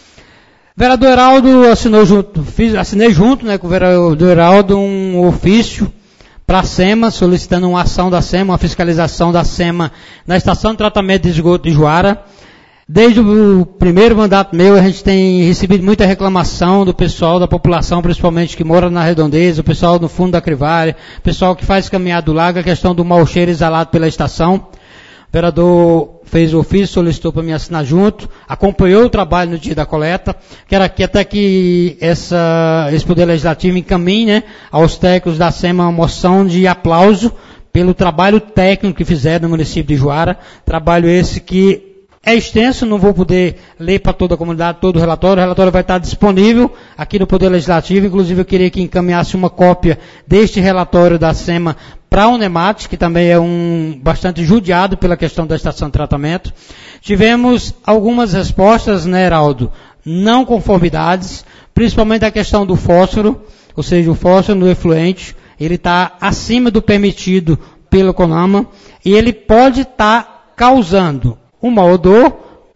O vereador Heraldo assinou junto, fiz, assinei junto, né, com o vereador Heraldo um ofício para a SEMA, solicitando uma ação da SEMA, uma fiscalização da SEMA na estação de tratamento de esgoto de Juara. Desde o primeiro mandato meu, a gente tem recebido muita reclamação do pessoal, da população, principalmente que mora na redondeza, o pessoal no fundo da Crivária, o pessoal que faz caminhada do lago, a questão do mau cheiro exalado pela estação. O vereador fez o ofício, solicitou para me assinar junto, acompanhou o trabalho no dia da coleta, quero aqui até que essa, esse Poder Legislativo encaminhe, né, aos técnicos da SEMA uma moção de aplauso pelo trabalho técnico que fizeram no município de Juara, trabalho esse que é extenso, não vou poder ler para toda a comunidade todo o relatório. O relatório vai estar disponível aqui no Poder Legislativo. Inclusive, eu queria que encaminhasse uma cópia deste relatório da SEMA para a Unemat, que também é um bastante judiado pela questão da estação de tratamento. Tivemos algumas respostas, né, Heraldo? Não conformidades, principalmente a questão do fósforo, ou seja, o fósforo no efluente, ele está acima do permitido pelo CONAMA e ele pode estar tá causando um mau odor,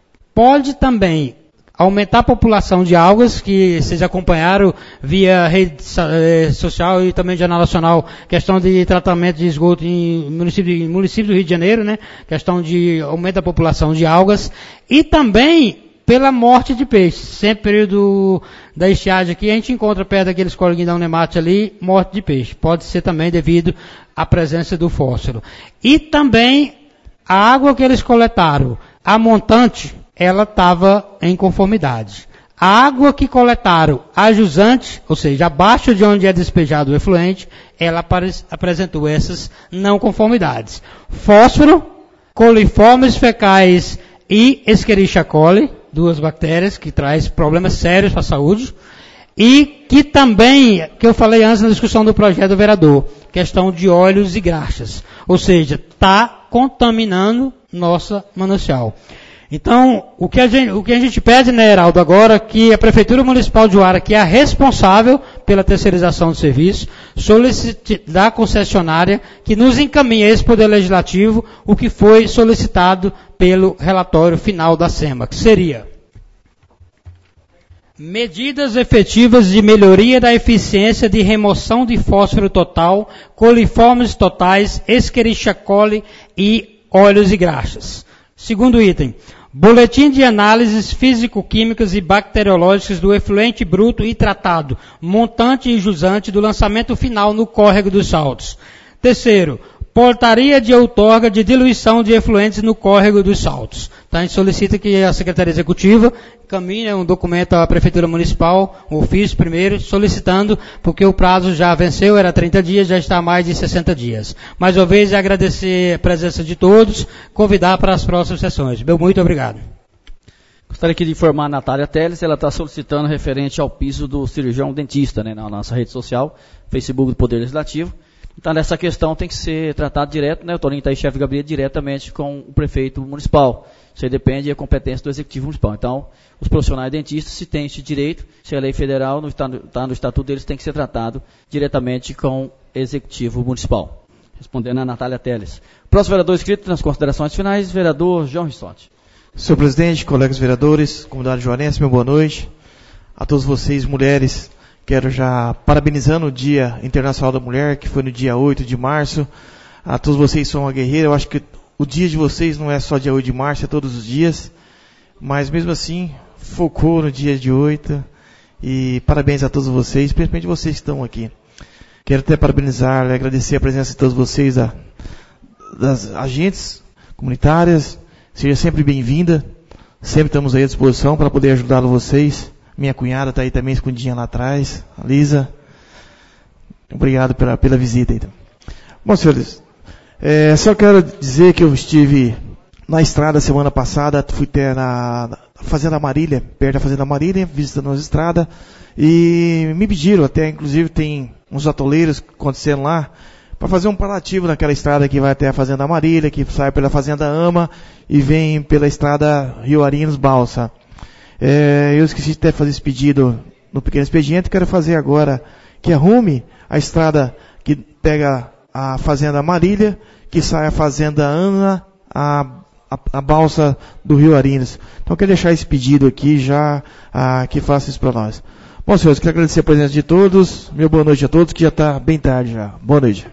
pode também aumentar a população de algas, que vocês acompanharam via rede social e também Jornal Nacional, questão de tratamento de esgoto em município, município do Rio de Janeiro, né? Questão de aumento da população de algas, e também pela morte de peixes. Sempre período da estiagem aqui, a gente encontra perto daqueles coleguinhos da Unemat ali, morte de peixe. Pode ser também devido à presença do fósforo. E também a água que eles coletaram, a montante, ela estava em conformidade. A água que coletaram, a jusante, ou seja, abaixo de onde é despejado o efluente, ela apresentou essas não conformidades. Fósforo, coliformes fecais e Escherichia coli, duas bactérias que traz problemas sérios para a saúde. E que também, que eu falei antes na discussão do projeto do vereador, questão de óleos e graxas. Ou seja, está contaminando nossa manancial. Então, o que, a gente, o que a gente pede, né, Heraldo, agora, que a Prefeitura Municipal de Juara, que é a responsável pela terceirização do serviço, solicite da concessionária que nos encaminhe a esse Poder Legislativo o que foi solicitado pelo relatório final da SEMA, que seria: medidas efetivas de melhoria da eficiência de remoção de fósforo total, coliformes totais, Escherichia coli e óleos e graxas. Segundo item, boletim de análises físico-químicas e bacteriológicas do efluente bruto e tratado, montante e jusante do lançamento final no córrego dos Saltos. Terceiro, portaria de outorga de diluição de efluentes no córrego dos Saltos. Então, a gente solicita que a Secretaria Executiva encaminhe um documento à Prefeitura Municipal, um ofício primeiro, solicitando, porque o prazo já venceu, era trinta dias, já está a mais de sessenta dias. Mais uma vez, agradecer a presença de todos, convidar para as próximas sessões. Meu muito obrigado. Gostaria aqui de informar a Natália Teles, ela está solicitando referente ao piso do cirurgião dentista, né, na nossa rede social, Facebook do Poder Legislativo. Então, essa questão tem que ser tratada direto, né? O Toninho está aí, chefe de gabinete, diretamente com o prefeito municipal. Isso aí depende da competência do executivo municipal. Então, os profissionais dentistas, se têm esse direito, se a lei federal não está, está no estatuto deles, tem que ser tratado diretamente com o executivo municipal. Respondendo a Natália Teles. Próximo vereador inscrito nas considerações finais, vereador João Rissotti. Senhor presidente, colegas vereadores, comunidade joarense, meu boa noite. A todos vocês, mulheres, quero já parabenizando o Dia Internacional da Mulher, que foi no dia oito de março. A todos vocês são uma guerreira. Eu acho que o dia de vocês não é só dia oito de março, é todos os dias. Mas mesmo assim, focou no dia de oito. E parabéns a todos vocês, principalmente vocês que estão aqui. Quero até parabenizar e agradecer a presença de todos vocês, da, das agentes comunitárias. Seja sempre bem-vinda. Sempre estamos aí à disposição para poder ajudar vocês. Minha cunhada está aí também escondidinha lá atrás, a Lisa. Obrigado pela, pela visita. Então. Bom, senhores, é, só quero dizer que eu estive na estrada semana passada, fui até na, na Fazenda Marília, perto da Fazenda Marília, visitando as estradas, e me pediram, até inclusive tem uns atoleiros acontecendo lá, para fazer um parativo naquela estrada que vai até a Fazenda Marília, que sai pela Fazenda Ama e vem pela estrada Rio Arinos Balsa. É, eu esqueci de até fazer esse pedido no pequeno expediente, quero fazer agora que arrume a estrada que pega a Fazenda Marília, que sai a Fazenda Ana, a, a, a balsa do Rio Arinos. Então eu quero deixar esse pedido aqui já, a, que faça isso para nós. Bom, senhores, quero agradecer a presença de todos, meu boa noite a todos, que já está bem tarde já. Boa noite.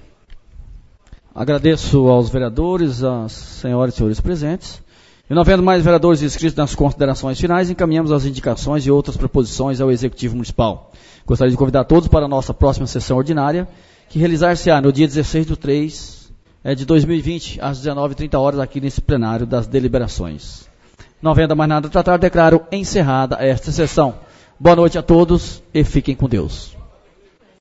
Agradeço aos vereadores, às senhoras e senhores presentes. E não havendo mais vereadores inscritos nas considerações finais, encaminhamos as indicações e outras proposições ao Executivo Municipal. Gostaria de convidar todos para a nossa próxima sessão ordinária, que realizar-se-á no dia dezesseis de três de dois mil e vinte, às dezenove e trinta horas, aqui nesse plenário das deliberações. Não havendo mais nada a tratar, declaro encerrada esta sessão. Boa noite a todos e fiquem com Deus.